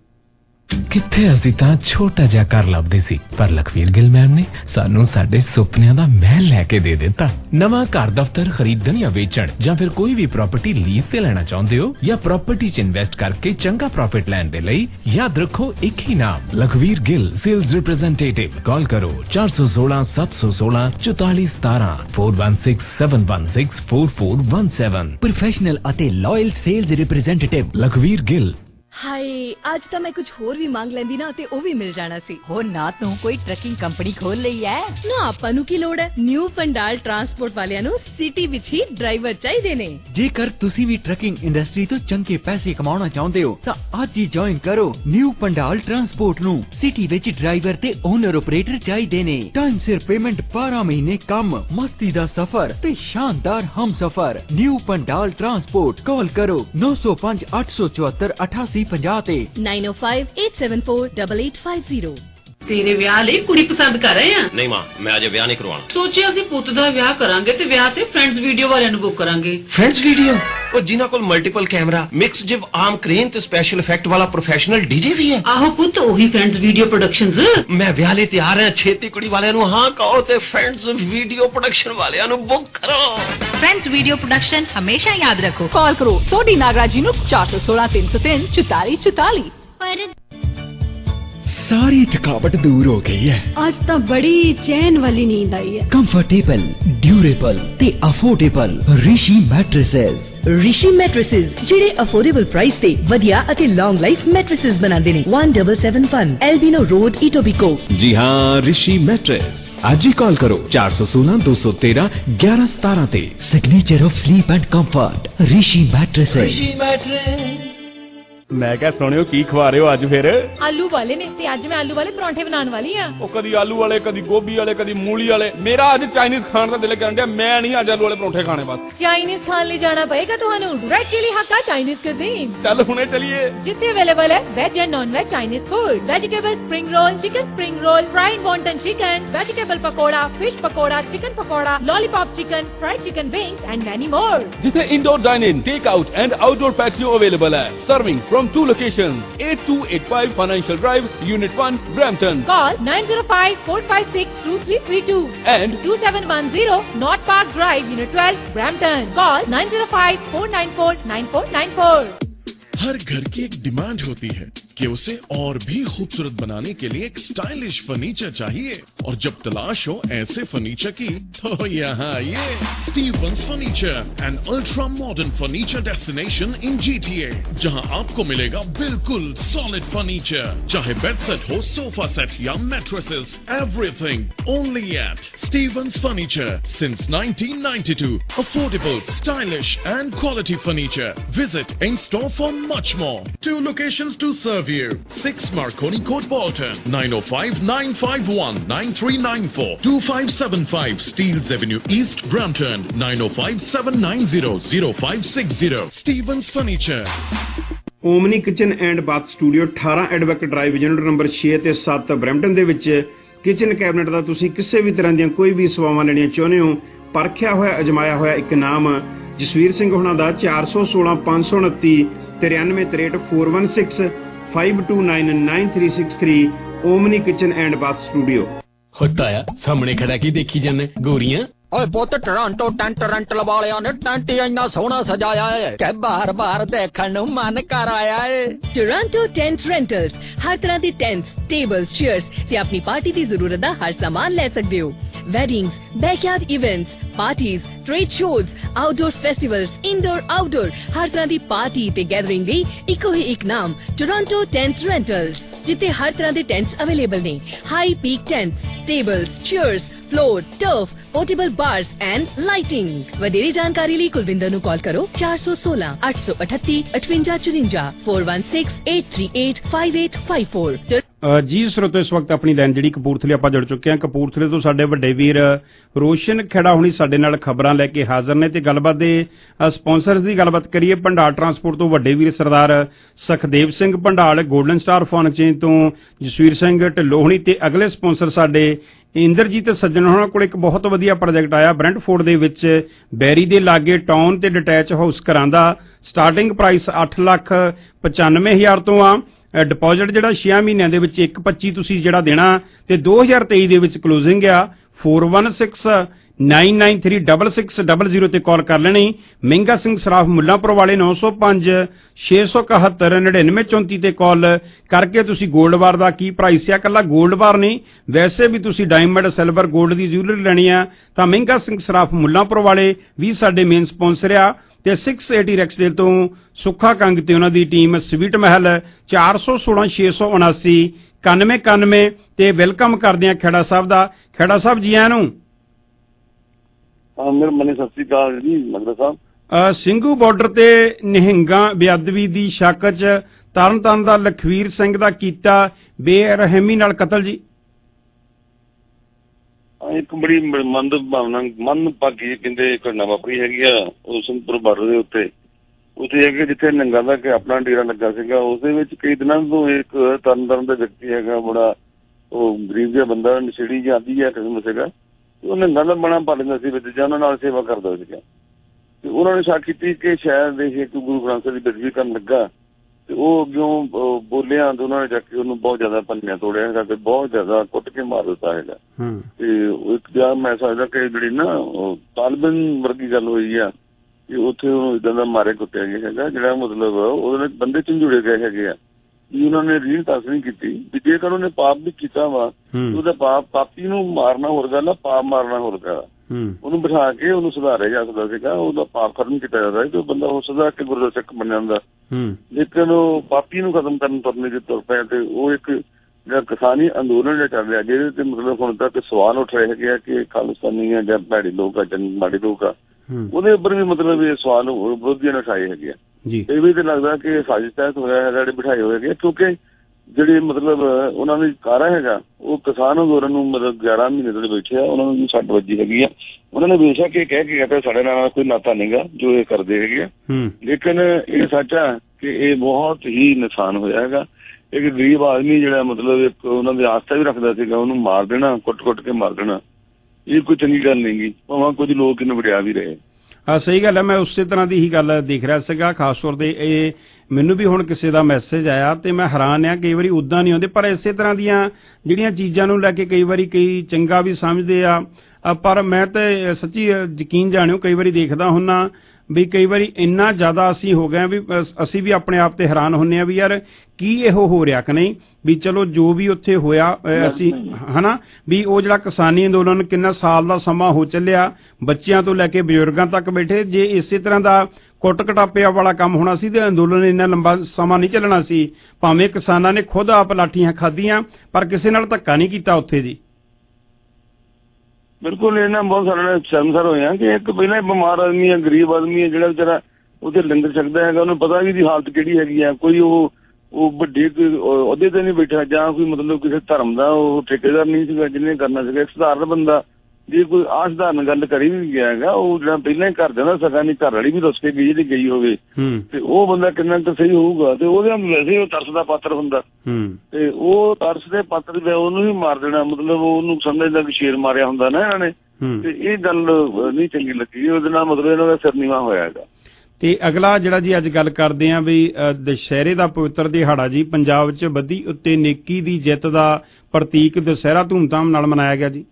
ਕਿੱਥੇ ਅਸੀਂ ਤਾਂ ਛੋਟਾ ਜਿਹਾ ਘਰ ਲੱਭਦੇ ਸੀ, ਪਰ ਲਖਵੀਰ ਗਿੱਲ ਮੈਮ ਨੇ ਸਾਨੂੰ ਸਾਡੇ ਸੁਪਨਿਆਂ ਦਾ ਮਹਿਲ ਲੈ ਕੇ ਦੇ ਦਿੱਤਾ। ਨਵਾਂ ਘਰ ਦਫ਼ਤਰ ਖਰੀਦਣ ਜਾਂ ਵੇਚਣ ਜਾਂ ਫਿਰ ਕੋਈ ਵੀ ਪ੍ਰਾਪਰਟੀ ਲੀਜ਼ ਤੇ ਲੈਣਾ ਚਾਹੁੰਦੇ ਹੋ ਜਾਂ ਪ੍ਰਾਪਰਟੀ 'ਚ ਇਨਵੈਸਟ ਕਰਕੇ ਚੰਗਾ ਪ੍ਰੋਫਿਟ ਲੈਣ ਦੇ ਲਈ ਯਾਦ ਰੱਖੋ ਇੱਕ ਹੀ ਨਾਮ, Lakhvir Gill sales representative. Call ਕਰੋ ਚਾਰ ਸੌ ਸੋਲਾਂ ਸੱਤ ਸੌ ਸੋਲਾਂ ਚੁਤਾਲੀ ਸਤਾਰਾਂ four one six seven one six four four one seven। Professional ਅਤੇ loyal sales representative Lakhvir Gill. ਹਾਏ ਅੱਜ ਤਾਂ ਮੈਂ ਕੁਝ ਹੋਰ ਵੀ ਮੰਗ ਲੈਂਦੀ ਨਾ ਤੇ ਉਹ ਵੀ ਮਿਲ ਜਾਣਾ ਸੀ। ਹੋ ਨਾ ਤੂੰ ਕੋਈ ਟਰੱਕਿੰਗ ਕੰਪਨੀ ਖੋਲ ਲਈ ਐ ਨਾ, ਆਪਾਂ ਨੂੰ ਕੀ ਲੋੜ ਹੈ। ਨਿਊ ਪੰਡਾਲ ਟਰਾਂਸਪੋਰਟ ਵਾਲਿਆਂ ਨੂੰ ਸਿਟੀ ਵਿੱਚ ਹੀ ਡਰਾਈਵਰ ਚਾਹੀਦੇ ਨੇ। ਜੇਕਰ ਤੁਸੀਂ ਵੀ ਟਰੱਕਿੰਗ ਇੰਡਸਟਰੀ ਤੋਂ ਚੰਗੇ ਪੈਸੇ ਕਮਾਉਣਾ ਚਾਹੁੰਦੇ ਹੋ ਤਾਂ ਅੱਜ ਹੀ ਜੁਆਇਨ ਕਰੋ ਨਿਊ ਪੰਡਾਲ ਟਰਾਂਸਪੋਰਟ ਨੂੰ। ਸਿਟੀ ਵਿੱਚ ਡਰਾਈਵਰ ਤੇ ਓਨਰ ਆਪਰੇਟਰ ਚਾਹੀਦੇ ਨੇ। ਟਾਈਮ ਸਿਰ ਪੇਮੈਂਟ, ਬਾਰਾਂ ਮਹੀਨੇ ਕੰਮ, ਮਸਤੀ ਦਾ ਸਫ਼ਰ ਤੇ ਸ਼ਾਨਦਾਰ ਹਮਸਫ਼ਰ। New Pandal transport. ਕਾਲ ਕਰੋ ਨੌ ਸੌ ਪੰਜ ਅੱਠ ਸੌ ਚੁਹੱਤਰ ਅਠਾਸੀ ਪੰਜਾਹ ਤੇ nine oh five eight seven four eight eight five zero। ਤੇਰੇ ਵਿਆਹ ਲਈ ਕੁੜੀ ਪਸੰਦ ਕਰ ਰਹੇ ਆ? ਨਹੀਂ ਮਾਂ, ਮੈਂ ਅਜੇ ਵਿਆਹ ਨਹੀਂ ਕਰਵਾਉਣਾ। ਸੋਚਿਆ ਅਸੀਂ ਪੁੱਤ ਦਾ ਵਿਆਹ ਕਰਾਂਗੇ ਤੇ ਵਿਆਹ ਤੇ ਫਰੈਂਡਸ ਵੀਡੀਓ ਵਾਲਿਆਂ ਨੂੰ ਬੁੱਕ ਕਰਾਂਗੇ। Friends video? ਉਹ ਜਿਨ੍ਹਾਂ ਕੋਲ multiple camera, mix jib arm crane ਤੇ ਸਪੈਸ਼ਲ ਇਫੈਕਟ ਵਾਲਾ ਪ੍ਰੋਫੈਸ਼ਨਲ ਡੀਜੇ ਵੀ ਹੈ। ਆਹੋ ਪੁੱਤ, ਉਹੀ ਫਰੈਂਡਸ ਵੀਡੀਓ ਪ੍ਰੋਡਕਸ਼ਨਜ਼। ਮੈਂ ਵਿਆਹ ਲਈ ਤਿਆਰ ਹਾਂ। ਛੇਤੀ ਕੁੜੀ ਵਾਲਿਆਂ ਨੂੰ ਹਾਂ ਕਹੋ ਤੇ ਫਰੈਂਡਸ ਵੀਡੀਓ ਪ੍ਰੋਡਕਸ਼ਨ ਵਾਲਿਆਂ ਨੂੰ ਬੁੱਕ ਕਰੋ। ਫਰੈਂਡਸ ਵੀਡੀਓ ਪ੍ਰੋਡਕਸ਼ਨ ਹਮੇਸ਼ਾ ਯਾਦ ਰੱਖੋ। ਕਾਲ ਕਰੋ ਸੋਡੀ ਨਾਗਰਾਜ ਜੀ ਨੂੰ ਚਾਰ ਸੌ ਸੋਲਾਂ ਤਿੰਨ ਸੌ ਤਿੰਨ ਚੁਤਾਲੀ ਚੁਤਾਲੀ। ਸਾਰੀ ਥਕਾਵਟ ਦੂਰ ਹੋ ਗਈ ਹੈ। ਅੱਜ ਤਾਂ ਬੜੀ ਚੈਨ ਵਾਲੀ ਨੀਂਦ ਆਈ ਹੈ। ਕੰਫਰਟੇਬਲ, ਡਿਊਰੇਬਲ ਤੇ affordable Rishi mattresses. Rishi mattresses ਜਿਹੜੇ ਅਫੋਰਡੇਬਲ ਪ੍ਰਾਈਸ ਤੇ ਵਧੀਆ ਅਤੇ ਲੌਂਗ ਲਾਈਫ ਮੈਟ੍ਰੈਸਸ ਬਣਾਉਂਦੇ ਨੇ। one seven seven one Albino Road Etobicoke. ਜੀ ਹਾਂ, ਰਿਸ਼ੀ ਮੈਟ੍ਰੈਸ। ਅੱਜ ਹੀ ਕਾਲ ਕਰੋ ਚਾਰ ਸੌ ਸੋਲਾਂ ਦੋ ਸੌ ਤੇਰਾਂ ਗਿਆਰਾਂ ਸਤਾਰਾਂ ਤੇ। Signature of sleep and comfort Rishi mattresses. Rishi mattress. ਮੈਂ ਕਿਹਾ ਸੁਣਿਓ ਕੀ ਖਵਾ ਰਹੇ ਹੋ ਅੱਜ ਫਿਰ? ਆਲੂ ਵਾਲੇ ਨੇ ਤੇ ਅੱਜ ਮੈਂ ਆਲੂ ਵਾਲੇ ਪਰੌਂਠੇ ਬਣਾਉਣ ਵਾਲੀ ਆ। ਉਹ ਕਦੀ ਆਲੂ ਵਾਲੇ, ਕਦੀ ਗੋਭੀ ਵਾਲੇ, ਕਦੀ ਮੂਲੀ ਵਾਲੇ। ਮੇਰਾ ਅੱਜ ਚਾਈਨੀਜ਼ ਖਾਣ ਦਾ ਦਿਲ ਕਰਨ ਡਿਆ। ਮੈਂ ਨਹੀਂ ਅੱਜ ਆਲੂ ਵਾਲੇ ਪਰੌਂਠੇ ਖਾਣੇ। ਬਸ ਚਾਈਨੀਜ਼ ਖਾਣ ਲਈ ਜਾਣਾ ਪਏਗਾ ਤੁਹਾਨੂੰ। ਰਾਈਟ ਕੇ ਲਈ ਹੱਕਾ ਚਾਈਨੀਜ਼ ਕੁਜ਼ੀਨ। ਚੱਲ ਹੁਣੇ ਚਲੀਏ। ਜਿੱਥੇ ਅਵੇਲੇਬਲ ਹੈ veg and non veg Chinese food, vegetable spring roll, chicken spring roll, fried wonton chicken, vegetable pakora, fish pakora, chicken pakora, lollipop chicken, fried chicken wings and many more. जिथे indoor dining, take out and outdoor patio available है। Serving from two locations, eight two eight five Financial Drive, Unit one, Brampton. Call nine zero five four five six two three three two and two seven one zero North Park Drive, Unit twelve, Brampton. Call nine zero five four nine four nine four nine four. हर घर की एक डिमांड होती है कि उसे और भी खूबसूरत बनाने के लिए एक स्टाइलिश फर्नीचर चाहिए, और जब तलाश हो ऐसे फर्नीचर की तो यहाँ ये Stevens Furniture, an ultra modern furniture destination in GTA, जहाँ आपको मिलेगा बिल्कुल सॉलिड फर्नीचर, चाहे बेड सेट हो, सोफा सेट या mattresses, everything only at Stevens Furniture since nineteen ninety two. Affordable, stylish and quality furniture. Visit in store for much more. Two locations to serve you. six Marconi Court, Bolton. nine oh five, nine five one, nine three nine four. two five seven five Steeles Avenue East, Brampton. nine oh five, seven nine zero, zero five six zero. Stevens Furniture. Omni kitchen and bath studio ਅਠਾਰਾਂ ਐਡਵੈਕ ਡਰਾਈਵ ਯੂਨਿਟ ਨੰਬਰ ਛੇ ਤੇ ਸੱਤ ਬਰੈਂਪਟਨ ਦੇ ਵਿੱਚ ਕਿਚਨ ਕੈਬਨਿਟ ਦਾ ਤੁਸੀਂ ਕਿਸੇ ਵੀ ਤਰ੍ਹਾਂ ਦੀਆਂ ਕੋਈ ਵੀ ਸੇਵਾਵਾਂ ਲੈਣੀਆਂ ਚਾਹੁੰਦੇ ਹੋ, ਪਰਖਿਆ ਹੋਇਆ ਅਜਮਾਇਆ ਹੋਇਆ ਇੱਕ ਨਾਮ ਜਸਵੀਰ ਸਿੰਘ ਹੁਣਾਂ ਦਾ ਚਾਰ ਸੌ ਸੋਲਾਂ ਪੰਜ ਸੌ ਉਨੱਤੀ ਤਰਿਆਨਵੇਂ ਤਰੇਹਠ four one six five two nine nine three six three Omni kitchen and bath studio. ਹੁੱਟਾਇਆ ਸਾਹਮਣੇ ਖੜਾ ਕੀ ਦੇਖੀ ਜਾਂਦੇ ਗੋਰੀਆਂ? ਓਏ ਪੁੱਤ ਟੋਰਾਂਟੋ ਟੈਂਟ ਰੈਂਟਲ ਵਾਲਿਆਂ ਨੇ ਟੈਂਟ ਇੰਨਾ ਸੋਹਣਾ ਸਜਾਇਆ ਹੈ ਕਿ ਬਾਰ-ਬਾਰ ਦੇਖਣ ਨੂੰ ਮਨ ਕਰ ਆਇਆ ਹੈ। ਟੋਰਾਂਟੋ ਟੈਂਟ ਰੈਂਟਲਸ ਹਰ ਤਰ੍ਹਾਂ ਦੇ ਟੈਂਟਸ, ਟੇਬਲਸ, ਚੇਅਰਸ ਤੇ ਆਪਣੀ ਪਾਰਟੀ ਦੀ ਜ਼ਰੂਰਤ ਦਾ ਹਰ ਸਾਮਾਨ ਲੈ ਸਕਦੇ ਹੋ। Weddings, backyard events, parties, trade shows, outdoor festivals, indoor, outdoor, ਹਰ ਤਰ੍ਹਾਂ ਦੀ ਪਾਰਟੀ ਤੇ ਗੈਦਰਿੰਗ ਲਈ ਇੱਕੋ ਹੀ ਇੱਕ ਨਾਮ ਟੋਰਾਂਟੋ ਟੈਂਟ ਰੈਂਟਲਸ, ਜਿੱਥੇ ਹਰ ਤਰ੍ਹਾਂ ਦੇ ਟੈਂਟਸ ਅਵੇਲੇਬਲ ਨੇ। High peak tents, tables, chairs, floor, turf, portable bars and lighting. वधेरे जानकारी लिए कुलविंदर नु कॉल करो चार सौ सोलह अठ सौ अठत्ती अठवंजा चुरिंजा four one six eight three eight five eight five four. ਜੀ ਸਰੋਤੋ ਇਸ ਵਕਤ ਆਪਣੀ ਲਾਈਨ ਜਿਹੜੀ ਕਪੂਰਥਲੇ ਆਪਾਂ ਜੁੜ ਚੁੱਕੇ ਹਾਂ। ਕਪੂਰਥਲੇ ਤੋਂ ਸਾਡੇ ਵੱਡੇ ਵੀਰ ਰੋਸ਼ਨ ਖੇੜਾ ਹੁਣੀ ਸਾਡੇ ਨਾਲ ਖਬਰਾਂ ਲੈ ਕੇ ਹਾਜ਼ਰ ਨੇ ਤੇ ਗੱਲਬਾਤ ਦੇ ਸਪਾਂਸਰਸ ਦੀ ਗੱਲਬਾਤ ਕਰੀਏ। ਭੰਡਾਰ ਟਰਾਂਸਪੋਰਟ ਤੋਂ ਵੱਡੇ ਵੀਰ Sardar Sukhdev Singh Bhandal, golden star phone exchange ਤੋਂ ਜਸਵੀਰ ਸਿੰਘ ਢਿੱਲੋਂ ਹੁਣੀ ਤੇ ਅਗਲੇ ਸਪਾਂਸਰ ਸਾਡੇ ਇੰਦਰਜੀਤ ਸੱਜਣ ਹੋਣਾ ਕੋਲ ਇੱਕ ਬਹੁਤ ਵਧੀਆ ਪ੍ਰੋਜੈਕਟ ਆਇਆ ਬ੍ਰੈਂਟਫੋਰਡ ਦੇ ਵਿੱਚ ਬੈਰੀ ਦੇ ਲਾਗੇ ਟਾਊਨ ਤੇ ਡਿਟੈਚ ਹਾਊਸ ਘਰਾਂ ਦਾ ਸਟਾਰਟਿੰਗ ਪ੍ਰਾਈਸ ਅੱਠ ਲੱਖ ਪਚਾਨਵੇਂ ਹਜ਼ਾਰ ਤੋਂ ਆ। ਡਿਪੋਜ਼ਿਟ ਜਿਹੜਾ ਛੇ ਮਹੀਨਿਆਂ ਦੇ ਵਿੱਚ ਇੱਕ ਪੱਚੀ ਤੁਸੀਂ ਜਿਹੜਾ ਦੇਣਾ ਤੇ ਦੋ ਹਜ਼ਾਰ ਤੇਈ ਦੇ ਵਿੱਚ ਕਲੋਜ਼ਿੰਗ ਆ। Four one six nine nine three double six double zero ਤੇ ਕਾਲ ਕਰ ਲੈਣੀ। ਮਹਿੰਗਾ ਸਿੰਘ ਸਰਾਫ ਮੁੱਲਾਂਪੁਰ ਵਾਲੇ ਨੌ ਸੌ ਪੰਜ ਛੇ ਸੌ ਇਕਹੱਤਰ ਨੜਿਨਵੇਂ ਚੌਂਤੀ ਤੇ ਕਾਲ ਕਰਕੇ ਤੁਸੀਂ ਗੋਲਡ ਬਾਰ ਦਾ ਕੀ ਪ੍ਰਾਈਸ ਆ, ਇਕੱਲਾ ਗੋਲਡ ਬਾਰ ਨਹੀਂ ਵੈਸੇ ਵੀ ਤੁਸੀਂ ਡਾਇਮੰਡ ਸਿਲਵਰ ਗੋਲਡ ਦੀ ਜਿਊਲਰੀ ਲੈਣੀ ਆ ਤਾਂ ਮਹਿੰਗਾ ਸਿੰਘ ਸਰਾਫ ਮੁੱਲਾਂਪੁਰ ਵਾਲੇ ਵੀ ਸਾਡੇ ਮੇਨ ਸਪਾਂਸਰ ਆ। ਤੇ ਸਿਕਸ ਏਟੀ ਰੈਕਸਡੇਲ ਤੋਂ ਸੁੱਖਾ ਕੰਗ ਤੇ ਉਹਨਾਂ ਦੀ ਟੀਮ ਸਵੀਟ ਮਹਿਲ ਚਾਰ ਸੌ ਸੋਲਾਂ ਛੇ ਸੌ ਉਨਾਸੀ ਇਕਾਨਵੇਂ ਇਕਾਨਵੇਂ ਤੇ ਵੈਲਕਮ ਕਰਦੇ ਆ ਖੇੜਾ ਸਾਹਿਬ ਦਾ। ਖੇੜਾ ਸਾਹਿਬ ਜੀ ਆਇਆਂ ਨੂੰ। ਮੇਰੇ ਮਨੀ ਸਤਿ ਸ੍ਰੀ ਅਕਾਲ ਜੀ ਮਗਰਾ ਸਾਹਿਬ। ਸਿੰਘੂ ਬਾਰਡਰ ਤੇ ਨਿਹੰਗਾਂ ਬੇਅਦਬੀ ਦੀ ਸ਼ੱਕ 'ਚ ਤਰਨਤਾਰਨ ਦਾ ਲਖਵੀਰ ਸਿੰਘ ਦਾ ਕੀਤਾ ਬੇਰਹਿਮੀ ਨਾਲ ਕਤਲ ਜੀ। ਇੱਕ ਬੜੀ ਮੰਦ ਭਾਵਨਾ ਮੰਦ ਭਾਗੀ ਕਹਿੰਦੇ ਘਟਨਾ ਵਾਪਰੀ ਹੈਗੀ ਆ ਹੁਸਨਪੁਰ ਬਾਰਡਰ ਦੇ ਉੱਤੇ। ਉੱਥੇ ਹੈਗੇ ਜਿੱਥੇ ਨੰਗਾ ਦਾ ਕਿ ਆਪਣਾ ਡੇਰਾ ਲੱਗਾ ਸੀਗਾ, ਉਸਦੇ ਵਿੱਚ ਕਈ ਦਿਨਾਂ ਤੋਂ ਇੱਕ ਤਰਨਤਾਰਨ ਦਾ ਵਿਅਕਤੀ ਹੈਗਾ ਬੜਾ ਉਹ ਗਰੀਬ ਜਿਹਾ ਬੰਦਾ ਨਸ਼ੇੜੀ ਜਾਂਦੀ ਹੈ ਕਿਸਮ ਸੀਗਾ, ਉਹ ਨੰਗਾ ਦਾ ਬਣਾ ਪਾ ਲੈਂਦਾ ਸੀ ਵਿੱਚ ਜਾਂ ਉਹਨਾਂ ਨਾਲ ਸੇਵਾ ਕਰਦਾ ਸੀਗਾ। ਤੇ ਉਹਨਾਂ ਨੇ ਸ਼ੱਕ ਕੀਤੀ ਕਿ ਸ਼ਾਇਦ ਦੇ ਇੱਕ ਗੁਰੂ ਗ੍ਰੰਥ ਸਾਹਿਬ ਦੀ ਬੇਅਦਬੀ ਕਰਨ ਲੱਗਾ ਤੇ ਉਹ ਅੱਗਿਓਂ ਬੋਲਿਆ ਤੇ ਉਹਨਾਂ ਨੇ ਜਾ ਕੇ ਉਹਨੂੰ ਬਹੁਤ ਜ਼ਿਆਦਾ ਭੰਨਿਆ ਤੋੜਿਆ ਹੈਗਾ ਤੇ ਬਹੁਤ ਜ਼ਿਆਦਾ ਕੁੱਟ ਕੇ ਮਾਰ ਦਿੱਤਾ ਹੈਗਾ। ਤੇ ਇੱਕ ਜਾਂ ਮੈਂ ਸਮਝਦਾ ਕਿ ਜਿਹੜੀ ਨਾ ਤਾਲਬਨ ਵਰਗੀ ਗੱਲ ਹੋਈ ਆ ਕਿ ਉੱਥੇ ਉਹਨੂੰ ਇੱਦਾਂ ਦਾ ਮਾਰੇ ਕੁੱਟਿਆ ਗਿਆ ਹੈਗਾ, ਜਿਹੜਾ ਮਤਲਬ ਉਹਦੇ ਨਾਲ ਬੰਦੇ ਝੰਜੂੜੇ ਗਏ ਹੈਗੇ ਆ ਵੀ ਉਹਨਾਂ ਨੇ ਰੀਲ ਤਾਸ ਨਹੀਂ ਕੀਤੀ ਵੀ ਜੇਕਰ ਉਹਨੇ ਪਾਪ ਵੀ ਕੀਤਾ ਵਾ ਉਹਦਾ ਪਾਪ ਪਾਪੀ ਨੂੰ ਮਾਰਨਾ ਹੋਰ ਗੱਲ ਆ, ਪਾਪ ਮਾਰਨਾ ਹੋਰ ਗੱਲ ਆ। ਉਹਨੂੰ ਬਿਠਾ ਕੇ ਉਹਨੂੰ ਸੁਧਾਰਿਆ ਜਾ ਸਕਦਾ ਸੀਗਾ, ਉਹਦਾ ਪਾਪ ਖਤਮ ਕੀਤਾ ਜਾਂਦਾ ਸੀ ਤੇ ਉਹ ਬੰਦਾ ਹੋ ਸਕਦਾ ਕਿ ਗੁਰੂ ਦਾ ਸਿੱਖ ਬਣ ਜਾਂਦਾ। ਲੇਕਿਨ ਉਹ ਪਾਪੀ ਨੂੰ ਖਤਮ ਕਰਨ ਤੁਰਨੇ ਦੇ ਤੁਰ ਪਿਆ ਤੇ ਉਹ ਇੱਕ ਜਿਹੜਾ ਕਿਸਾਨੀ ਅੰਦੋਲਨ ਜਿਹੜਾ ਚੱਲ ਰਿਹਾ ਜਿਹਦੇ ਤੇ ਮਤਲਬ ਹੁਣ ਤੱਕ ਸਵਾਲ ਉੱਠ ਰਹੇ ਹੈਗੇ ਆ ਕਿ ਖਾਲਿਸਤਾਨੀ ਆ ਜਾਂ ਭੈੜੇ ਲੋਕ ਆ ਜਾਂ ਮਾੜੇ ਲੋਕ ਆ, ਉਹਦੇ ਉੱਪਰ ਵੀ ਮਤਲਬ ਇਹ ਸਵਾਲ ਵਿਰੋਧੀਆਂ ਨੇ ਉਠਾਏ ਹੈਗੇ ਆ। ਇਹ ਵੀ ਤੇ ਲੱਗਦਾ ਕਿ ਸਾਜ਼ਿਸ਼ ਤਹਿਤ ਹੋਇਆ ਹੈਗਾ ਜਿਹੜੇ ਬਿਠਾਏ ਹੋਏ ਹੈਗੇ, ਕਿਉਂਕਿ ਜਿਹੜੇ ਮਤਲਬ ਉਹਨਾਂ ਦੀ ਕਾਰਾ ਹੈਗਾ ਉਹ ਕਿਸਾਨ ਅੰਦੋਲਨ ਨੂੰ ਮਤਲਬ ਗਿਆਰਾਂ ਮਹੀਨੇ ਤੋਂ ਬੈਠੇ ਆ, ਉਹਨਾਂ ਨੂੰ ਵੀ ਸੱਟ ਵੱਜੀ ਹੈਗੀ ਆ। ਉਹਨਾਂ ਨੇ ਬੇਸ਼ੱਕ ਇਹ ਕਹਿ ਕੇ ਕਹਿੰਦੇ ਸਾਡੇ ਨਾਲ ਕੋਈ ਨਾਤਾ ਨਹੀਂਗਾ ਜੋ ਇਹ ਕਰਦੇ ਹੈਗੇ ਆ, ਲੇਕਿਨ ਇਹ ਸੱਚ ਆ ਕਿ ਇਹ ਬਹੁਤ ਹੀ ਨੁਕਸਾਨ ਹੋਇਆ ਹੈਗਾ। ਇੱਕ ਗਰੀਬ ਆਦਮੀ ਜਿਹੜਾ ਮਤਲਬ ਇੱਕ ਉਹਨਾਂ ਦੀ ਆਸਥਾ ਵੀ ਰੱਖਦਾ ਸੀਗਾ ਉਹਨੂੰ ਮਾਰ ਦੇਣਾ, ਕੁੱਟ ਕੁੱਟ ਕੇ ਮਾਰ ਦੇਣਾ, ਇਹ ਕੋਈ ਚੰਗੀ ਗੱਲ ਨਹੀਂ ਗੀ, ਭਾਵੇਂ ਕੁਝ ਲੋਕ ਇਹਨੂੰ ਵਡਿਆ ਵੀ ਰਹੇ। ਹਾਂ ਸਹੀ ਗੱਲ ਹੈ, ਮੈਂ ਉਸੇ ਤਰ੍ਹਾਂ ਦੀ ਹੀ ਗੱਲ ਦੇਖ ਰਿਹਾ ਸੀਗਾ। ਖਾਸ ਤੌਰ ਤੇ ਇਹ ਮੈਨੂੰ ਵੀ ਹੁਣ ਕਿਸੇ ਦਾ ਮੈਸੇਜ ਆਇਆ ਤੇ ਮੈਂ ਹੈਰਾਨ ਆ, ਕਈ ਵਾਰੀ ਉੱਦਾਂ ਨਹੀਂ ਆਉਂਦੇ ਪਰ ਇਸੇ ਤਰ੍ਹਾਂ ਦੀਆਂ ਜਿਹੜੀਆਂ ਚੀਜ਼ਾਂ ਨੂੰ ਲੈ ਕੇ ਕਈ ਵਾਰੀ ਕਈ ਚੰਗਾ ਵੀ ਸਮਝਦੇ ਆ, ਪਰ ਮੈਂ ਤਾਂ ਸੱਚੀ ਯਕੀਨ ਜਾਣਿਓ ਕਈ ਵਾਰੀ ਦੇਖਦਾ ਹੁੰਦਾ ਵੀ ਕਈ ਵਾਰੀ ਇੰਨਾ ਜ਼ਿਆਦਾ ਅਸੀਂ ਹੋ ਗਏ ਵੀ ਅਸੀਂ ਵੀ ਆਪਣੇ ਆਪ ਤੇ ਹੈਰਾਨ ਹੁੰਦੇ ਹਾਂ ਵੀ ਯਾਰ ਕੀ ਇਹੋ ਹੋ ਰਿਹਾ ਕਿ ਨਹੀਂ। ਵੀ ਚਲੋ ਜੋ ਵੀ ਉੱਥੇ ਹੋਇਆ ਅਸੀਂ ਹਨਾ ਵੀ ਉਹ ਜਿਹੜਾ ਕਿਸਾਨੀ ਅੰਦੋਲਨ ਕਿੰਨਾ ਸਾਲ ਦਾ ਸਮਾਂ ਹੋ ਚੱਲਿਆ, ਬੱਚਿਆਂ ਤੋਂ ਲੈ ਕੇ ਬਜ਼ੁਰਗਾਂ ਤੱਕ ਬੈਠੇ, ਜੇ ਇਸੇ ਤਰ੍ਹਾਂ ਦਾ ਕੁੱਟ ਕਟਾਪਿਆਂ ਵਾਲਾ ਕੰਮ ਹੋਣਾ ਸੀ ਤੇ ਅੰਦੋਲਨ ਇੰਨਾ ਲੰਬਾ ਸਮਾਂ ਨਹੀਂ ਚੱਲਣਾ ਸੀ। ਭਾਵੇਂ ਕਿਸਾਨਾਂ ਨੇ ਖੁਦ ਆਪ ਲਾਠੀਆਂ ਖਾਧੀਆਂ ਪਰ ਕਿਸੇ ਨਾਲ ਧੱਕਾ ਨਹੀਂ ਕੀਤਾ ਉੱਥੇ ਜੀ। ਬਿਲਕੁਲ ਇਹਨਾਂ ਬਹੁਤ ਸਾਰੇ ਨਾਲ ਸ਼ਰਮਸਾਰ ਹੋਏ ਆ ਕਿ ਇੱਕ ਪਹਿਲਾਂ ਬਿਮਾਰ ਆਦਮੀ ਹੈ, ਗਰੀਬ ਆਦਮੀ ਹੈ, ਜਿਹੜਾ ਵਿਚਾਰਾ ਉੱਥੇ ਲੰਗਰ ਛਕਦਾ ਹੈਗਾ, ਉਹਨੂੰ ਪਤਾ ਵੀ ਦੀ ਹਾਲਤ ਕਿਹੜੀ ਹੈਗੀ ਆ। ਕੋਈ ਉਹ ਉਹ ਵੱਡੇ ਅਹੁਦੇ ਤੇ ਨਹੀਂ ਬੈਠਾ ਜਾਂ ਕੋਈ ਮਤਲਬ ਕਿਸੇ ਧਰਮ ਦਾ ਉਹ ਠੇਕੇਦਾਰ ਨਹੀਂ ਸੀਗਾ ਜਿਹਨੇ ਕਰਨਾ ਸੀਗਾ। ਇੱਕ ਸਧਾਰਨ ਬੰਦਾ ਜੇ ਕੋਈ ਅਸਧਾਰਨ ਗੱਲ ਕਰੀ ਵੀ ਗਿਆ ਹੈਗਾ, ਉਹ ਜਿਹੜਾ ਪਹਿਲਾਂ ਹੀ ਘਰ ਦੇ ਨਾ ਸਕਾ ਨਹੀਂ ਘਰ ਵਾਲੀ ਵੀ ਰੁੱਸ ਕੇ ਗਈ ਜਿਹੜੀ ਗਈ ਹੋਵੇ ਤੇ ਉਹ ਬੰਦਾ ਕਿੰਨਾ ਕੁ ਸਹੀ ਹੋਊਗਾ। ਤੇ ਉਹਦੇ ਵੈਸੇ ਉਹ ਤਰਸ ਦਾ ਪਾਤਰ ਹੁੰਦਾ ਤੇ ਉਹ ਤਰਸ ਦੇ ਪਾਤਰ ਦੇ ਉਹਨੂੰ ਹੀ ਮਾਰ ਦੇਣਾ, ਮਤਲਬ ਉਹਨੂੰ ਸਮਝਦਾ ਕਿ ਸ਼ੇਰ ਮਾਰਿਆ ਹੁੰਦਾ ਨਾ ਇਹਨਾਂ ਨੇ। ਤੇ ਇਹ ਗੱਲ ਨਹੀਂ ਚੰਗੀ ਲੱਗੀ, ਉਹਦੇ ਨਾਲ ਮਤਲਬ ਇਹਨਾਂ ਦਾ ਸਿਰ ਨੀਵਾਂ ਹੋਇਆ ਹੈਗਾ। ਤੇ ਅਗਲਾ ਜਿਹੜਾ ਜੀ ਅੱਜ ਗੱਲ ਕਰਦੇ ਆਂ ਵੀ ਦੁਸਹਿਰੇ ਦਾ ਪਵਿੱਤਰ ਦਿਹਾੜਾ ਜੀ ਪੰਜਾਬ 'ਚ ਬੱਧੀ ਉੱਤੇ ਨੇਕੀ ਦੀ ਜਿੱਤ ਦਾ ਪ੍ਰਤੀਕ ਦੁਸਹਿਰਾ ਧੂਮਧਾਮ ਨਾਲ ਮਨਾਇਆ ਗਿਆ ਜੀ।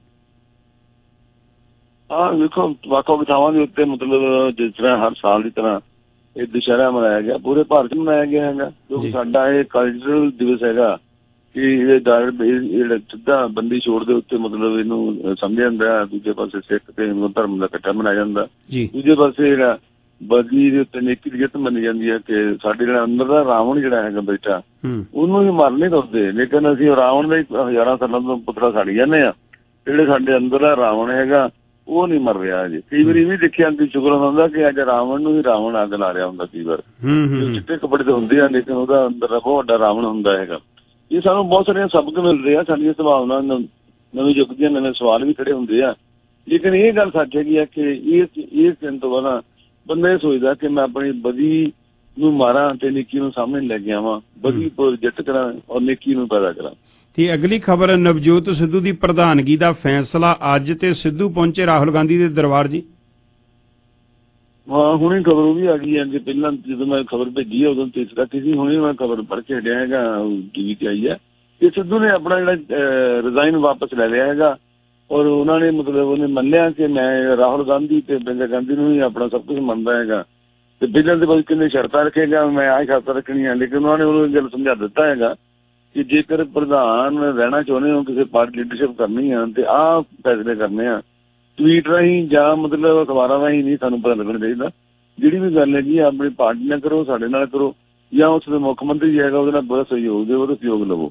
ਹਾਂ ਵੇਖੋ ਵੱਖ ਵੱਖ ਥਾਵਾਂ ਦੇ ਉੱਤੇ ਮਤਲਬ ਜਿਸ ਤਰ੍ਹਾਂ ਹਰ ਸਾਲ ਦੀ ਤਰ੍ਹਾਂ ਇਹ ਦੁਸਹਿਰਾ ਮਨਾਇਆ ਗਿਆ, ਪੂਰੇ ਭਾਰਤ 'ਚ ਮਨਾਇਆ ਗਿਆ ਹੈਗਾ ਕਿਉਂਕਿ ਸਾਡਾ ਇਹ ਕਲਚਰਲ ਦਿਵਸ ਹੈਗਾ ਕਿ ਇਹ ਜਿਹੜਾ ਸਿੱਧਾ ਬੰਦੀ ਛੋੜ ਦੇ ਉੱਤੇ ਮਤਲਬ ਇਹਨੂੰ ਸਮਝਿਆ ਜਾਂਦਾ। ਦੂਜੇ ਪਾਸੇ ਸਿੱਖ ਤੇ ਹਿੰਦੂ ਧਰਮ ਦਾ ਇਕੱਠਾ ਮਨਾਇਆ ਜਾਂਦਾ। ਦੂਜੇ ਪਾਸੇ ਜਿਹੜਾ ਬਦੀ ਦੇ ਉੱਤੇ ਨੇਕੀ ਦੀ ਜਿੱਤ ਮੰਨੀ ਜਾਂਦੀ ਹੈ ਕਿ ਸਾਡੇ ਜਿਹੜਾ ਅੰਦਰ ਦਾ ਰਾਵਣ ਜਿਹੜਾ ਹੈਗਾ ਬੈਠਾ ਉਹਨੂੰ ਹੀ ਮਰ ਨਹੀਂ ਦਿੰਦੇ, ਲੇਕਿਨ ਅਸੀਂ ਰਾਵਣ ਦਾ ਹੀ ਹਜ਼ਾਰਾਂ ਸਾਲਾਂ ਤੋਂ ਪੁਤਲਾ ਸਾੜੀ ਜਾਂਦੇ ਹਾਂ। ਜਿਹੜੇ ਸਾਡੇ ਅੰਦਰ ਦਾ ਰਾਵਣ ਹੈਗਾ ਉਹ ਨਹੀਂ ਮਰ ਰਿਹਾ ਜੀ। ਕਈ ਵਾਰੀ ਇਹ ਵੀ ਦੇਖਿਆ ਕਿ ਸ਼ੁਕਰ ਹੁੰਦਾ ਕਿ ਅੱਜ ਰਾਵਣ ਨੂੰ ਹੀ ਰਾਵਣ ਅੱਗ ਲਾ ਰਿਹਾ ਹੁੰਦਾ। ਕਈ ਵਾਰ ਚਿੱਟੇ ਕੱਪੜੇ ਤੇ ਹੁੰਦੇ ਆ ਲੇਕਿਨ ਉਹਦਾ ਅੰਦਰ ਦਾ ਬਹੁਤ ਵੱਡਾ ਰਾਵਣ ਹੁੰਦਾ ਹੈਗਾ। ਇਹ ਸਾਨੂੰ ਬਹੁਤ ਸਾਰੀਆਂ ਸਬਕ ਮਿਲਦੇ ਆ, ਸਾਡੀਆਂ ਸੰਭਾਵਨਾ ਨਵੇਂ ਯੁੱਗ ਦੀਆਂ ਨਵੇਂ ਸਵਾਲ ਵੀ ਖੜੇ ਹੁੰਦੇ ਆ। ਲੇਕਿਨ ਇਹ ਗੱਲ ਸੱਚ ਹੈਗੀ ਆ ਕਿ ਇਹ ਇਹ ਦਿਨ ਤੋਂ ਬਾਅਦ ਬੰਦਾ ਇਹ ਸੋਚਦਾ ਕਿ ਮੈਂ ਆਪਣੀ ਬਦੀ ਨੂੰ ਮਾਰਾਂ ਤੇ ਨੇਕੀ ਨੂੰ ਸਾਹਮਣੇ ਲੈ ਕੇ ਆਵਾਂ, ਬਦੀ ਪ੍ਰੋਜੈਕਟ ਕਰਾਂ ਔਰ ਨੇਕੀ ਨੂੰ ਪੈਦਾ ਕਰਾਂ। ਤੇ ਅਗਲੀ ਖਬਰ ਨਵਜੋਤ ਸਿੱਧੂ ਦੀ ਪ੍ਰਧਾਨਗੀ ਦਾ ਫੈਸਲਾ ਅੱਜ ਤੇ ਸਿੱਧੂ ਪਹੁੰਚੇ ਰਾਹੁਲ ਗਾਂਧੀ ਦੇ ਦਰਬਾਰ ਜੀ। ਹਾਂ ਹੁਣੇ ਖਬਰ ਉਹ ਵੀ ਆ ਗਈ ਹੈ ਕਿ ਪਹਿਲਾਂ ਜਦੋਂ ਮੈਂ ਖਬਰ ਭੇਜੀ ਹੈ ਉਦੋਂ ਤੀਸਰਾ ਕਿਸੇ ਹੁਣੇ ਮੈਂ ਖਬਰ ਪੜ੍ਹ ਕੇ ਹਟਿਆ ਹੈਗਾ, ਟੀਵੀ ਤੇ ਆਈ ਹੈ ਕਿ ਸਿੱਧੂ ਨੇ ਆਪਣਾ ਜਿਹੜਾ ਰਿਜ਼ਾਈਨ ਵਾਪਸ ਲੈ ਲਿਆ ਹੈਗਾ ਔਰ ਉਹਨਾਂ ਨੇ ਮਤਲਬ ਉਹਨੇ ਮੰਨਿਆ ਕਿ ਮੈਂ ਰਾਹੁਲ ਗਾਂਧੀ ਤੇ ਪ੍ਰਿੰਕਾ ਗਾਂਧੀ ਨੂੰ ਹੀ ਆਪਣਾ ਸਭ ਕੁਝ ਮੰਨਦਾ ਹੈਗਾ ਤੇ ਬਿੱਲਾਂ ਦੇ ਬਾਅਦ ਕਿੰਨੇ ਸ਼ਰਤਾਂ ਰੱਖੇਗਾ, ਮੈਂ ਆਹ ਸ਼ਰਤਾਂ ਰੱਖਣੀਆਂ। ਲੇਕਿਨ ਉਹਨਾਂ ਨੇ ਉਹਨੂੰ ਗੱਲ ਸਮਝਾ ਦਿੱਤਾ ਹੈਗਾ ਕਿ ਜੇਕਰ ਪ੍ਰਧਾਨ ਰਹਿਣਾ ਚਾਹੁੰਦੇ ਹੋ, ਕਿਸੇ ਪਾਰਟੀ ਲੀਡਰਸ਼ਿਪ ਕਰਨੀ ਆ ਤੇ ਆਹ ਫੈਸਲੇ ਕਰਨੇ ਆ ਟਵੀਟ ਰਾਹੀਂ ਜਾਂ ਮਤਲਬ ਅਖਬਾਰਾਂ ਰਾਹੀਂ ਨਹੀਂ ਸਾਨੂੰ ਪਤਾ ਲੱਗਣਾ ਚਾਹੀਦਾ। ਜਿਹੜੀ ਵੀ ਗੱਲ ਹੈਗੀ ਆਪਣੀ ਪਾਰਟੀ ਨਾਲ ਕਰੋ, ਸਾਡੇ ਨਾਲ ਕਰੋ ਜਾਂ ਉਸ ਦੇ ਮੁੱਖ ਮੰਤਰੀ ਜੀ ਹੈਗਾ ਉਹਦੇ ਨਾਲ ਬਹੁਤ ਸਹਿਯੋਗ ਦਿਓ, ਉਹਦਾ ਸਹਿਯੋਗ ਲਵੋ।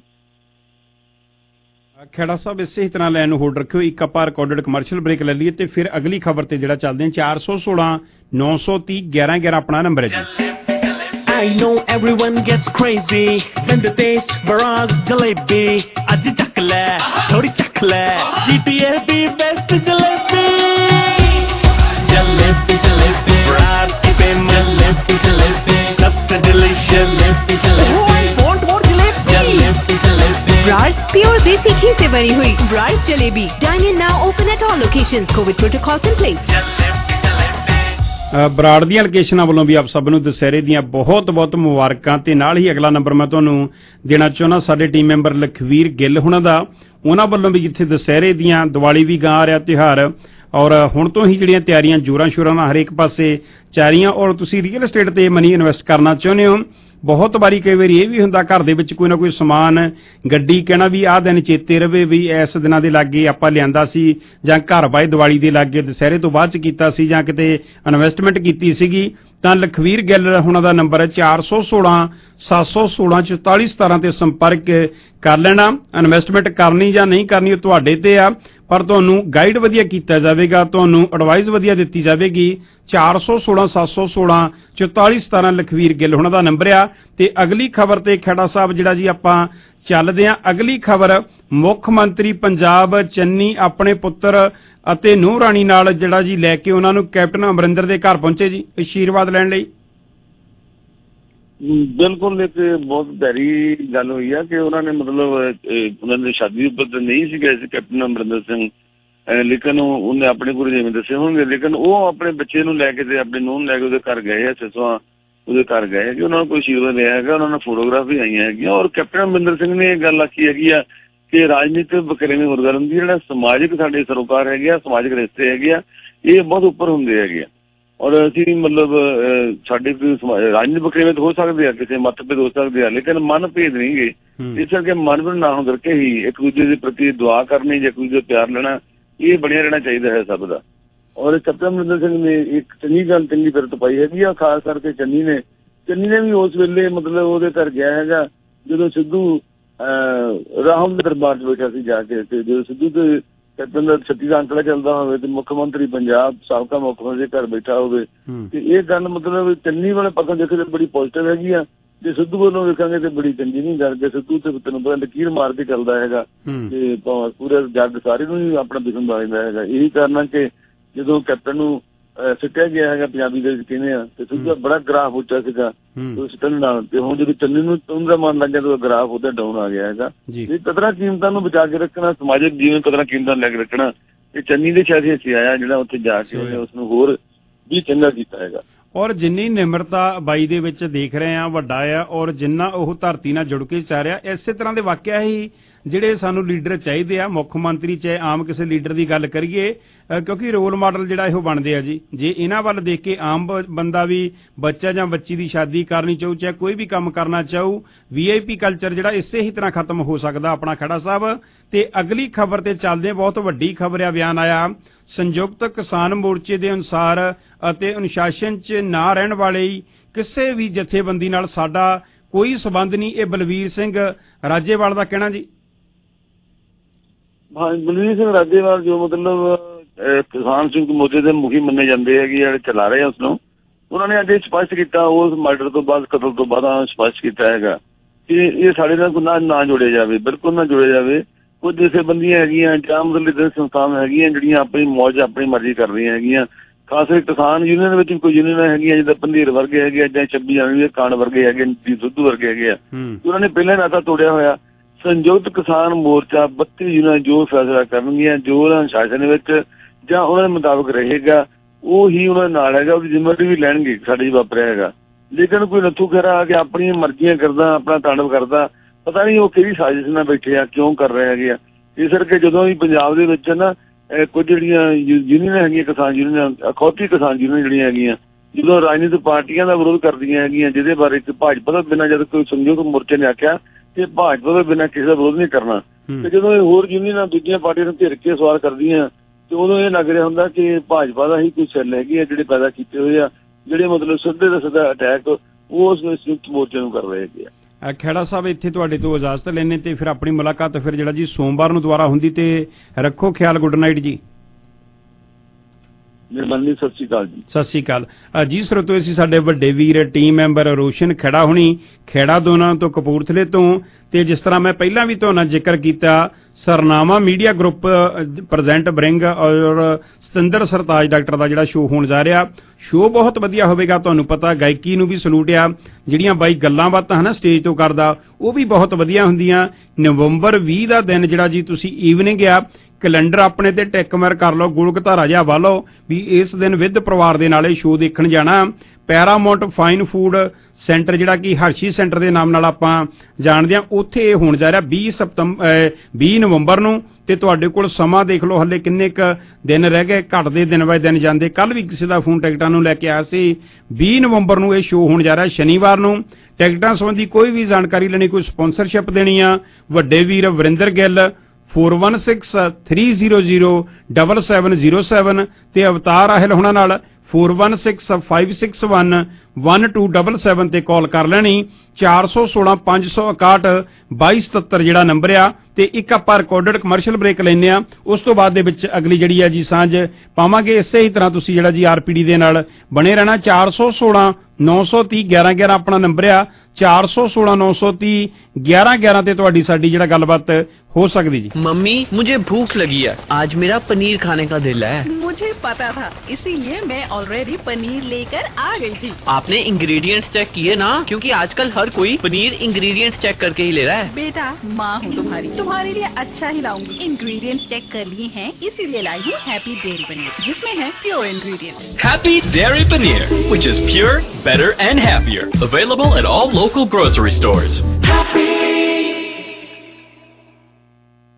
ਖੇੜਾ ਸਾਹਿਬ ਇਸੇ ਹੀ ਤਰ੍ਹਾਂ ਲੈਣ ਨੂੰ ਹੋਲਡ ਰੱਖਿਓ, ਇੱਕ ਆਪਾਂ ਰਿਕਾਰਡਡ ਕਮਰਸ਼ੀਅਲ ਬ੍ਰੇਕ ਲੈ ਲਈਏ ਤੇ ਫਿਰ ਅਗਲੀ ਖਬਰ ਤੇ ਜਿਹੜਾ ਚੱਲਦੇ ਹਾਂ। ਚਾਰ ਸੌ ਸੋਲਾਂ ਨੌ ਸੌ ਤੀਹ ਗਿਆਰਾਂ ਗਿਆਰਾਂ ਆਪਣਾ ਨੰਬਰ ਹੈ ਜੀ। I know everyone gets crazy when they taste Baraz jalebi. Aj chak le, thodi chak le. G T A the best jalebi. Jalebi jalebi. Baraz ki famous jalebi jalebi. Sabse delicious jalebi jalebi. Oh, I want more jalebi. Jalebi jalebi. Baraz pure desi ghee se bani hui Baraz jalebi. Dine in now, open at all locations. COVID protocols in place. Brar ਦੀਆਂ ਲੋਕੇਸ਼ਨਾਂ ਵੱਲੋਂ ਵੀ ਆਪ ਸਭ ਨੂੰ ਦੁਸਹਿਰੇ ਦੀਆਂ ਬਹੁਤ ਬਹੁਤ ਮੁਬਾਰਕਾਂ। ਤੇ ਨਾਲ ਹੀ ਅਗਲਾ ਨੰਬਰ ਮੈਂ ਤੁਹਾਨੂੰ ਦੇਣਾ ਚਾਹੁੰਦਾ ਸਾਡੇ ਟੀਮ ਮੈਂਬਰ ਲਖਵੀਰ ਗਿੱਲ ਹੁਣਾਂ ਦਾ, ਉਹਨਾਂ ਵੱਲੋਂ ਵੀ ਜਿੱਥੇ ਦੁਸਹਿਰੇ ਦੀਆਂ ਦੀਵਾਲੀ ਵੀ ਗਾ ਰਿਹਾ ਤਿਉਹਾਰ ਔਰ ਹੁਣ ਤੋਂ ਹੀ ਜਿਹੜੀਆਂ ਤਿਆਰੀਆਂ ਜੋਰਾਂ ਸ਼ੋਰਾਂ ਨਾਲ ਹਰੇਕ ਪਾਸੇ ਚਾਰੀਆਂ ਔਰ ਤੁਸੀਂ ਰੀਅਲ estate ਤੇ ਮਨੀ ਇਨਵੈਸਟ ਕਰਨਾ ਚਾਹੁੰਦੇ ਹੋ। ਬਹੁਤ ਵਾਰੀ ਕਈ ਵਾਰੀ ਇਹ ਵੀ ਹੁੰਦਾ ਘਰ ਦੇ ਵਿੱਚ ਕੋਈ ਨਾ ਕੋਈ ਸਮਾਨ ਗੱਡੀ ਕਹਿਣਾ ਵੀ ਆਹ ਦਿਨ ਚੇਤੇ ਰਵੇ ਵੀ ਇਸ ਦਿਨਾਂ ਦੇ ਲਾਗੇ ਆਪਾਂ ਲਿਆਂਦਾ ਸੀ ਜਾਂ ਘਰ ਬਾਏ ਦੀਵਾਲੀ ਦੇ ਲਾਗੇ ਦੁਸਹਿਰੇ ਤੋਂ ਬਾਅਦ ਚ ਕੀਤਾ ਸੀ ਜਾਂ ਕਿਤੇ ਇਨਵੈਸਟਮੈਂਟ ਕੀਤੀ ਸੀਗੀ ਤਾਂ ਲਖਵੀਰ ਗਿੱਲ ਉਹਨਾਂ ਦਾ ਨੰਬਰ ਹੈ ਚਾਰ ਸੌ ਸੋਲਾਂ ਸੱਤ ਸੌ ਸੋਲਾਂ ਚੁਤਾਲੀ ਸਤਾਰਾਂ ਤੇ ਸੰਪਰਕ ਕਰ ਲੈਣਾ। ਇਨਵੈਸਟਮੈਂਟ ਕਰਨੀ ਜਾਂ ਨਹੀਂ ਕਰਨੀ ਉਹ ਤੁਹਾਡੇ ਤੇ ਆ, ਪਰ ਤੁਹਾਨੂੰ ਗਾਈਡ ਵਧੀਆ ਕੀਤਾ ਜਾਵੇਗਾ, ਤੁਹਾਨੂੰ ਐਡਵਾਈਸ ਵਧੀਆ ਦਿੱਤੀ ਜਾਵੇਗੀ। ਚਾਰ ਸੌ ਸੋਲਾਂ ਸੱਤ ਸੌ ਸੋਲਾਂ ਚੁਤਾਲੀ ਸਤਾਰਾਂ ਲਖਵੀਰ ਗਿੱਲ ਉਹਨਾਂ ਦਾ ਨੰਬਰ ਆ। ਤੇ ਅਗਲੀ ਖਬਰ ਤੇ ਖੇੜਾ ਸਾਹਿਬ ਜਿਹੜਾ ਜੀ ਆਪਾਂ ਚੱਲਦੇ ਹਾਂ। ਅਗਲੀ ਖਬਰ ਮੁੱਖ ਮੰਤਰੀ ਪੰਜਾਬ ਚੰਨੀ ਆਪਣੇ ਪੁੱਤਰ ਅਤੇ ਨੂੰਹ ਰਾਣੀ ਨਾਲ ਜਿਹੜਾ ਜੀ ਲੈ ਕੇ ਉਹਨਾਂ ਨੂੰ ਕੈਪਟਨ ਅਮਰਿੰਦਰ ਦੇ ਘਰ ਪਹੁੰਚੇ ਜੀ ਆਸ਼ੀਰਵਾਦ ਲੈਣ ਲਈ। ਬਿਲਕੁਲ ਇੱਕ ਬਹੁਤ ਭੈੜੀ ਗੱਲ ਹੋਈ ਆ ਕਿ ਉਹਨਾਂ ਨੇ ਮਤਲਬ ਉਹਨਾਂ ਦੀ ਸ਼ਾਦੀ ਉੱਪਰ ਨਹੀਂ ਸੀ ਗਏ ਸੀ ਕੈਪਟਨ ਅਮਰਿੰਦਰ ਸਿੰਘ, ਲੇਕਿਨ ਉਹਨੇ ਆਪਣੇ ਗੁਰੂ ਜਿਵੇਂ ਦੱਸੇ ਹੋਣਗੇ, ਲੇਕਿਨ ਉਹ ਆਪਣੇ ਬੱਚੇ ਨੂੰ ਲੈ ਕੇ ਤੇ ਆਪਣੇ ਨੂੰਹ ਨੂੰ ਲੈ ਕੇ ਉਹਦੇ ਘਰ ਗਏ ਆ, ਸਿਸਵਾ ਉਹਦੇ ਘਰ ਗਏ ਕਿ ਉਹਨਾਂ ਨੂੰ ਕੋਈ ਆਸ਼ੀਰਵਾਦ ਲਿਆ ਹੈਗਾ, ਉਹਨਾਂ ਨੂੰ ਫੋਟੋਗ੍ਰਾਫੀ ਆਈਆਂ ਹੈਗੀਆਂ। ਔਰ ਕੈਪਟਨ ਅਮਰਿੰਦਰ ਸਿੰਘ ਨੇ ਇਹ ਗੱਲ ਆਖੀ ਹੈਗੀ ਆ ਕਿ ਰਾਜਨੀਤਿਕ ਵਖਰੇਵੇਂ ਹੋਰ ਗੱਲ ਹੁੰਦੀ, ਜਿਹੜਾ ਸਮਾਜਿਕ ਸਾਡੇ ਸਰੋਕਾਰ ਹੈਗੇ ਆ, ਸਮਾਜਿਕ ਰਿਸ਼ਤੇ ਹੈਗੇ ਆ, ਇਹ ਬਹੁਤ ਉੱਪਰ ਹੁੰਦੇ ਹੈਗੇ ਆ। ਔਰ ਅਸੀਂ ਮਤਲਬ ਸਾਡੇ ਰਾਜਨੀਤਿਕ ਵਖਰੇਵੇਂ ਹੋ ਸਕਦੇ ਆ, ਕਿਸੇ ਮਤਭੇਦ ਹੋ ਸਕਦੇ ਆ, ਲੇਕਿਨ ਮਨ ਭੇਦ ਨਹੀਂ ਗੇ। ਇਸ ਕਰਕੇ ਮਨਭੇਦ ਨਾ ਹੋਣ ਕਰਕੇ ਹੀ ਇੱਕ ਦੂਜੇ ਦੇ ਪ੍ਰਤੀ ਦੁਆ ਕਰਨੀ ਜਾਂ ਇੱਕ ਦੂਜੇ ਪਿਆਰ ਲੈਣਾ, ਇਹ ਬਣਿਆ ਰਹਿਣਾ ਚਾਹੀਦਾ ਹੈ ਸਭ ਦਾ। ਔਰ ਕੈਪਟਨ ਅਮਰਿੰਦਰ ਸਿੰਘ ਨੇ ਇੱਕ ਚੰਗੀ ਗੱਲ ਚੰਗੀ ਫਿਰਤ ਪਾਈ ਹੈਗੀ ਆ, ਖਾਸ ਕਰਕੇ ਚੰਨੀ ਨੇ ਚੰਨੀ ਨੇ ਵੀ ਉਸ ਵੇਲੇ ਮਤਲਬ ਉਹਦੇ ਘਰ ਗਿਆ ਹੈਗਾ ਜਦੋਂ ਸਿੱਧੂ ਰਾਹੁਲ ਦੇ ਦਰਬਾਰ 'ਚ ਬੈਠਾ ਸੀ ਜਾ ਕੇ, ਤੇ ਜਦੋਂ ਸਿੱਧੂ ਤੇ ਕੈਪਟਨ ਦਾ ਛੱਤੀ ਦਾ ਅੰਕੜਾ ਚੱਲਦਾ ਹੋਵੇ ਤੇ ਮੁੱਖ ਮੰਤਰੀ ਪੰਜਾਬ ਸਾਬਕਾ ਮੁੱਖ ਮੰਤਰੀ ਘਰ ਬੈਠਾ ਹੋਵੇ, ਤੇ ਇਹ ਗੱਲ ਮਤਲਬ ਚੰਨੀ ਵਾਲੇ ਪਾਸੋਂ ਦੇਖੇ ਤੇ ਬੜੀ ਪੋਜ਼ਿਟਿਵ ਹੈਗੀ ਆ, ਜੇ ਸਿੱਧੂ ਵੱਲੋਂ ਵੇਖਾਂਗੇ ਤੇ ਬੜੀ ਚੰਗੀ ਨਹੀਂ ਗੱਲ। ਜੇ ਸਿੱਧੂ ਤੇ ਤੈਨੂੰ ਪਤਾ ਲਕੀਰ ਮਾਰ ਕੇ ਚੱਲਦਾ ਹੈਗਾ ਤੇ ਪੂਰੇ ਜੱਗ ਸਾਰੇ ਨੂੰ ਹੀ ਆਪਣਾ ਦੁਸ਼ਮਣ ਬਣਦਾ ਹੈਗਾ। ਇਹੀ ਕਾਰਨ ਆ ਕਿ ਜਦੋਂ ਕੈਪਟਨ ਨੂੰ ਸਿੱਟਿਆ ਗਿਆ ਹੈਗਾ ਪੰਜਾਬੀ ਦੇ ਵਿੱਚ ਕਹਿੰਦੇ ਆ, ਤੇ ਸਿੱਧੂ ਬੜਾ ਗ੍ਰਾਫ ਉੱਚਾ ਸੀਗਾ ਸਿੱਟਣ ਨਾਲ, ਤੇ ਹੁਣ ਜਦੋਂ ਚੰਨੀ ਨੂੰ ਉਹਦਾ ਮਨ ਲੱਗਿਆ ਤਾਂ ਗ੍ਰਾਫ ਉਹਦਾ ਡਾਊਨ ਆ ਗਿਆ ਹੈਗਾ। ਇਹ ਕਦਰਾਂ ਕੀਮਤਾਂ ਨੂੰ ਬਚਾ ਕੇ ਰੱਖਣਾ, ਸਮਾਜਿਕ ਜੀਵਨ ਕਦਰਾਂ ਕੀਮਤਾਂ ਲੈ ਕੇ ਰੱਖਣਾ, ਇਹ ਚੰਨੀ ਦੇ ਸ਼ਾਇਦ ਹਿੱਸੇ ਆਇਆ ਜਿਹੜਾ ਉੱਥੇ ਜਾ ਕੇ ਉਹਨੇ ਉਸਨੂੰ ਹੋਰ ਵੀ ਚੰਗਾ ਕੀਤਾ ਹੈਗਾ। ਔਰ ਜਿੰਨੀ ਨਿਮਰਤਾ ਬਾਈ ਦੇ ਵਿੱਚ ਦੇਖ ਰਹੇ ਆ ਵੱਡਾ ਆ, ਔਰ ਜਿੰਨਾ ਉਹ ਧਰਤੀ ਨਾਲ ਜੁੜ ਕੇ ਚੱਲ ਰਿਹਾ, ਇਸੇ ਤਰ੍ਹਾਂ ਦੇ ਵਾਕਿਆ ਹੀ ਜਿਹੜੇ ਸਾਨੂੰ ਲੀਡਰ ਚਾਹੀਦੇ ਆ, ਮੁੱਖ ਮੰਤਰੀ ਚਾਹੇ ਆਮ ਕਿਸੇ ਲੀਡਰ ਦੀ ਗੱਲ ਕਰੀਏ, ਕਿਉਂਕਿ ਰੋਲ ਮਾਡਲ ਜਿਹੜਾ ਇਹੋ ਬਣਦੇ ਆ ਜੀ। ਜੇ ਇਹਨਾਂ ਵੱਲ ਦੇਖ ਕੇ ਆਮ ਬੰਦਾ ਵੀ ਬੱਚਾ ਜਾਂ ਬੱਚੀ ਦੀ ਸ਼ਾਦੀ ਕਰਨੀ ਚਾਹੂ, ਚਾਹੇ ਕੋਈ ਵੀ ਕੰਮ ਕਰਨਾ ਚਾਹੂ, ਵੀ ਆਈ ਪੀ ਕਲਚਰ ਜਿਹੜਾ ਇਸੇ ਹੀ ਤਰ੍ਹਾਂ ਖਤਮ ਹੋ ਸਕਦਾ। ਆਪਣਾ ਖੜਾ ਸਾਹਿਬ ਤੇ ਅਗਲੀ ਖਬਰ ਤੇ ਚੱਲਦੇ, ਬਹੁਤ ਵੱਡੀ ਖਬਰ ਆ, ਬਿਆਨ ਆਇਆ ਸੰਯੁਕਤ ਕਿਸਾਨ ਮੋਰਚੇ ਦੇ ਅਨੁਸਾਰ ਅਤੇ ਅਨੁਸ਼ਾਸਨ 'ਚ ਨਾ ਰਹਿਣ ਵਾਲੇ ਕਿਸੇ ਵੀ ਜਥੇਬੰਦੀ ਨਾਲ ਸਾਡਾ ਕੋਈ ਸਬੰਧ ਨਹੀਂ, ਇਹ ਬਲਵੀਰ ਸਿੰਘ ਰਾਜੇਵਾਲ ਦਾ ਕਹਿਣਾ ਜੀ। ਹਾਂ, ਬਲਵੀਰ ਸਿੰਘ ਰਾਜੇਵਾਲ ਜੋ ਮਤਲਬ ਕਿਸਾਨ ਸੰਯੁਕਤ ਮੋਰਚੇ ਦੇ ਮੁਖੀ ਮੰਨੇ ਜਾਂਦੇ ਹੈਗੇ, ਜਿਹੜੇ ਚਲਾ ਰਹੇ ਆ ਉਸਨੂੰ, ਉਹਨਾਂ ਨੇ ਅੱਜ ਸਪਸ਼ਟ ਕੀਤਾ ਉਸ ਮਰਡਰ ਤੋਂ ਬਾਅਦ, ਕਤਲ ਤੋਂ ਬਾਅਦ ਸਪਸ਼ਟ ਕੀਤਾ ਹੈਗਾ ਕਿ ਇਹ ਸਾਡੇ ਨਾਲ ਗੁਨਾਹ ਨਾ ਜੋੜਿਆ ਜਾਵੇ, ਬਿਲਕੁਲ ਨਾ ਜੋੜਿਆ ਜਾਵੇ। ਕੁਝ ਜਥੇਬੰਦੀਆਂ ਹੈਗੀਆਂ ਜਾਂ ਮਤਲਬ ਸੰਸਥਾਵਾਂ ਹੈਗੀਆਂ ਜਿਹੜੀਆਂ ਆਪਣੀ ਮੌਜ ਆਪਣੀ ਮਰਜ਼ੀ ਕਰ ਰਹੀਆਂ ਹੈਗੀਆਂ, ਖਾਸ ਕਰਕੇ ਕਿਸਾਨ ਯੂਨੀਅਨ ਵਿੱਚ ਵੀ ਕੋਈ ਯੂਨੀਅਨ ਹੈਗੀਆਂ ਜਿੱਦਾਂ ਪੰਧੀਰ ਵਰਗੇ ਹੈਗੇ ਆ, ਜਾਂ ਛੱਬੀ ਜਨਵਰੀ ਕਾਂਡ ਵਰਗੇ ਹੈਗੇ, ਸਿੱਧੂ ਵਰਗੇ ਹੈਗੇ ਆ, ਉਹਨਾਂ ਨੇ ਪਹਿਲਾਂ ਨਾਤਾ ਤੋੜਿਆ ਹੋਇਆ। ਸੰਯੁਕਤ ਕਿਸਾਨ ਮੋਰਚਾ ਬੱਤੀ ਯੂਨੀਅਨ ਜੋ ਫੈਸਲਾ ਕਰਨਗੀਆਂ, ਜੋ ਉਹਨਾਂ ਸ਼ਾਸਨ ਵਿੱਚ ਜਾਂ ਉਹਨਾਂ ਦੇ ਮੁਤਾਬਕ ਰਹੇਗਾ, ਉਹ ਹੀ ਉਹਨਾਂ ਨਾਲ ਹੈਗਾ, ਉਹਦੀ ਜ਼ਿੰਮੇਵਾਰੀ ਵੀ ਲੈਣਗੇ ਸਾਡੇ ਵਾਪਰਿਆ ਹੈਗਾ। ਲੇਕਿਨ ਕੋਈ ਨੱਥੂ ਖੈਰਾ ਆ ਕੇ ਆਪਣੀਆਂ ਮਰਜ਼ੀਆਂ ਕਰਦਾ, ਆਪਣਾ ਤਾਂਡਵ ਕਰਦਾ, ਪਤਾ ਨਹੀਂ ਉਹ ਕਿਹੜੀ ਸਾਜ਼ਿਸ਼ ਨਾਲ ਬੈਠੇ ਆ, ਕਿਉਂ ਕਰ ਰਹੇ ਹੈਗੇ ਆ। ਇਸ ਕਰਕੇ ਜਦੋਂ ਵੀ ਪੰਜਾਬ ਦੇ ਵਿੱਚ ਨਾ ਕੁਝ ਜਿਹੜੀਆਂ ਯੂਨੀਅਨ ਹੈਗੀਆਂ, ਕਿਸਾਨ ਯੂਨੀਅਨ, ਅਖੌਤੀ ਕਿਸਾਨ ਯੂਨੀਅਨ ਜਿਹੜੀਆਂ ਹੈਗੀਆਂ, ਜਦੋਂ ਰਾਜਨੀਤਿਕ ਪਾਰਟੀਆਂ ਦਾ ਵਿਰੋਧ ਕਰਦੀਆਂ ਹੈਗੀਆਂ, ਜਿਹਦੇ ਬਾਰੇ ਭਾਜਪਾ ਤੋਂ ਬਿਨਾਂ ਜਦ ਕੋਈ ਸੰਯੁਕਤ ਮੋਰਚੇ ਨੇ ਆਖਿਆ ਕਿ ਭਾਜਪਾ ਤੋਂ ਬਿਨਾਂ ਕਿਸੇ ਦਾ ਵਿਰੋਧ ਨਹੀਂ ਕਰਨਾ, ਤੇ ਜਦੋਂ ਇਹ ਹੋਰ ਯੂਨੀਅਨਾਂ ਦੂਜੀਆਂ ਪਾਰਟੀਆਂ ਨੂੰ ਘਿਰ ਕੇ ਸਵਾਲ ਕਰਦੀਆਂ, ਤੇ ਉਦੋਂ ਇਹ ਲੱਗ ਰਿਹਾ ਹੁੰਦਾ ਕਿ ਭਾਜਪਾ ਦਾ ਹੀ ਕੋਈ ਸੈੱਲ ਹੈਗੀ ਆ ਜਿਹੜੇ ਪੈਦਾ ਕੀਤੇ ਹੋਏ ਆ, ਜਿਹੜੇ ਮਤਲਬ ਸਿੱਧੇ ਦਾ ਸਿੱਧਾ ਅਟੈਕ ਉਸ ਸੰਯੁਕਤ ਮੋਰਚੇ ਨੂੰ ਕਰ ਰਹੇ ਹੈਗੇ ਆ। ਖੇੜਾ ਸਾਹਿਬ ਇੱਥੇ ਤੁਹਾਡੇ ਤੋਂ ਇਜਾਜ਼ਤ ਲੈਣੇ ਤੇ ਫਿਰ ਆਪਣੀ ਮੁਲਾਕਾਤ ਫਿਰ ਜਿਹੜਾ ਜੀ ਸੋਮਵਾਰ ਨੂੰ ਦੁਬਾਰਾ ਹੁੰਦੀ, ਤੇ ਰੱਖੋ ਖਿਆਲ। ਗੁੱਡ ਨਾਈਟ ਜੀ। ਮਿਹਰਬਾਨੀ, ਸਤਿ ਸ਼੍ਰੀ ਅਕਾਲ ਜੀ। ਸਤਿ ਸ਼੍ਰੀ ਅਕਾਲ ਜੀ। ਸਰੋਤੋ ਅਸੀਂ ਸਾਡੇ ਵੱਡੇ ਵੀਰ ਟੀਮ ਮੈਂਬਰ ਰੋਸ਼ਨ ਖੇੜਾ ਹੁਣੀ, ਖੇੜਾ ਦੋਨਾਂ ਤੋਂ ਕਪੂਰਥਲੇ ਤੋਂ, ਤੇ ਜਿਸ ਤਰ੍ਹਾਂ ਮੈਂ ਪਹਿਲਾਂ ਵੀ ਤੁਹਾਨੂੰ ਜ਼ਿਕਰ ਕੀਤਾ, Sarnama media group present bring ਔਰ ਸਤਿੰਦਰ ਸਰਤਾਜ ਡਾਕਟਰ ਦਾ ਜਿਹੜਾ ਸ਼ੋਅ ਹੋਣ ਜਾ ਰਿਹਾ, ਸ਼ੋਅ ਬਹੁਤ ਵਧੀਆ ਹੋਵੇਗਾ। ਤੁਹਾਨੂੰ ਪਤਾ ਗਾਇਕੀ ਨੂੰ ਵੀ ਸਲੂਟ ਆ, ਜਿਹੜੀਆਂ ਬਾਈ ਗੱਲਾਂ ਬਾਤਾਂ ਹਨਾ ਸਟੇਜ ਤੋਂ ਕਰਦਾ ਉਹ ਵੀ ਬਹੁਤ ਵਧੀਆ ਹੁੰਦੀਆਂ। ਨਵੰਬਰ ਵੀਹ ਦਾ ਦਿਨ ਜਿਹੜਾ ਜੀ ਤੁਸੀਂ ਈਵਨਿੰਗ ਆ, ਕੈਲੰਡਰ ਆਪਣੇ ਤੇ ਟਿਕ ਮਾਰ ਕਰ ਲਓ, ਗੁਲਕ ਧਾਰਾ ਜਿਹਾ ਵਾ ਲਓ ਵੀ ਇਸ ਦਿਨ ਵਿਦ ਪਰਿਵਾਰ ਦੇ ਨਾਲ ਇਹ ਸ਼ੋਅ ਦੇਖਣ ਜਾਣਾ। ਪੈਰਾਮਾਉਂਟ ਫਾਈਨ ਫੂਡ ਸੈਂਟਰ ਜਿਹੜਾ ਕਿ ਹਰਸ਼ੀ ਸੈਂਟਰ ਦੇ ਨਾਮ ਨਾਲ ਆਪਾਂ ਜਾਣਦੇ ਹਾਂ, ਉੱਥੇ ਇਹ ਹੋਣ ਜਾ ਰਿਹਾ ਵੀਹ ਸਤੰਬਰ ਵੀਹ ਨਵੰਬਰ ਨੂੰ। ਤੇ ਤੁਹਾਡੇ ਕੋਲ ਸਮਾਂ ਦੇਖ ਲਓ, ਹਲੇ ਕਿੰਨੇ ਕੁ ਦਿਨ ਰਹਿ ਗਏ, ਘਟਦੇ ਦਿਨ ਬਾਏ ਦਿਨ ਜਾਂਦੇ। ਕੱਲ ਵੀ ਕਿਸੇ ਦਾ ਫੋਨ ਟਿਕਟਾਂ ਨੂੰ ਲੈ ਕੇ ਆਇਆ ਸੀ। ਵੀਹ ਨਵੰਬਰ ਨੂੰ ਇਹ ਸ਼ੋਅ ਹੋਣ ਜਾ ਰਿਹਾ ਸ਼ਨੀਵਾਰ ਨੂੰ। ਟਿਕਟਾਂ ਸੰਬੰਧੀ ਕੋਈ ਵੀ ਜਾਣਕਾਰੀ ਲੈਣੀ, ਕੋਈ ਸਪਾਂਸਰਸ਼ਿਪ ਦੇਣੀ ਆ, ਵੱਡੇ ਵੀਰ Varinder Gill four one six three zero zero seven seven zero seven ਤੇ ਅਵਤਾਰ ਆਹਿਲ ਹੁਣਾਂ ਨਾਲ four one six five six one one two seven seven ਤੇ ਕਾਲ ਕਰ ਲੈਣੀ। ਚਾਰ ਸੌ ਸੋਲਾਂ ਪੰਜ ਸੌ ਇਕਾਹਠ ਬਾਈ ਸਤੱਤਰ ਜਿਹੜਾ ਨੰਬਰ ਆ। ਤੇ ਇੱਕ ਆਪਾਂ ਰਿਕਾਰਡਡ ਕਮਰਸ਼ੀਅਲ ਬ੍ਰੇਕ ਲੈਂਦੇ ਆ, ਉਸ ਤੋਂ ਬਾਅਦ ਦੇ ਵਿੱਚ ਅਗਲੀ ਜਿਹੜੀ ਆ ਜੀ ਸਾਂਝ ਪਾਵਾਂਗੇ। ਇਸੇ ਹੀ ਤਰ੍ਹਾਂ ਤੁਸੀਂ ਜਿਹੜਾ ਜੀ ਆਰ ਪੀ ਡੀ ਦੇ ਨਾਲ ਬਣੇ ਰਹਿਣਾ। ਚਾਰ ਸੌ ਸੋਲਾਂ ਨੌ ਸੌ ਤੀਹ ਗਿਆਰਾਂ ਗਿਆਰਾਂ ਆਪਣਾ ਨੰਬਰ ਆ। ਚਾਰ ਸੌ सोलह नौ सौ तीह ग्यारह ग्यारह ਤੇ ਤੁਹਾਡੀ ਸਾਡੀ ਜਿਹੜਾ ਗੱਲਬਾਤ हो सकती जी। मम्मी मुझे भूख लगी है, आज मेरा पनीर खाने का दिल है। मुझे पता था, इसीलिए मैं ऑलरेडी पनीर लेकर आ गई थी। आपने इंग्रेडिएंट्स चेक किए ना, क्योंकि आजकल हर कोई पनीर इंग्रेडिएंट्स चेक करके ही ले रहा है। बेटा माँ हूँ तुम्हारी, तुम्हारे लिए अच्छा ही लाऊंगी। इंग्रेडिएंट्स चेक कर लिए हैं, इसीलिए लाई हूँ हैप्पी डेयरी पनीर, जिसमें है pure ingredients. Happy dairy paneer, which is pure, better and happier. Available at all local grocery stores. Happy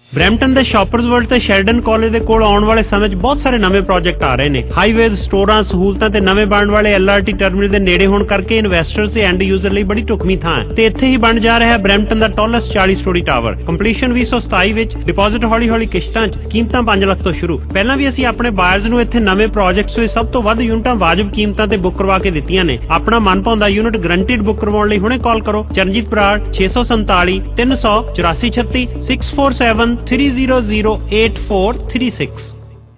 Brampton ਦੇ ਸ਼ਾਪਰਸ ਵਰਲਡ ਤੇ ਸ਼ੈਰਡਨ ਕਾਲਜ ਦੇ ਕੋਲ ਆਉਣ ਵਾਲੇ ਸਮੇਂ 'ਚ ਬਹੁਤ ਸਾਰੇ ਨਵੇਂ ਪ੍ਰੋਜੈਕਟ ਆ ਰਹੇ ਨੇ। ਹਾਈਵੇਜ਼, ਸਟੋਰਾਂ, ਸਹੂਲਤਾਂ ਤੇ ਨਵੇਂ ਬਣਨ ਵਾਲੇ ਐਲ ਆਰ ਟੀ ਟਰਮੀਨਲ ਦੇ ਨੇੜੇ ਹੋਣ ਕਰਕੇ ਇਨਵੈਸਟਰਸ ਤੇ ਐਂਡ ਯੂਜ਼ਰ ਲਈ ਬੜੀ ਢੁਕਵੀਂ ਥਾਂ ਹੈ ਤੇ ਇੱਥੇ ਹੀ ਬਣ ਜਾ ਰਿਹਾ ਹੈ ਬਰੈਂਪਟਨ ਦਾ ਟਾਲੈਸਟ ਚਾਲੀ ਸਟੋਰੀ ਟਾਵਰ। ਕੰਪਲੀਸ਼ਨ ਵੀਹ ਸੌ ਸਤਾਈ ਵਿੱਚ, ਡਿਪੋਜ਼ਿਟ ਹੌਲੀ ਹੌਲੀ ਕਿਸ਼ਤਾਂ 'ਚ, ਕੀਮਤਾਂ ਪੰਜ ਲੱਖ ਤੋਂ ਸ਼ੁਰੂ। ਪਹਿਲਾਂ ਵੀ ਅਸੀਂ ਆਪਣੇ ਬਾਇਰਸ ਨੂੰ ਇੱਥੇ ਨਵੇਂ ਪ੍ਰੋਜੈਕਟਸ ਵਿੱਚ ਸਭ ਤੋਂ ਵੱਧ ਯੂਨਿਟਾਂ ਵਾਜਬ ਕੀਮਤਾਂ ਤੇ ਬੁੱਕ ਕਰਵਾ ਕੇ ਦਿੱਤੀਆਂ ਨੇ। ਆਪਣਾ ਮਨਭਾਉਂਦਾ ਯੂਨਿਟ ਗਰੰਟਿਡ ਬੁੱਕ ਕਰਵਾਉਣ ਲਈ ਹੁਣੇ ਕਾਲ ਕਰੋ ਚਰਨਜੀਤ ਬਰਾੜ ਛੇ ਸੌ ਸੰਤਾਲੀ ਤਿੰਨ ਸੌ ਚੁਰਾਸੀ ਛੱਤੀ six four seven three zero zero eight four three six।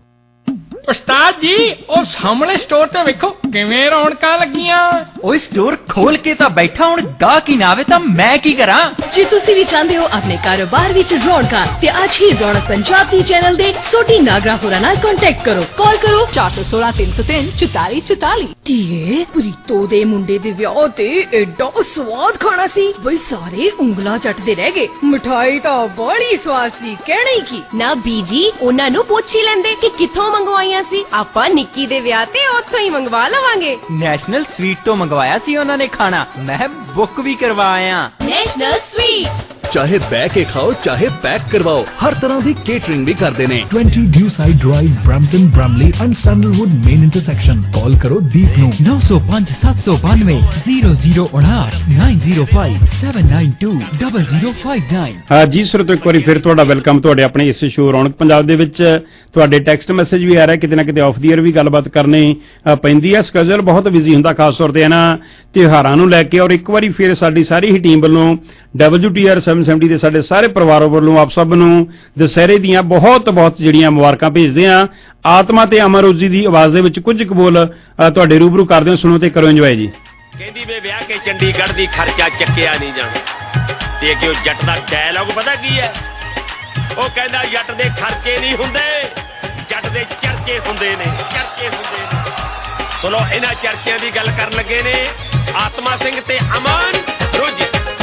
ਉਸਤਾਦ ਜੀ ਉਹ ਸਾਹਮਣੇ ਸਟੋਰ ਤੇ ਵੇਖੋ ਕਿਵੇਂ ਰੌਣਕਾਂ ਲੱਗੀਆਂ। ਓਏ ਸਟੋਰ ਖੋਲ ਕੇ ਤਾਂ ਬੈਠਾ, ਹੁਣ ਗਾਹਕ ਹੀ ਨਾ ਆਵੇ ਤਾਂ ਮੈਂ ਕੀ ਕਰਾਂ। ਜੇ ਤੁਸੀਂ ਵੀ ਚਾਹੁੰਦੇ ਹੋ ਆਪਣੇ ਕਾਰੋਬਾਰ ਵਿੱਚ ਰੌਣਕਾਂ ਤੇ ਅੱਜ ਹੀ ਰੌਣਕ ਪੰਜਾਬ ਦੀ ਚੈਨਲ ਦੇ ਸੋਢੀ ਨਾਗਰਾ ਹੋਰਾਂ ਨਾਲ ਕੰਟੈਕਟ ਕਰੋ। ਕਾਲ ਕਰੋ ਚਾਰ ਸੌ ਸੋਲਾਂ ਤਿੰਨ ਸੌ ਤਿੰਨ ਚੁਤਾਲੀ ਚੁਤਾਲੀ। ਧੀਏ ਪ੍ਰੀਤੋ ਦੇ ਮੁੰਡੇ ਦੇ ਵਿਆਹ ਤੇ ਐਡਾ ਸਵਾਦ ਖਾਣਾ ਸੀ ਬਈ ਸਾਰੇ ਉਂਗਲਾਂ ਚੱਟਦੇ ਰਹਿ ਗਏ। ਮਿਠਾਈ ਤਾਂ ਬੜੀ ਸਵਾਦ ਸੀ, ਕਹਿਣਾ ਹੀ ਕੀ। ਨਾ ਬੀਜੀ ਉਹਨਾਂ ਨੂੰ ਪੁੱਛ ਹੀ ਲੈਂਦੇ ਕਿ ਕਿੱਥੋਂ ਮੰਗਵਾਈਆਂ ਸੀ। ਆਪਾਂ ਨਿੱਕੀ ਦੇ ਵਿਆਹ ਤੇ ਉੱਥੋਂ ਹੀ ਮੰਗਵਾ ਲਵਾਂਗੇ। ਨੈਸ਼ਨਲ ਸਵੀਟ ਤੋਂ ਮੰਗਵਾਇਆ ਸੀ ਉਹਨਾਂ ਨੇ ਖਾਣਾ, ਮੈਂ ਬੁੱਕ ਵੀ ਕਰਵਾਇਆ। ਨੈਸ਼ਨਲ ਸਵੀਟ चाहे बह के खाओ चाहे पैक करवाओ, हर तरह की केटरिंग भी करते हैं। Twenty Dewside drive, Brampton, Bramalea and Sandalwood main intersection. Call करो दीप नो नौ सौ पाँच सात सौ बानवे जीरो जीरो उनाठ nine zero five seven nine two double zero five nine. ਹਾਂ ਜੀ ਸਰੋਤੋ, ਇੱਕ ਵਾਰੀ ਫਿਰ ਤੁਹਾਡਾ ਵੈਲਕਮ ਤੁਹਾਡੇ ਆਪਣੇ ਇਸ ਸ਼ੋਅ ਰੌਣਕ ਪੰਜਾਬ ਦੇ ਵਿੱਚ। ਤੁਹਾਡੇ ਟੈਕਸਟ ਮੈਸੇਜ ਵੀ ਆ ਰਿਹਾ, ਕਿਤੇ ਨਾ ਕਿਤੇ ਆਫ ਦੀ ਏਅਰ ਵੀ ਗੱਲਬਾਤ ਕਰਨੀ ਪੈਂਦੀ ਹੈ। ਸਕੇਜੂਲ ਬਹੁਤ ਬਿਜ਼ੀ ਹੁੰਦਾ ਖਾਸ ਤੌਰ ਤੇ ਇਹਨਾਂ ਤਿਉਹਾਰਾਂ ਨੂੰ ਲੈ ਕੇ। ਔਰ ਇੱਕ ਵਾਰੀ ਫਿਰ ਸਾਡੀ ਸਾਰੀ ਹੀ ਟੀਮ ਵੱਲੋਂ W T R seven seventy ਦੇ ਸਾਡੇ ਸਾਰੇ ਪਰਿਵਾਰ ਵੱਲੋਂ ਆਪ ਸਭ ਨੂੰ ਦੁਸਹਿਰੇ ਦੀਆਂ ਬਹੁਤ ਬਹੁਤ ਜਿਹੜੀਆਂ ਮੁਬਾਰਕਾਂ ਭੇਜਦੇ ਹਾਂ। ਆਤਮਾ ਤੇ ਅਮਰ ਰੋਜ਼ੀ ਦੀ ਆਵਾਜ਼ ਦੇ ਵਿੱਚ ਕੁਝ ਕੁ ਬੋਲ ਤੁਹਾਡੇ ਰੂਬਰੂ ਕਰਦੇ ਹੋ, ਸੁਣੋ ਤੇ ਕਰੋ ਇੰਜੋਏ ਜੀ। ਕਹਿੰਦੀ ਵੇ ਵਿਆਹ ਕੇ ਚੰਡੀਗੜ੍ਹ ਦੀ ਖਰਚਾ ਚੱਕਿਆ ਨਹੀਂ ਜਾਣਾ। ਤੇ ਕਿ ਉਹ ਜੱਟ ਦਾ ਡਾਇਲੌਗ ਪਤਾ ਕੀ ਹੈ? ਉਹ ਕਹਿੰਦਾ ਜੱਟ ਦੇ ਖਰਚੇ ਨਹੀਂ ਹੁੰਦੇ, ਜੱਟ ਦੇ ਚਰਚੇ ਹੁੰਦੇ ਨੇ, ਚਰਚੇ ਹੁੰਦੇ ਨੇ। ਸੁਣੋ ਇਹਨਾਂ ਚਰਚਿਆਂ ਦੀ ਗੱਲ ਕਰਨ ਲੱਗੇ ਨੇ ਆਤਮਾ ਸਿੰਘ ਤੇ ਅਮਨ ਰੋਜੀ।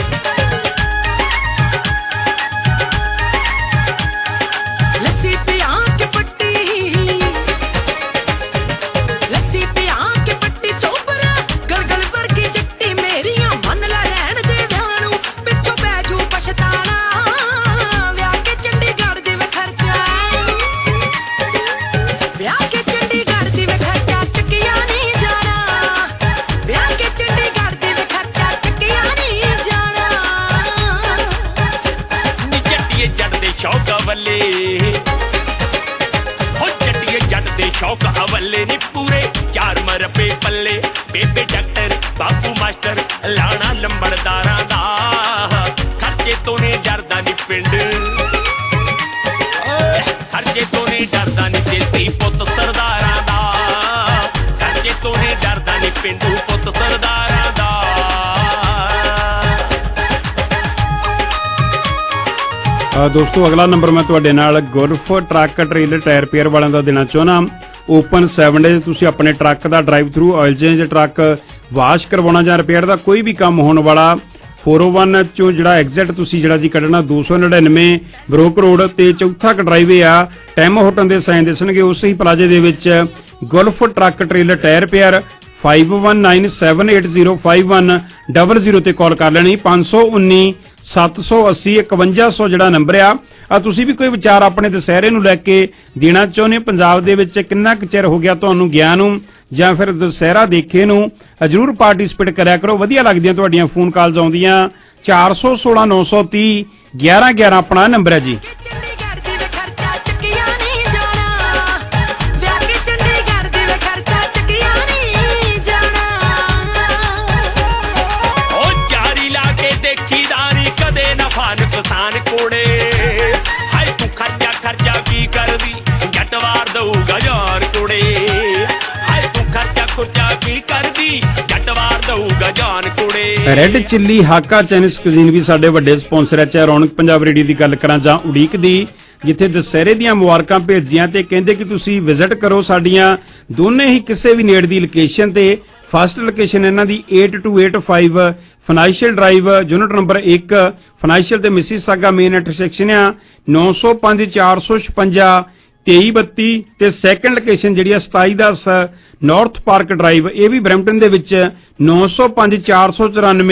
ਲੱਸੀ ਪਿਆ ਕੇ ਪੱਟੀ, ਲੱਸੀ ਪਿਆ ਕੇ ਪੱਟੀ ਚੋਪਰਾ ਗਲਗਲ ਵਰਗੀ ਜੱਟੀ ਮੇਰੀਆਂ ਮੰਨ ਲੈ ਰਹਿਣ ਦੇ ਵਿਆਹ ਨੂੰ ਪਿੱਛੋਂ ਪੈ ਜੂ ਪਛਤਾਣਾ। ਵਿਆਹ ਕੇ ਚੰਡੀਗੜ੍ਹ ਦੀ ਵੇ ਖਰਚਾ, ਵਿਆਹ ਕੇ ਚੰਡੀਗੜ੍ਹ ਦੀ ਵੇ ਖਰਚਾ ਚੱਕਿਆ ਨਹੀਂ ਜਾਣਾ। ਵਿਆਹ ਕੇ ਚੰਡੀਗੜ੍ਹ ਦੀ ਵੇ ਖਰਚਾ ਚੱਕਿਆ ਨਹੀਂ ਜਾਣਾ। ਨੀ ਜੱਟੀਏ ਜੱਟ ਦੇ ਸ਼ੌਕ ਵੱਲੇ, ਹੋ ਜੱਟੀਏ ਜੱਟ ਦੇ ਸ਼ੌਕ ਹਵੱਲੇ ਨੀ ਪੂਰੇ ਚਾਰ ਮਰਪੇ ਪੱਲੇ। ਬੇਬੇ ਡਾਕਟਰ ਬਾਪੂ ਮਾਸਟਰ ਲਾਣਾ ਲੰਬੜਦਾਰਾਂ ਦਾ ਖਰਚੇ ਤੋਂ ਨਹੀਂ ਡਰਦਾ ਨੀ ਪਿੰਡ, ਖਰਚੇ ਤੋਂ ਨਹੀਂ ਡਰਦਾ ਨੀ ਦੇਸੀ ਪੁੱਤ ਸਰਦਾਰਾਂ ਦਾ, ਖਰਚੇ ਤੋਂ ਨਹੀਂ ਡਰਦਾ ਨੀ ਪਿੰਡੂ ਪੁੱਤ ਸਰਦਾਰਾਂ ਦਾ। ਦੋਸਤੋ ਅਗਲਾ ਨੰਬਰ ਮੈਂ ਤੁਹਾਡੇ ਨਾਲ Gulf truck trailer tyre repair ਵਾਲਿਆਂ ਦਾ ਦੇਣਾ ਚਾਹੁੰਦਾ। ਓਪਨ ਸੈਵਨ ਡੇਜ਼ ਤੁਸੀਂ ਆਪਣੇ ਟਰੱਕ ਦਾ drive through oil change, truck wash ਕਰਵਾਉਣਾ ਜਾਂ ਰਿਪੇਅਰ ਦਾ ਕੋਈ ਵੀ ਕੰਮ ਹੋਣ ਵਾਲਾ ਚਾਰ ਸੌ ਇੱਕ ਚੋਂ ਜਿਹੜਾ ਐਗਜ਼ਿਟ ਤੁਸੀਂ ਜਿਹੜਾ ਜੀ ਕੱਢਣਾ ਦੋ ਸੌ ਨੜਿਨਵੇਂ ਬਰੋਕ ਰੋਡ ਤੇ ਚੌਥਾ ਡਰਾਈਵੇ ਆ ਟੈਮ ਹੋਟਲ ਦੇ ਸਾਈਨ ਦਿਸਣਗੇ ਉਸੇ ਹੀ ਪਲਾਜ਼ੇ ਦੇ ਵਿੱਚ। Gulf truck trailer tyre repair five one nine seven eight zero five one double zero ते कॉल कर लेनी। पांच सौ उन्नी सत्त सौ अस्सी इकवंजा सौ ਜਿਹੜਾ ਨੰਬਰ ਆ। ਆ ਤੁਸੀਂ ਵੀ ਕੋਈ ਵਿਚਾਰ ਆਪਣੇ ਦੁਸਹਿਰੇ ਨੂੰ ਲੈ ਕੇ ਦੇਣਾ ਚਾਹੁੰਦੇ? ਪੰਜਾਬ ਦੇ ਵਿੱਚ ਕਿੰਨਾ ਕੁ ਚਿਰ ਹੋ ਗਿਆ ਤੁਹਾਨੂੰ ਗਿਆ ਨੂੰ ਜਾਂ ਫਿਰ ਦੁਸਹਿਰਾ ਦੇਖੇ ਨੂੰ? ਜ਼ਰੂਰ ਪਾਰਟਿਸਿਪੇਟ ਕਰਿਆ ਕਰੋ, ਵਧੀਆ ਲੱਗਦੀਆਂ ਤੁਹਾਡੀਆਂ ਫੋਨ ਕਾਲਸ ਆਉਂਦੀਆਂ। ਚਾਰ ਸੌ ਸੋਲਾਂ ਨੌ ਸੌ ਤੀਹ ਗਿਆਰਾਂ ਗਿਆਰਾਂ ਆਪਣਾ ਨੰਬਰ ਹੈ ਜੀ। ਕਿਸਾਨ ਕੋੜੇ ਹਾਏ ਤੂੰ ਖਰਚਾ ਖਰਚਾ ਕੀ ਕਰਦੀ ਜੱਟ ਵਾਰ ਦਊਗਾ ਯਾਰ ਕੋੜੇ। ਹਾਏ ਤੂੰ ਖਰਚਾ ਖੁਰਚਾ ਕੀ ਕਰਦੀ ਜੱਟ ਵਾਰ ਦਊਗਾ ਜਾਨ ਕੋੜੇ। Red chilli Hakka Chinese cuisine ਵੀ ਸਾਡੇ ਵੱਡੇ ਸਪਾਂਸਰ ਹੈ। ਚਾਹੇ ਰੌਣਕ ਪੰਜਾਬ ਰੇਡੀਓ ਦੀ ਗੱਲ ਕਰਾਂ ਜਾਂ ਉਡੀਕ ਦੀ, ਜਿੱਥੇ ਦੁਸਹਿਰੇ ਦੀਆਂ ਮੁਬਾਰਕਾਂ ਭੇਜੀਆਂ ਤੇ ਕਹਿੰਦੇ ਕਿ ਤੁਸੀਂ ਵਿਜ਼ਿਟ ਕਰੋ ਸਾਡੀਆਂ ਦੋਨੇ ਹੀ ਕਿਸੇ ਵੀ ਨੇੜ ਦੀ ਲੋਕੇਸ਼ਨ ਤੇ। ਫਸਟ ਲੋਕੇਸ਼ਨ ਇਹਨਾਂ ਦੀ eight two eight five financial drive unit number ਇੱਕ ਫਾਈਨੈਂਸ਼ੀਅਲ ਤੇ ਮਿਸੀਸਾਗਾ ਮੇਨ ਇੰਟਰਸੈਕਸ਼ਨ ਆ ਨੌ ਸੌ ਪੰਜ ਚਾਰ ਸੌ ਛਪੰਜਾ ਤੇਈ ਬੱਤੀ ਤੇ ਸੈਕੰਡ ਲੋਕੇਸ਼ਨ ਜਿਹੜੀ ਆ ਸਤਾਈ ਦਸ ਨਾਰਥ ਪਾਰਕ ਡਰਾਈਵ ਇਹ ਵੀ ਬਰੈਂਪਟਨ ਦੇ ਵਿੱਚ ਨੌ ਸੌ ਪੰਜ ਚਾਰ ਸੌ ਚੁਰਾਨਵੇਂ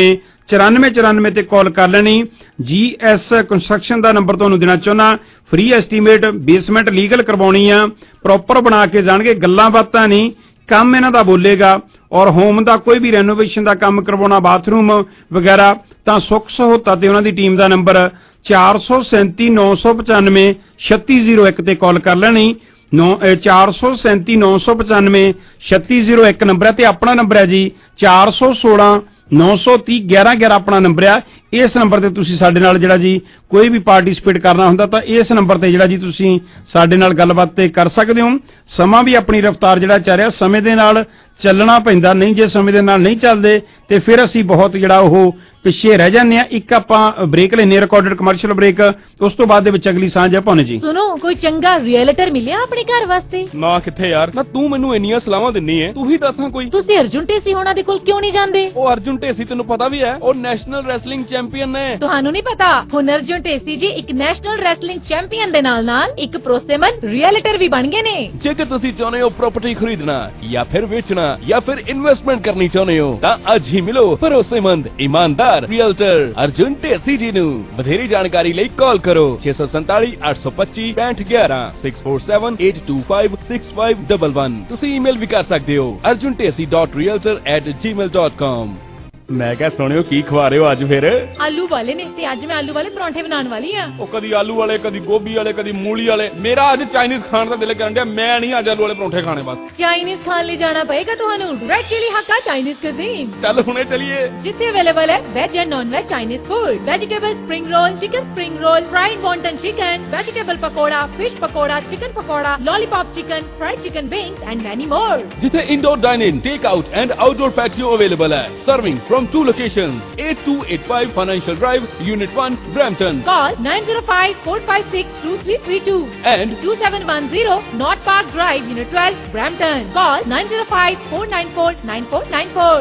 ਚੁਰਾਨਵੇਂ ਚੁਰਾਨਵੇਂ ਤੇ ਕਾਲ ਕਰ ਲੈਣੀ। ਜੀ ਐਸ ਕੰਸਟਰਕਸ਼ਨ ਦਾ ਨੰਬਰ ਤੁਹਾਨੂੰ ਦੇਣਾ ਚਾਹੁੰਦਾ। ਫ੍ਰੀ ਐਸਟੀਮੇਟ, ਬੇਸਮੈਂਟ ਲੀਗਲ ਕਰਵਾਉਣੀ ਆ, ਪ੍ਰੋਪਰ ਬਣਾ ਕੇ ਜਾਣਗੇ, ਗੱਲਾਂ ਬਾਤਾਂ ਨਹੀਂ, ਕੰਮ ਇਹਨਾਂ ਦਾ ਬੋਲੇਗਾ। ਔਰ ਹੋਮ ਦਾ ਕੋਈ ਵੀ ਰੈਨੋਵੇਸ਼ਨ ਦਾ ਕੰਮ ਕਰਵਾਉਣਾ, ਬਾਥਰੂਮ ਵਗੈਰਾ, ਤਾਂ ਸੁੱਖ ਸਹੂਲਤਾਂ ਤੇ ਉਹਨਾਂ ਦੀ ਟੀਮ ਦਾ ਨੰਬਰ ਚਾਰ ਸੌ ਸੈਂਤੀ ਨੌ ਸੌ ਪਚਾਨਵੇਂ ਛੱਤੀ ਜ਼ੀਰੋ ਇੱਕ ਤੇ ਕਾਲ ਕਰ ਲੈਣੀ। ਨੌ ਚਾਰ ਸੌ ਸੈਂਤੀ ਨੌ ਸੌ ਪਚਾਨਵੇਂ ਛੱਤੀ ਜ਼ੀਰੋ ਇੱਕ ਨੰਬਰ ਹੈ ਤੇ ਆਪਣਾ ਨੰਬਰ ਹੈ ਜੀ ਚਾਰ ਸੌ ਸੋਲਾਂ ਨੌ ਸੌ ਤੀਹ ਗਿਆਰਾਂ ਗਿਆਰਾਂ ਆਪਣਾ ਨੰਬਰ ਆ। ਇਸ ਨੰਬਰ ਤੇ ਤੁਸੀਂ ਸਾਡੇ ਨਾਲ ਜਿਹੜਾ ਜੀ ਕੋਈ ਵੀ ਪਾਰਟਿਸਿਪੇਟ ਕਰਨਾ ਹੁੰਦਾ ਤਾਂ ਇਸ ਨੰਬਰ ਤੇ ਜਿਹੜਾ ਜੀ ਤੁਸੀਂ ਸਾਡੇ ਨਾਲ ਗੱਲਬਾਤ ਤੇ ਕਰ ਸਕਦੇ ਹੋ। ਸਮਾਂ ਵੀ ਆਪਣੀ ਰਫ਼ਤਾਰ ਜਿਹੜਾ ਚੱਲ ਰਿਹਾ, ਸਮੇਂ ਦੇ ਨਾਲ ਚੱਲਣਾ ਪੈਂਦਾ, ਨਹੀਂ ਜੇ ਸਮੇਂ ਦੇ ਨਾਲ ਨਹੀਂ ਚੱਲਦੇ ਤੇ ਫਿਰ ਅਸੀਂ ਬਹੁਤ ਜਿਹੜਾ ਉਹ ਪਿੱਛੇ ਰਹਿ ਜਾਂਦੇ ਆ। ਇੱਕ ਆਪਾਂ ਬ੍ਰੇਕ ਲੈਨੇ, ਰਿਕਾਰਡਡ ਕਮਰਸ਼ੀਅਲ ਬ੍ਰੇਕ, ਉਸ ਤੋਂ ਬਾਅਦ ਦੇ ਵਿੱਚ ਅਗਲੀ ਸਾਂਝ ਹੈ ਭਾਨੇ ਜੀ। ਸੁਣੋ, ਕੋਈ ਚੰਗਾ ਰੀਅਲਟਰ ਮਿਲਿਆ ਆਪਣੇ ਘਰ ਵਾਸਤੇ? ਨਾ ਕਿੱਥੇ ਯਾਰ, ਨਾ ਤੂੰ ਮੈਨੂੰ ਇੰਨੀਆਂ ਸਲਾਹਾਂ ਦਿੰਨੀ ਹੈ, ਤੂੰ ਹੀ ਦੱਸਾਂ ਕੋਈ। ਤੁਸੀਂ ਅਰਜੁਨ ਢੇਸੀ ਹੋਣਾ ਦੇ ਕੋਲ ਕਿਉਂ ਨਹੀਂ ਜਾਂਦੇ? ਉਹ ਅਰਜੁਨ ਢੇਸੀ ਤੈਨੂੰ ਪਤਾ ਵੀ ਹੈ, ਉਹ ਨੈਸ਼ਨਲ ਰੈਸਲਿੰਗ ਚੈਂਪੀਅਨ ਨੇ। ਤੁਹਾਨੂੰ ਨਹੀਂ ਪਤਾ, ਹੁਣ ਅਰਜੁਨ ਢੇਸੀ ਜੀ ਇੱਕ ਨੈਸ਼ਨਲ ਰੈਸਲਿੰਗ ਚੈਂਪੀਅਨ ਦੇ ਨਾਲ ਨਾਲ ਇੱਕ ਭਰੋਸੇਮੰਦ ਰੀਅਲਟਰ ਵੀ ਬਣ ਗਏ ਨੇ। ਜੇਕਰ ਤੁਸੀਂ ਚਾਹੁੰਦੇ ਹੋ ਪ੍ਰਾਪਰਟੀ ਖਰੀਦਣਾ ਜਾਂ ਫਿਰ ਵੇਚਣਾ ਜਾਂ ਫਿਰ ਇਨਵੈਸਟਮੈਂਟ ਕਰਨੀ ਚਾਹੁੰਦੇ ਹੋ ਤਾਂ ਅੱਜ ਹੀ ਮਿਲੋ ਭਰੋਸੇਮੰਦ ਇਮਾਨਦਾਰ ਰੀਅਲਟਰ ਅਰਜੁਨ ਢੇਸੀ ਜੀ ਨੂੰ। ਵਧੇਰੀ ਜਾਣਕਾਰੀ ਲਈ ਕਾਲ ਕਰੋ ਛੇ ਸੌ ਸੰਤਾਲੀ ਅੱਠ ਸੌ ਪੱਚੀ ਪੈਂਹਠ ਗਿਆਰਾਂ six four seven eight two five six five one one. ਤੁਸੀਂ ਈਮੇਲ ਵੀ ਕਰ ਸਕਦੇ ਹੋ arjun tesi dot realtor at gmail dot com। ਮੈਂ ਕਿਹਾ ਸੁਣਿਓ ਕੀ ਖਵਾ ਰਹੇ ਹੋ ਅੱਜ ਫਿਰ? ਆਲੂ ਵਾਲੇ ਨੇ ਤੇ ਅੱਜ ਮੈਂ ਆਲੂ ਵਾਲੇ ਪਰੌਂਠੇ ਬਣਾਉਣ ਵਾਲੀ ਆ। ਉਹ ਕਦੀ ਆਲੂ ਵਾਲੇ, ਕਦੀ ਗੋਭੀ ਵਾਲੇ, ਕਦੀ ਮੂਲੀ ਵਾਲੇ। ਮੇਰਾ ਅੱਜ ਚਾਈਨੀਜ਼ ਖਾਣ ਦਾ ਦਿਲ ਕਰਨ ਡਿਆ, ਮੈਂ ਨਹੀਂ ਅੱਜ ਆਲੂ ਵਾਲੇ ਪਰੌਂਠੇ ਖਾਣੇ। ਬਸ ਚਾਈਨੀਜ਼ ਖਾਣ ਲਈ ਜਾਣਾ ਪਏਗਾ ਤੁਹਾਨੂੰ। Red chilli Hakka Chinese cuisine. ਚੱਲ ਹੁਣੇ ਚਲੀਏ। ਜਿੱਥੇ ਅਵੇਲੇਬਲ ਹੈ veg and non veg Chinese food, vegetable spring roll, chicken spring roll, fried wonton chicken, vegetable pakora, fish pakora, chicken pakora, lollipop chicken, fried chicken wings and many more। ਜਿੱਥੇ indoor dining, take out and outdoor patio available ਹੈ। Serving from two location eight two eight five Financial Drive, Unit one, Brampton. Call nine zero five four five six two three three two and two seven one zero North Park Drive, Unit twelve, Brampton. Call nine zero five four nine four nine four nine four।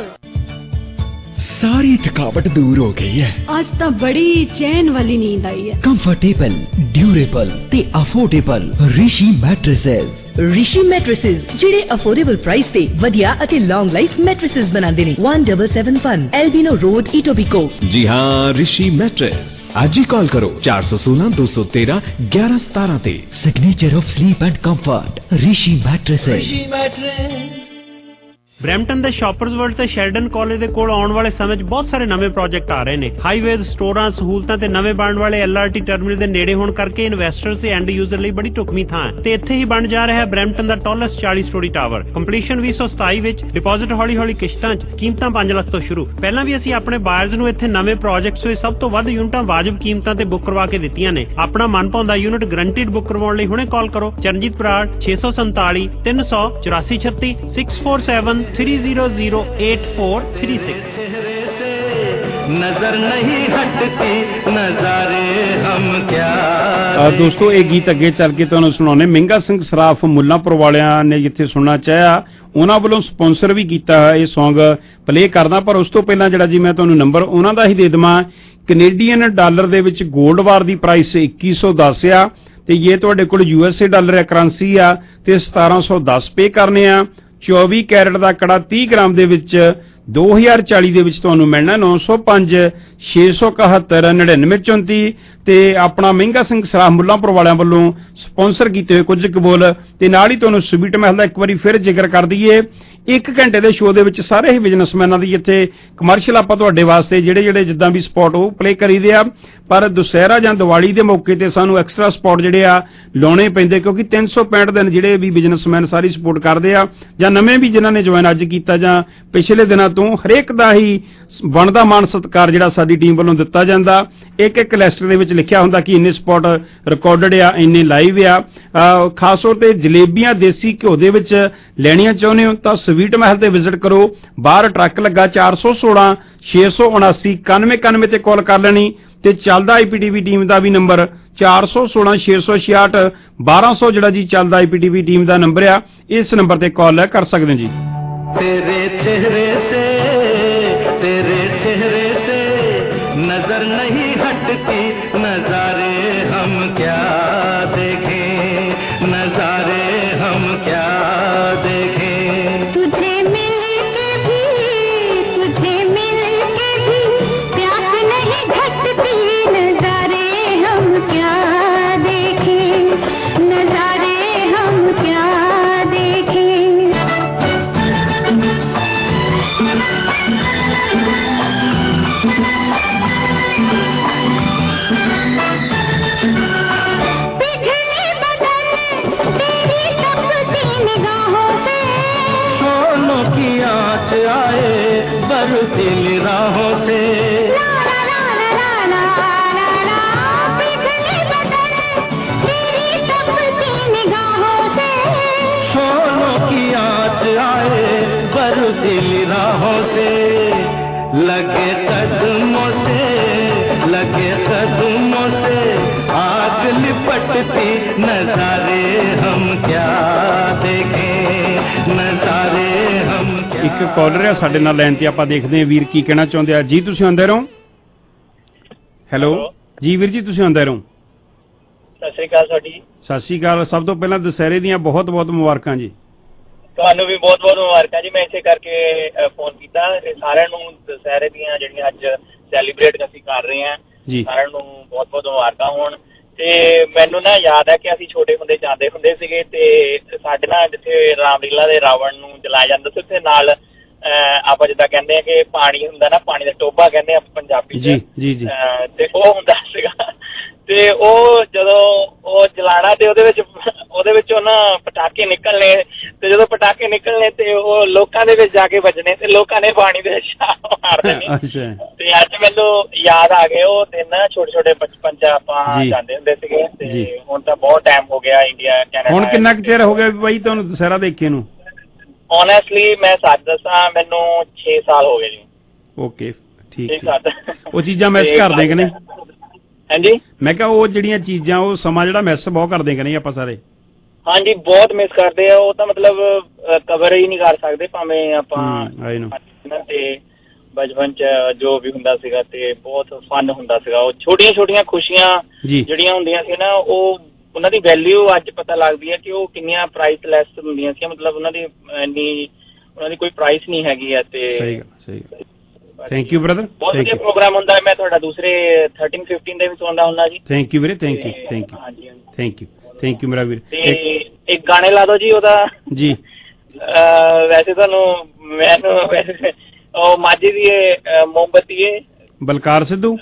सारी थकावट दूर हो गई है, आज तो बड़ी चैन वाली नींद आई है। कंफर्टेबल, ड्यूरेबल ते affordable Rishi mattresses. Rishi mattresses ਜਿਹੜੇ ਅਫੋਰਡੇਬਲ ਪ੍ਰਾਈਸ ਤੇ ਵਧੀਆ ਅਤੇ ਲੌਂਗ ਲਾਈਫ ਮੈਟ੍ਰੈਸਸ ਬਣਾਉਂਦੇ ਨੇ। one seven seven one Albino Road, Etobicoke. जी हाँ, ऋषि मैट्रेस। आज ही कॉल करो चार सौ सोलह दो सौ तेरह ग्यारह सतारह ते। Signature of sleep and comfort Rishi mattresses. Brampton ਦੇ ਸ਼ਾਪਰਸ ਵਰਲਡ ਤੇ ਸ਼ੈਰਡਨ ਕਾਲਜ ਦੇ ਕੋਲ ਆਉਣ ਵਾਲੇ ਸਮੇਂ 'ਚ ਬਹੁਤ ਸਾਰੇ ਨਵੇਂ ਪ੍ਰੋਜੈਕਟ ਆ ਰਹੇ ਨੇ। ਹਾਈਵੇਜ਼, ਸਟੋਰਾਂ, ਸਹੂਲਤਾਂ ਤੇ ਨਵੇਂ ਬਣਨ ਵਾਲੇ ਐਲਆਰਟੀ ਟਰਮੀਨਲ ਦੇ ਨੇੜੇ ਹੋਣ ਕਰਕੇ ਇਨਵੈਸਟਰਸ ਤੇ ਐਂਡ ਯੂਜ਼ਰ ਲਈ ਬੜੀ ਢੁਕਵੀਂ ਥਾਂ ਹੈ ਤੇ ਇੱਥੇ ਹੀ ਬਣ ਜਾ ਰਿਹਾ ਹੈ ਬਰੈਂਪਟਨ ਦਾ ਟਾਲੈਸਟ ਚਾਲੀ ਸਟੋਰੀ ਟਾਵਰ। ਕੰਪਲੀਸ਼ਨ ਵੀਹ ਸੌ ਸਤਾਈ ਵਿੱਚ, ਡਿਪੋਜ਼ਿਟ ਹੌਲੀ ਹੌਲੀ ਕਿਸ਼ਤਾਂ 'ਚ, ਕੀਮਤਾਂ ਪੰਜ ਲੱਖ ਤੋਂ ਸ਼ੁਰੂ। ਪਹਿਲਾਂ ਵੀ ਅਸੀਂ ਆਪਣੇ ਬਾਇਰਸ ਨੂੰ ਇੱਥੇ ਨਵੇਂ ਪ੍ਰੋਜੈਕਟਸ ਵਿੱਚ ਸਭ ਤੋਂ ਵੱਧ ਯੂਨਿਟਾਂ ਵਾਜਬ ਕੀਮਤਾਂ ਤੇ ਬੁੱਕ ਕਰਵਾ ਕੇ ਦਿੱਤੀਆਂ ਨੇ। ਆਪਣਾ ਮਨਪਾਉਂਦਾ ਯੂਨਿਟ ਗਰੰਟਿਡ ਬੁੱਕ ਕਰਵਾਉਣ ਲਈ ਹੁਣੇ ਕਾਲ ਕਰੋ ਚਰਨਜੀਤ ਬਰਾੜ ਛੇ ਸੌ ਸੰਤਾਲੀ ਤਿੰਨ ਸੌ ਚੁਰਾਸੀ ਛੱਤੀ six four seven three zero zero eight four three six। नजर नहीं हटती नजारे हम क्या। ਦੋਸਤੋ ਇਹ ਗੀਤ ਅੱਗੇ ਚੱਲ ਕੇ ਤੁਹਾਨੂੰ ਸੁਣਾਉਣੇ। ਮਹਿੰਗਾ ਸਿੰਘ ਸਰਾਫ ਮੁੱਲਾਂਪੁਰ ਵਾਲਿਆਂ ਨੇ ਜਿੱਥੇ ਸੁਣਨਾ ਚਾਹਿਆ ਉਹਨਾਂ ਵੱਲੋਂ ਸਪਾਂਸਰ ਵੀ ਕੀਤਾ ਹੈ ਇਹ Song ਪਲੇ ਕਰਦਾ। ਪਰ ਉਸ ਤੋਂ ਪਹਿਲਾਂ ਜਿਹੜਾ ਜੀ ਮੈਂ ਤੁਹਾਨੂੰ ਨੰਬਰ ਉਹਨਾਂ ਦਾ ਹੀ ਦੇ ਦੇਵਾਂ। ਕੈਨੇਡੀਅਨ ਡਾਲਰ ਦੇ ਵਿੱਚ 골ਡ ਵਾਰ ਦੀ ਪ੍ਰਾਈਸ ਇੱਕੀ ਸੌ ਦਸ ਆ ਤੇ ਜੇ ਤੁਹਾਡੇ ਕੋਲ ਯੂਐਸਏ ਡਾਲਰ ਹੈ ਕਰੰਸੀ ਆ ਤੇ ਸਤਾਰਾਂ ਸੌ ਦਸ ਪੇ ਕਰਨੇ ਆ। ਚੌਵੀ ਕੈਰਟ ਦਾ ਕੜਾ ਤੀਹ ਗ੍ਰਾਮ ਦੇ ਵਿੱਚ ਦੋ ਹਜ਼ਾਰ ਚਾਲੀ ਦੇ ਵਿੱਚ ਤੁਹਾਨੂੰ ਮਿਲਣਾ ਨੌ ਸੌ ਪੰਜ ਛੇ ਸੌ ਇਕਹੱਤਰ ਨੜਿਨਵੇਂ ਚੌਂਤੀ ਤੇ ਆਪਣਾ ਮਹਿੰਗਾ ਸਿੰਘ ਸਰਾਫ ਮੁੱਲਾਂਪੁਰ ਵਾਲਿਆਂ ਵੱਲੋਂ ਸਪਾਂਸਰ ਕੀਤੇ ਹੋਏ ਕੁਝ ਕੁ ਬੋਲ ਤੇ ਨਾਲ ਹੀ ਤੁਹਾਨੂੰ ਸਵੀਟ ਮਹਿਲ ਦਾ ਇੱਕ ਵਾਰੀ ਫਿਰ ਜ਼ਿਕਰ ਕਰ ਦਈਏ। ਇੱਕ ਘੰਟੇ ਦੇ ਸ਼ੋਅ ਦੇ ਵਿੱਚ ਸਾਰੇ ਹੀ ਬਿਜ਼ਨਸਮੈਨਾਂ ਦੀ ਇੱਥੇ ਕਮਰਸ਼ੀਅਲ ਆਪਾਂ ਤੁਹਾਡੇ ਵਾਸਤੇ ਜਿਹੜੇ ਜਿਹੜੇ ਜਿੱਦਾਂ ਵੀ ਸਪੌਟ ਉਹ ਪਲੇ ਕਰੀਦੇ ਆ। ਪਰ ਦੁਸਹਿਰਾ ਜਾਂ ਦੀਵਾਲੀ ਦੇ ਮੌਕੇ ਤੇ ਸਾਨੂੰ ਐਕਸਟਰਾ ਸਪੌਟ ਜਿਹੜੇ ਆ ਲਾਉਣੇ ਪੈਂਦੇ ਕਿਉਂਕਿ ਤਿੰਨ ਸੌ ਪੈਂਹਠ ਦਿਨ ਜਿਹੜੇ ਵੀ ਬਿਜ਼ਨਸਮੈਨ ਸਾਰੀ ਸਪੋਰਟ ਕਰਦੇ ਆ ਜਾਂ ਨਵੇਂ ਵੀ ਜਿਨ੍ਹਾਂ ਨੇ ਜੁਆਇਨ ਅੱਜ ਕੀਤਾ ਜਾਂ ਪਿਛਲੇ ਦਿਨਾਂ ਤੋਂ ਹਰੇਕ ਦਾ ਹੀ ਬਣਦਾ ਮਾਣ ਸਤਿਕਾਰ ਜਿਹੜਾ ਸਾਡੀ ਟੀਮ ਵੱਲੋਂ ਦਿੱਤਾ ਜਾਂਦਾ। ਇੱਕ ਇੱਕ ਲਿਸਟ ਦੇ ਵਿੱਚ ਲਿਖਿਆ ਹੁੰਦਾ ਕਿ ਇੰਨੇ ਸਪੌਟ ਰਿਕਾਰਡਡ ਆ, ਇੰਨੇ ਲਾਈਵ ਆ। ਖਾਸ ਤੌਰ ਤੇ ਜਲੇਬੀਆਂ ਦੇਸੀ ਘਿਓ ਦੇ ਵਿੱਚ ਲੈਣੀਆਂ ਚਾਹੁੰਦੇ ਹੋ ਤਾਂ ਸਵੀਟ ਮਹਿਲ ਤੇ ਵਿਜ਼ਿਟ ਕਰੋ। ਬਾਹਰ ਟਰੱਕ ਲੱਗਾ ਚਾਰ ਸੌ ਸੋਲਾਂ ਛੇ ਸੌ ਉਨਾਸੀ ਇਕਾਨਵੇਂ ਇਕਾਨਵੇਂ ਤੇ ਕਾਲ ਕਰ ਲੈਣੀ ਤੇ ਚੱਲਦਾ ਆਈਪੀਟੀਵੀ ਟੀਮ ਦਾ ਵੀ ਨੰਬਰ ਚਾਰ ਸੌ ਸੋਲਾਂ ਛੇ ਸੌ ਛਿਆਹਠ ਬਾਰਾਂ ਸੌ ਜਿਹੜਾ ਜੀ ਚੱਲਦਾ ਆਈਪੀਟੀਵੀ ਟੀਮ ਦਾ ਨੰਬਰ ਆ। ਇਸ ਨੰਬਰ ਤੇ ਕਾਲ ਕਰ ਸਕਦੇ ਹੋ ਜੀ। तेरे चेहरे से तेरे चेहरे से नजर नहीं हटती नजारे हम क्या देखें नजारे हम क्या देखें। तुझे मिल के भी तुझे मिल के भी ਇੱਕ ਕਾਲਰ ਆ ਸਾਡੇ ਨਾਲ ਲਾਈਨ ਤੇ, ਆਪਾਂ ਦੇਖਦੇ ਹਾਂ ਵੀਰ ਕੀ ਕਹਿਣਾ ਚਾਹੁੰਦੇ ਆ। ਜੀ ਤੁਸੀਂ ਆਉਂਦੇ ਰਹੋ। ਹੈਲੋ ਜੀ ਵੀਰ ਜੀ, ਤੁਸੀਂ ਆਉਂਦੇ ਰਹੋ। ਸਤਿ ਸ਼੍ਰੀ ਅਕਾਲ ਤੁਹਾਡੀ। ਸਤਿ ਸ਼੍ਰੀ ਅਕਾਲ। ਸਭ ਤੋਂ ਪਹਿਲਾਂ ਦੁਸਹਿਰੇ ਦੀਆਂ ਬਹੁਤ ਬਹੁਤ ਮੁਬਾਰਕਾਂ ਜੀ। ਤੁਹਾਨੂੰ ਵੀ ਬਹੁਤ ਬਹੁਤ ਮੁਬਾਰਕਾਂ ਜੀ। ਮੈਂ ਇਸੇ ਕਰਕੇ ਫੋਨ ਕੀਤਾ, ਸਾਰਿਆਂ ਨੂੰ ਦੁਸਹਿਰੇ ਦੀਆਂ ਜਿਹੜੀਆਂ ਅੱਜ ਸੈਲੀਬ੍ਰੇਟ ਅਸੀਂ ਕਰ ਰਹੇ ਹਾਂ, ਸਾਰਿਆਂ ਨੂੰ ਬਹੁਤ ਬਹੁਤ ਮੁਬਾਰਕਾਂ ਹੋਣ। ਤੇ ਮੈਨੂੰ ਨਾ ਯਾਦ ਹੈ ਕਿ ਅਸੀਂ ਛੋਟੇ ਹੁੰਦੇ ਜਾਂਦੇ ਹੁੰਦੇ ਸੀਗੇ ਤੇ ਸਾਡੇ ਨਾਲ ਜਿੱਥੇ ਰਾਮਲੀਲਾ ਦੇ ਰਾਵਣ ਨੂੰ ਜਲਾਇਆ ਜਾਂਦਾ ਸੀ, ਉੱਥੇ ਨਾਲ ਆਪਾਂ ਜਿੱਦਾਂ ਕਹਿੰਦੇ ਆ ਕਿ ਪਾਣੀ ਹੁੰਦਾ ਨਾ, ਪਾਣੀ ਦਾ ਟੋਭਾ ਕਹਿੰਦੇ ਆ ਪੰਜਾਬੀ ਚ, ਤੇ ਉਹ ਹੁੰਦਾ ਸੀਗਾ। ਤੇ ਉਹ ਜਦੋਂ ਉਹ ਜਲਾਣਾ ਤੇ ਉਹਦੇ ਵਿੱਚ ਉਹਦੇ ਵਿੱਚੋਂ ਨਾ ਪਟਾਕੇ ਨਿਕਲਣੇ, ਤੇ ਜਦੋਂ ਪਟਾਕੇ ਨਿਕਲਣੇ ਤੇ ਉਹ ਲੋਕਾਂ ਦੇ ਵਿੱਚ ਜਾ ਕੇ ਵੱਜਣੇ ਤੇ ਲੋਕਾਂ ਨੇ ਪਾਣੀ ਦੇ ਛਾਲ ਮਾਰ ਦੇਣੀ। ਤੇ ਅੱਜ ਮੈਨੂੰ ਯਾਦ ਆ ਗਏ ਉਹ ਦਿਨ, ਛੋਟੇ ਛੋਟੇ ਬਚਪਨ ਚ ਆਪਾਂ ਜਾਂਦੇ ਹੁੰਦੇ ਸੀਗੇ। ਤੇ ਹੁਣ ਤਾਂ ਬਹੁਤ ਟਾਈਮ ਹੋ ਗਿਆ ਇੰਡੀਆ ਕੈਨੇਡਾ। ਹੁਣ ਕਿੰਨਾ ਕੁ ਚਿਰ ਹੋ ਗਿਆ ਬਾਈ ਤੁਹਾਨੂੰ ਦੁਸਹਿਰਾ ਦੇਖੇ ਨੂੰ? ਓਨੈਸਟਲੀ ਮੈਂ ਸੱਚ ਦੱਸਾਂ, ਮੈਨੂੰ ਛੇ ਸਾਲ ਹੋ ਗਏ ਜੀ। ਓਕੇ, ਠੀਕ ਹੈ। ਉਹ ਚੀਜ਼ਾਂ ਮਿਸ ਕਰਦੇ ਕਿ ਨਹੀਂ? ਹਾਂਜੀ, ਮੈਂ ਕਿਹਾ ਉਹ ਜਿਹੜੀਆਂ ਚੀਜ਼ਾਂ, ਉਹ ਸਮਾਂ ਜਿਹੜਾ ਮਿਸ ਬਹੁਤ ਕਰਦੇ ਕਿ ਨਹੀਂ ਆਪਾਂ ਸਾਰੇ? ਹਾਂਜੀ, ਬਹੁਤ ਮਿਸ ਕਰਦੇ ਆ। ਉਹ ਤਾਂ ਮਤਲਬ ਕਵਰ ਹੀ ਨਹੀਂ ਕਰ ਸਕਦੇ ਭਾਵੇਂ ਆਪਾਂ। ਤੇ ਬਚਪਨ ਚ ਜੋ ਵੀ ਹੁੰਦਾ ਸੀਗਾ ਤੇ ਬਹੁਤ ਫਨ ਹੁੰਦਾ ਸੀਗਾ। ਉਹ ਛੋਟੀਆਂ ਛੋਟੀਆਂ ਖੁਸ਼ੀਆਂ ਜਿਹੜੀਆਂ ਹੁੰਦੀਆਂ ਸੀ ਨਾ, ਉਹ ਉਹਨਾਂ ਦੀ ਵੈਲਿਊ ਅੱਜ ਪਤਾ ਲੱਗਦੀ ਹੈ ਕਿ ਉਹ ਕਿੰਨੀਆਂ ਪ੍ਰਾਈਸਲੈਸ ਹੁੰਦੀਆਂ ਸੀ। ਮਤਲਬ ਉਹਨਾਂ ਦੀ ਇੰਨੀ ਉਹਨਾਂ ਦੀ ਕੋਈ ਪ੍ਰਾਈਸ ਨਹੀਂ ਹੈਗੀ ਹੈ। ਤੇ ਸਹੀ ਗੱਲ, ਸਹੀ ਗੱਲ। Thank you brother. ਬਹੁਤ ਵਧੀਆ ਪ੍ਰੋਗਰਾਮ ਹੁੰਦਾ ਹੈ। ਮੈਂ ਤੁਹਾਡਾ ਦੂਸਰੇ ਥਰਟੀਨ ਫਿਫਟੀਨ ਦੇ ਵੀ ਸੁਣਦਾ ਹੁੰਦਾ ਜੀ। ਥੈਂਕ ਯੂ ਵੀਰੇ, thank you, thank you, thank you, thank you ਮੇਰਾ ਵੀਰ। ਤੇ ਇੱਕ ਗਾਣੇ ਲਾ ਦਿਓ ਜੀ ਉਹਦਾ। ਜੀ ਵੈਸੇ ਤੁਹਾਨੂੰ ਮੈਨੂੰ ਵੈਸੇ ਉਹ ਮਾਝੇ ਦੀ ਮੋਮਬੱਤੀ ਹੈ, ਬਲਕਾਰ ਸਿੱਧੂ।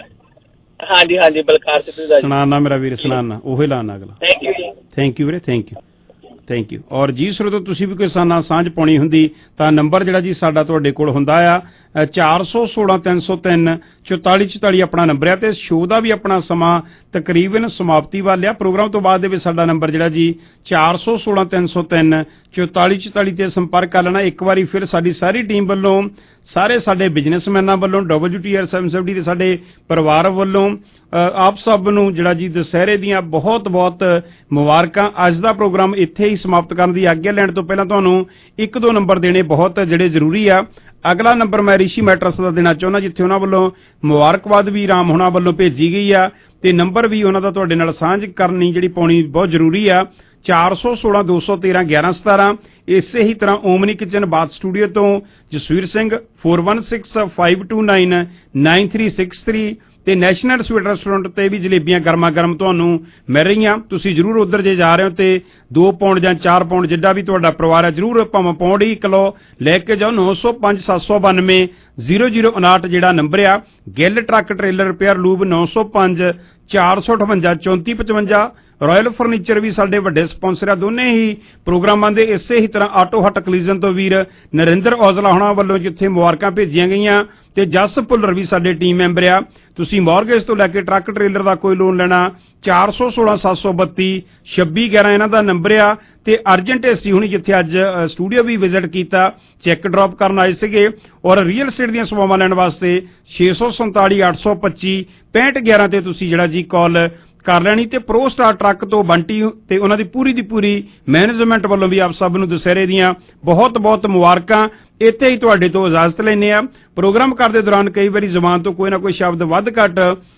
ਹਾਂਜੀ ਹਾਂਜੀ, ਬਲਕਾਰ ਸਿੱਧੂ ਦਾ ਸੁਣਾਨਾ ਮੇਰਾ ਵੀਰ, ਸੁਣਾਨਾ ਉਹੀ ਲਾਣਾ ਅਗਲਾ। ਥੈਂਕ ਯੂ ਜੀ। ਥੈਂਕ ਯੂ ਵੀਰੇ, ਥੈਂਕ ਯੂ, ਥੈਂਕ ਯੂ। ਔਰ ਜੀ ਸਰੋਤੋ, ਤੁਸੀਂ ਵੀ ਕੋਈ ਸਾਨਾ ਸਾਂਝ ਪਾਉਣੀ ਹੁੰਦੀ ਤਾਂ ਨੰਬਰ ਜਿਹੜਾ ਜੀ ਸਾਡਾ ਤੁਹਾਡੇ ਕੋਲ ਹੁੰਦਾ ਆ ਚਾਰ ਸੌ ਸੋਲਾਂ ਤਿੰਨ ਸੌ ਤਿੰਨ ਚੁਤਾਲੀ ਚੁਤਾਲੀ ਆਪਣਾ ਨੰਬਰ ਆ। ਤੇ ਸ਼ੋਅ ਦਾ ਵੀ ਆਪਣਾ ਸਮਾਂ ਤਕਰੀਬਨ ਸਮਾਪਤੀ ਵੱਲ ਆ। ਪ੍ਰੋਗਰਾਮ ਤੋਂ ਬਾਅਦ ਦੇ ਵਿੱਚ ਸਾਡਾ ਨੰਬਰ ਜਿਹੜਾ ਜੀ ਚਾਰ ਸੌ ਸੋਲਾਂ ਤਿੰਨ ਸੌ ਤਿੰਨ ਚੁਤਾਲੀ ਚੁਤਾਲੀ ਤੇ ਸੰਪਰਕ ਕਰ ਲੈਣਾ। ਇੱਕ ਵਾਰੀ ਫਿਰ ਸਾਡੀ ਸਾਰੀ ਟੀਮ ਵੱਲੋਂ, ਸਾਰੇ ਸਾਡੇ ਬਿਜ਼ਨਸਮੈਨਾਂ ਵੱਲੋਂ, W T R seven seventy ਦੇ ਸਾਡੇ ਪਰਿਵਾਰ ਵੱਲੋਂ ਆਪ ਸਭ ਨੂੰ ਜਿਹੜਾ ਜੀ ਦੁਸਹਿਰੇ ਦੀਆਂ ਬਹੁਤ ਬਹੁਤ ਮੁਬਾਰਕਾਂ। ਅੱਜ ਦਾ ਪ੍ਰੋਗਰਾਮ ਇੱਥੇ ਹੀ ਸਮਾਪਤ ਕਰਨ ਦੀ ਆਗਿਆ ਲੈਣ ਤੋਂ ਪਹਿਲਾਂ ਤੁਹਾਨੂੰ ਇੱਕ ਦੋ ਨੰਬਰ ਦੇਣੇ ਬਹੁਤ ਜਿਹੜੇ ਜ਼ਰੂਰੀ ਆ। ਅਗਲਾ ਨੰਬਰ ਮੈਂ ਰਿਸ਼ੀ ਮੈਟਰਸ ਦਾ ਦੇਣਾ ਚਾਹੁੰਦਾ, ਜਿੱਥੇ ਉਹਨਾਂ ਵੱਲੋਂ ਮੁਬਾਰਕਬਾਦ ਵੀ ਰਾਮ ਹੋਣਾ ਵੱਲੋਂ ਭੇਜੀ ਗਈ ਆ, ਤੇ ਨੰਬਰ ਵੀ ਉਹਨਾਂ ਦਾ ਤੁਹਾਡੇ ਨਾਲ ਸਾਂਝ ਕਰਨੀ ਜਿਹੜੀ ਪਾਉਣੀ ਬਹੁਤ ਜ਼ਰੂਰੀ ਆ। ਚਾਰ ਸੌ ਸੋਲਾਂ ਦੋ ਸੌ ਤੇਰਾਂ ਗਿਆਰਾਂ ਸਤਾਰਾਂ। ਇਸੇ ਹੀ ਤਰ੍ਹਾਂ ਓਮਨੀ ਕਿਚਨ ਬਾਥ ਸਟੂਡੀਓ ਤੋਂ Jasvir Singh four one six five two nine nine three six three. ਤੇ ਨੈਸ਼ਨਲ ਸਵੀਟ ਰੈਸਟੋਰੈਂਟ ਤੇ ਵੀ ਜਲੇਬੀਆਂ ਗਰਮਾ ਗਰਮ ਤੁਹਾਨੂੰ ਮਿਲ ਰਹੀਆਂ। ਤੁਸੀਂ ਜ਼ਰੂਰ ਉੱਧਰ ਜੇ ਜਾ ਰਹੇ ਹੋ ਤੇ ਦੋ ਪੌਂਡ ਜਾਂ ਚਾਰ ਪੌਂਡ ਜਿੱਡਾ ਵੀ ਤੁਹਾਡਾ ਪਰਿਵਾਰ ਹੈ, ਜ਼ਰੂਰ ਭਾਵੇਂ ਪੌਂਡ ਹੀ ਕਿਲੋ ਲੈ ਕੇ ਜਾਓ। ਨੌ ਸੌ ਪੰਜ ਸੱਤ ਸੌ ਬਾਨਵੇਂ ਜ਼ੀਰੋ ਜ਼ੀਰੋ ਉਨਾਹਠ ਜਿਹੜਾ ਨੰਬਰ ਆ। Gill truck trailer repair lube ਨੌ ਸੌ ਪੰਜ ਚਾਰ ਸੌ ਅਠਵੰਜਾ ਚੌਂਤੀ ਪਚਵੰਜਾ। ਰਾਇਲ ਫਰਨੀਚਰ ਵੀ ਸਾਡੇ ਵੱਡੇ ਸਪਾਂਸਰ ਆ ਦੋਨੇ ਹੀ ਪ੍ਰੋਗਰਾਮਾਂ ਦੇ। ਇਸੇ ਹੀ ਤਰ੍ਹਾਂ ਆਟੋ ਹੱਟ ਕਲੀਜ਼ਨ ਤੋਂ ਵੀਰ ਨਰਿੰਦਰ ਔਜਲਾ ਹੋਣਾ ਵੱਲੋਂ ਜਿੱਥੇ ਮੁਬਾਰਕਾਂ ਭੇਜੀਆਂ ਗਈਆਂ, ਤੇ ਜਸ ਭੁੱਲਰ ਵੀ ਸਾਡੇ ਟੀਮ ਮੈਂਬਰ ਆ। ਤੁਸੀਂ ਮੌਰਗੇਜ ਤੋਂ ਲੈ ਕੇ ਟਰੱਕ ਟ੍ਰੇਲਰ ਦਾ ਕੋਈ ਲੋਨ ਲੈਣਾ, ਚਾਰ ਸੌ ਸੋਲਾਂ ਸੱਤ ਸੌ ਬੱਤੀ ਛੱਬੀ ਗਿਆਰਾਂ ਇਹਨਾਂ ਦਾ ਨੰਬਰ ਆ। ਤੇ ਅਰਜੈਂਟ ਏਸੀ ਹੁਣੀ ਜਿੱਥੇ ਅੱਜ ਸਟੂਡੀਓ ਵੀ ਵਿਜ਼ਿਟ ਕੀਤਾ, ਚੈੱਕ ਡ੍ਰੌਪ ਕਰਨ ਆਏ ਸੀਗੇ। ਔਰ ਰੀਅਲ ਸਟੇਟ ਦੀਆਂ ਸੇਵਾਵਾਂ ਲੈਣ ਵਾਸਤੇ ਛੇ ਸੌ ਸੰਤਾਲੀ ਅੱਠ ਸੌ ਪੱਚੀ ਪੈਂਹਠ ਗਿਆਰਾਂ ਤੇ ਤੁਸੀਂ ਜਿਹੜਾ ਜੀ ਕਾਲ ਕਰ ਲੈਣੀ। ਤੇ ਪ੍ਰੋ ਸਟਾਰ ਟਰੱਕ ਤੋਂ ਬੰਟੀ ਤੇ ਉਹਨਾਂ ਦੀ ਪੂਰੀ ਦੀ ਪੂਰੀ ਮੈਨੇਜਮੈਂਟ ਵੱਲੋਂ ਵੀ ਆਪ ਸਭ ਨੂੰ ਦੁਸਹਿਰੇ ਦੀਆਂ ਬਹੁਤ ਬਹੁਤ ਮੁਬਾਰਕਾਂ। ਇੱਥੇ ਹੀ ਤੁਹਾਡੇ ਤੋਂ ਇਜਾਜ਼ਤ ਲੈਂਦੇ ਆ। ਪ੍ਰੋਗਰਾਮ ਕਰਦੇ ਦੌਰਾਨ ਕਈ ਵਾਰੀ ਜ਼ੁਬਾਨ ਤੋਂ ਕੋਈ ਨਾ ਕੋਈ ਸ਼ਬਦ ਵੱਧ ਘੱਟ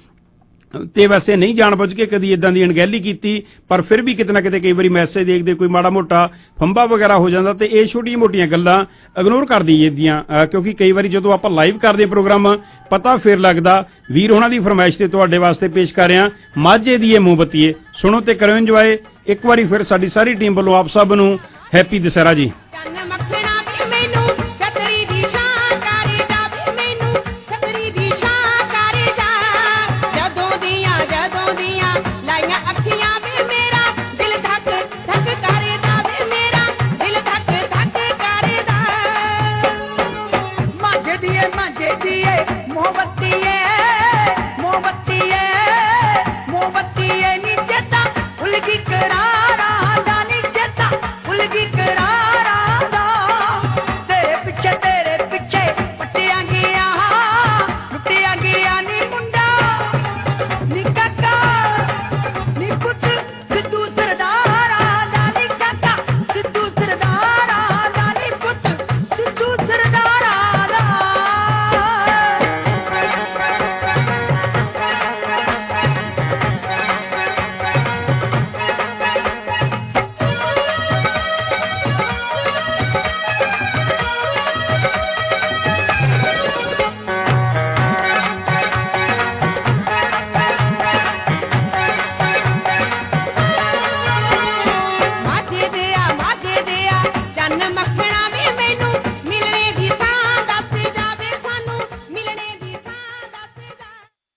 ਤੇ ਵੈਸੇ ਨਹੀਂ ਜਾਣ ਬੁੱਝ ਕੇ ਕਦੀ ਇਦਾਂ ਦੀ ਅਣਗਹਿਲੀ ਕੀਤੀ, ਪਰ ਫਿਰ ਵੀ ਕਿਤੇ ਨਾ ਕਿਤੇ ਕਈ ਵਾਰੀ ਮੈਸੇਜ ਦੇਖਦੇ ਕੋਈ ਮਾੜਾ ਮੋਟਾ ਫੰਬਾ ਵਗੈਰਾ ਹੋ ਜਾਂਦਾ, ਤੇ ਇਹ ਛੋਟੀਆਂ ਮੋਟੀਆਂ ਗੱਲਾਂ ਇਗਨੋਰ ਕਰ ਦਈਏ ਦੀਆਂ, ਕਿਉਂਕਿ ਕਈ ਵਾਰੀ ਜਦੋਂ ਆਪਾਂ ਲਾਈਵ ਕਰਦੇ ਪ੍ਰੋਗਰਾਮ ਪਤਾ ਫਿਰ ਲੱਗਦਾ। ਵੀਰ ਉਹਨਾਂ ਦੀ ਫਰਮਾਇਸ਼ ਤੇ ਤੁਹਾਡੇ ਵਾਸਤੇ ਪੇਸ਼ ਕਰ ਰਿਹਾ ਮਾਝੇ ਦੀ ਇਹ ਮੋਮਬੱਤੀਏ। ਸੁਣੋ ਤੇ ਕਰੋ ਇੰਜੋਏ। ਇੱਕ ਵਾਰੀ ਫਿਰ ਸਾਡੀ ਸਾਰੀ ਟੀਮ ਵੱਲੋਂ ਆਪ ਸਭ ਨੂੰ ਹੈਪੀ ਦੁਸਹਿਰਾ ਜੀ। करारा दा नी चेता भुल गई करारा दा।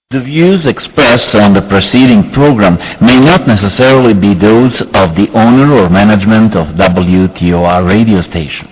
The views expressed on the preceding program may not necessarily be those of the owner or management of W T O R radio station.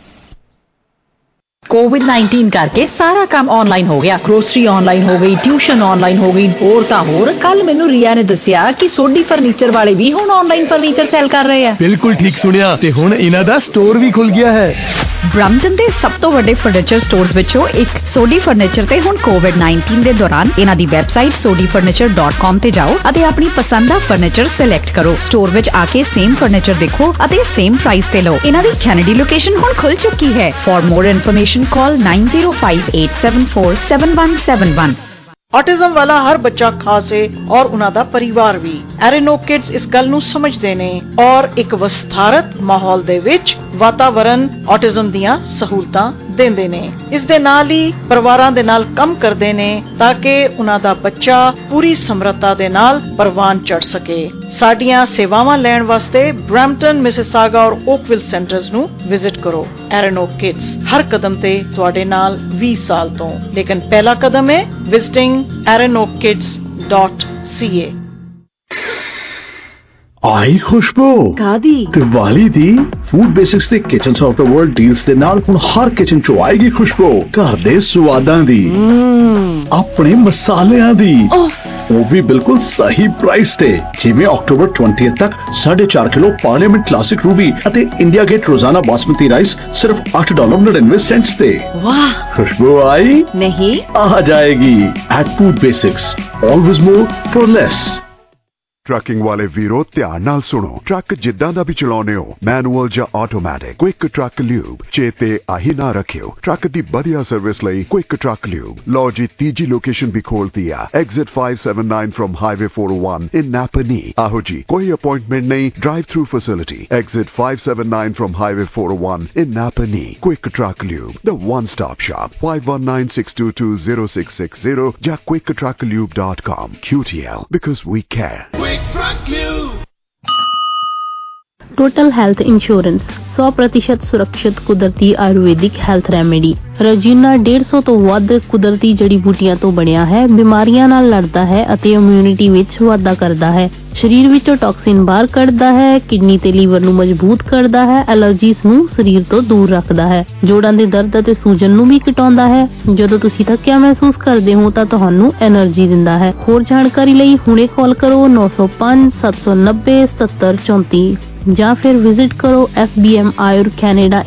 COVID nineteen करके सारा काम ऑनलाइन हो गया। ग्रोसरी ऑनलाइन हो गई, ट्यूशन ऑनलाइन हो गई, होर ਤਾਂ ਹੋਰ। ਕੱਲ ਮੈਨੂੰ ਰੀਆ ਨੇ ਦੱਸਿਆ ਕਿ ਸੋਢੀ ਫਰਨੀਚਰ ਵਾਲੇ ਵੀ ਹੁਣ ਆਨਲਾਈਨ ਫਰਨੀਚਰ ਸੇਲ ਕਰ ਰਹੇ ਆ। ਬਿਲਕੁਲ ਠੀਕ ਸੁਣਿਆ, ਤੇ ਹੁਣ ਇਹਨਾਂ ਦਾ ਸਟੋਰ ਵੀ ਖੁੱਲ ਗਿਆ ਹੈ। ਬ੍ਰੈਂਪਟਨ ਦੇ ਸਭ ਤੋਂ ਵੱਡੇ ਫਰਨੀਚਰ ਸਟੋਰਸ ਵਿੱਚੋਂ ਇੱਕ ਸੋਢੀ ਫਰਨੀਚਰ ਤੇ ਹੁਣ ਕੋਵਿਡ ਨਾਈਨਟੀਨ ਦੇ ਦੌਰਾਨ ਇਹਨਾਂ ਦੀ website Sodhi furniture dot com ਤੇ ਜਾਓ ਅਤੇ ਆਪਣੀ ਪਸੰਦ ਦਾ ਫਰਨੀਚਰ ਸਿਲੈਕਟ ਕਰੋ। ਸਟੋਰ ਵਿੱਚ ਆ ਕੇ ਸੇਮ ਫਰਨੀਚਰ ਦੇਖੋ ਅਤੇ ਸੇਮ ਪ੍ਰਾਈਸ ਤੇ ਲਓ। ਇਹਨਾਂ ਦੀ ਕੈਨੇਡੀ ਲੋਕੇਸ਼ਨ ਹੁਣ ਖੁੱਲ ਚੁੱਕੀ ਹੈ। For more information call nine zero five eight seven four seven one seven one. Autism ਵਾਲਾ ਹਰ ਬੱਚਾ ਖਾਸ ਹੈ ਔਰ ਉਹਨਾਂ ਦਾ ਪਰਿਵਾਰ ਵੀ। ਐਰੇਨੋ ਕਿਡਸ ਇਸ ਗੱਲ ਨੂੰ ਸਮਝਦੇ ਨੇ ਔਰ ਇੱਕ ਵਿਸਥਾਰਤ ਮਾਹੌਲ ਦੇ ਵਿੱਚ ਵਾਤਾਵਰਣ ਆਟਿਜ਼ਮ ਦੀਆਂ ਸਹੂਲਤਾਂ ਦਿੰਦੇ ਨੇ। ਇਸ ਦੇ ਨਾਲ ਹੀ ਪਰਿਵਾਰਾਂ ਦੇ ਨਾਲ ਕੰਮ ਕਰਦੇ ਨੇ ਤਾਂ ਕਿ ਉਹਨਾਂ ਦਾ ਬੱਚਾ ਪੂਰੀ ਸਮਰੱਥਾ ਦੇ ਨਾਲ ਪ੍ਰਵਾਨ ਚੜ ਸਕੇ। ਸਾਡੀਆਂ ਸੇਵਾਵਾਂ ਲੈਣ ਵਾਸਤੇ ਬ੍ਰੈਂਪਟਨ, ਮਿਸਿਸਾਗਾ ਔਰ ਓਕਵਿਲ ਸੈਂਟਰਸ ਨੂੰ ਵਿਜ਼ਿਟ ਕਰੋ। ਐਰੇਨੋ ਕਿਡਸ ਹਰ ਕਦਮ ਤੇ ਤੁਹਾਡੇ ਨਾਲ ਵੀਹ ਸਾਲ ਤੋਂ। ਲੇਕਿਨ ਪਹਿਲਾ ਕਦਮ ਹੈ visiting Erinoak kids dot C A. ਆਈ ਖੁਸ਼ਬੂ ਕਾਦੀ ਦੀਵਾਲੀ ਦੀ ਫੂਡ ਬੇਸਿਕਸ ਤੇ kitchens of the world deals ਦੇ ਨਾਲ ਹੁਣ ਹਰ ਕਿਚਨ ਚ ਆਏਗੀ ਖੁਸ਼ਬੂ ਘਰ ਦੇ ਸਵਾਦਾਂ ਦੀ, ਆਪਣੇ ਮਸਾਲਿਆਂ ਦੀ, ਉਹ ਵੀ ਬਿਲਕੁਲ ਸਹੀ ਪ੍ਰਾਈਸ ਤੇ। ਜਿਵੇਂ ਅਕਤੂਬਰ ਵੀਹ ਤੱਕ ਸਾਢੇ ਚਾਰ ਕਿਲੋ ਪਾਰਲੀਮੈਂਟ ਕਲਾਸਿਕ ਰੂਬੀ ਅਤੇ ਇੰਡੀਆ ਗੇਟ ਰੋਜ਼ਾਨਾ ਬਾਸਮਤੀ ਰਾਈਸ ਸਿਰਫ ਅੱਠ ਡਾਲਰ ਨੜਿਨਵੇਂ ਸੈਂਟਸ ਤੇ। ਵਾਹ, ਖੁਸ਼ਬੂ ਆਈ ਨਹੀਂ ਆ ਜਾਏਗੀ। At Food Basics, always more for less. Trucking ਵਾਲੇ ਵੀਰੋ ਧਿਆਨ ਨਾਲ ਸੁਣੋ। ਟਰੱਕ ਜਿੱਦਾਂ ਦਾ ਵੀ ਚਲਾਉਨੇ ਹੋ, ਮੈਨੂਅਲ ਜਾਂ ਆਟੋਮੈਟਿਕ, ਕੁਇਕ ਟਰੱਕ ਲਿਊਬ ਚੇਤੇ ਆਹੀ ਨਾ ਰੱਖਿਓ। ਟਰੱਕ ਦੀ ਵਧੀਆ ਸਰਵਿਸ ਲਈ ਕੁਇਕ ਟਰੱਕ ਲਿਊਬ। ਲਓ ਜੀ, ਤੀਜੀ ਲੋਕੇਸ਼ਨ ਵੀ ਖੋਲਤੀ ਆ, exit five seventy-nine from highway four oh one in Napanee. ਆਹੋ ਜੀ, ਕੋਈ ਅਪਾਇੰਟਮੈਂਟ ਨਹੀਂ, drive through facility. Exit five seventy-nine from highway four oh one in Napanee. Quick truck lube, the one stop shop. five one nine six two two zero six six zero ਜਾਂ quick truck lube dot com। Q T L, because we care। Total health insurance सौ प्रतिशत सुरक्षित कुदरती आयुर्वेदिक हेल्थ रेमेडी। ਰਜੀਨਾ डेढ़ सौ ਤੋਂ ਵੱਧ ਕੁਦਰਤੀ ਜੜੀ ਬੂਟੀਆਂ ਤੋਂ ਬਣਿਆ ਹੈ। ਬਿਮਾਰੀਆਂ ਨਾਲ ਲੜਦਾ ਹੈ ਅਤੇ ਇਮਿਊਨਿਟੀ ਵਿੱਚ ਵਾਧਾ ਕਰਦਾ ਹੈ। ਸਰੀਰ ਵਿੱਚੋਂ ਟੌਕਸਿਨ ਬਾਹਰ ਕੱਢਦਾ ਹੈ, ਕਿਡਨੀ ਤੇ ਲੀਵਰ ਨੂੰ ਮਜ਼ਬੂਤ ਕਰਦਾ ਹੈ, ਐਲਰਜੀਜ਼ ਨੂੰ ਸਰੀਰ ਤੋਂ ਦੂਰ ਰੱਖਦਾ ਹੈ, ਜੋੜਾਂ ਦੇ ਦਰਦ ਅਤੇ ਸੂਜਨ ਨੂੰ ਵੀ ਘਟਾਉਂਦਾ ਹੈ। ਜਦੋਂ ਤੁਸੀਂ ਥੱਕਿਆ ਮਹਿਸੂਸ ਕਰਦੇ ਹੋ ਤਾਂ ਤੁਹਾਨੂੰ એનર્ਜੀ ਦਿੰਦਾ ਹੈ। ਹੋਰ ਜਾਣਕਾਰੀ ਲਈ ਹੁਣੇ ਕਾਲ ਕਰੋ ਨौ सौ पाँच सात सौ नब्बे सतहत्तर चौंतीस ਜਾਂ ਫਿਰ ਵਿਜ਼ਿਟ ਕਰੋ S B M Ayur Canada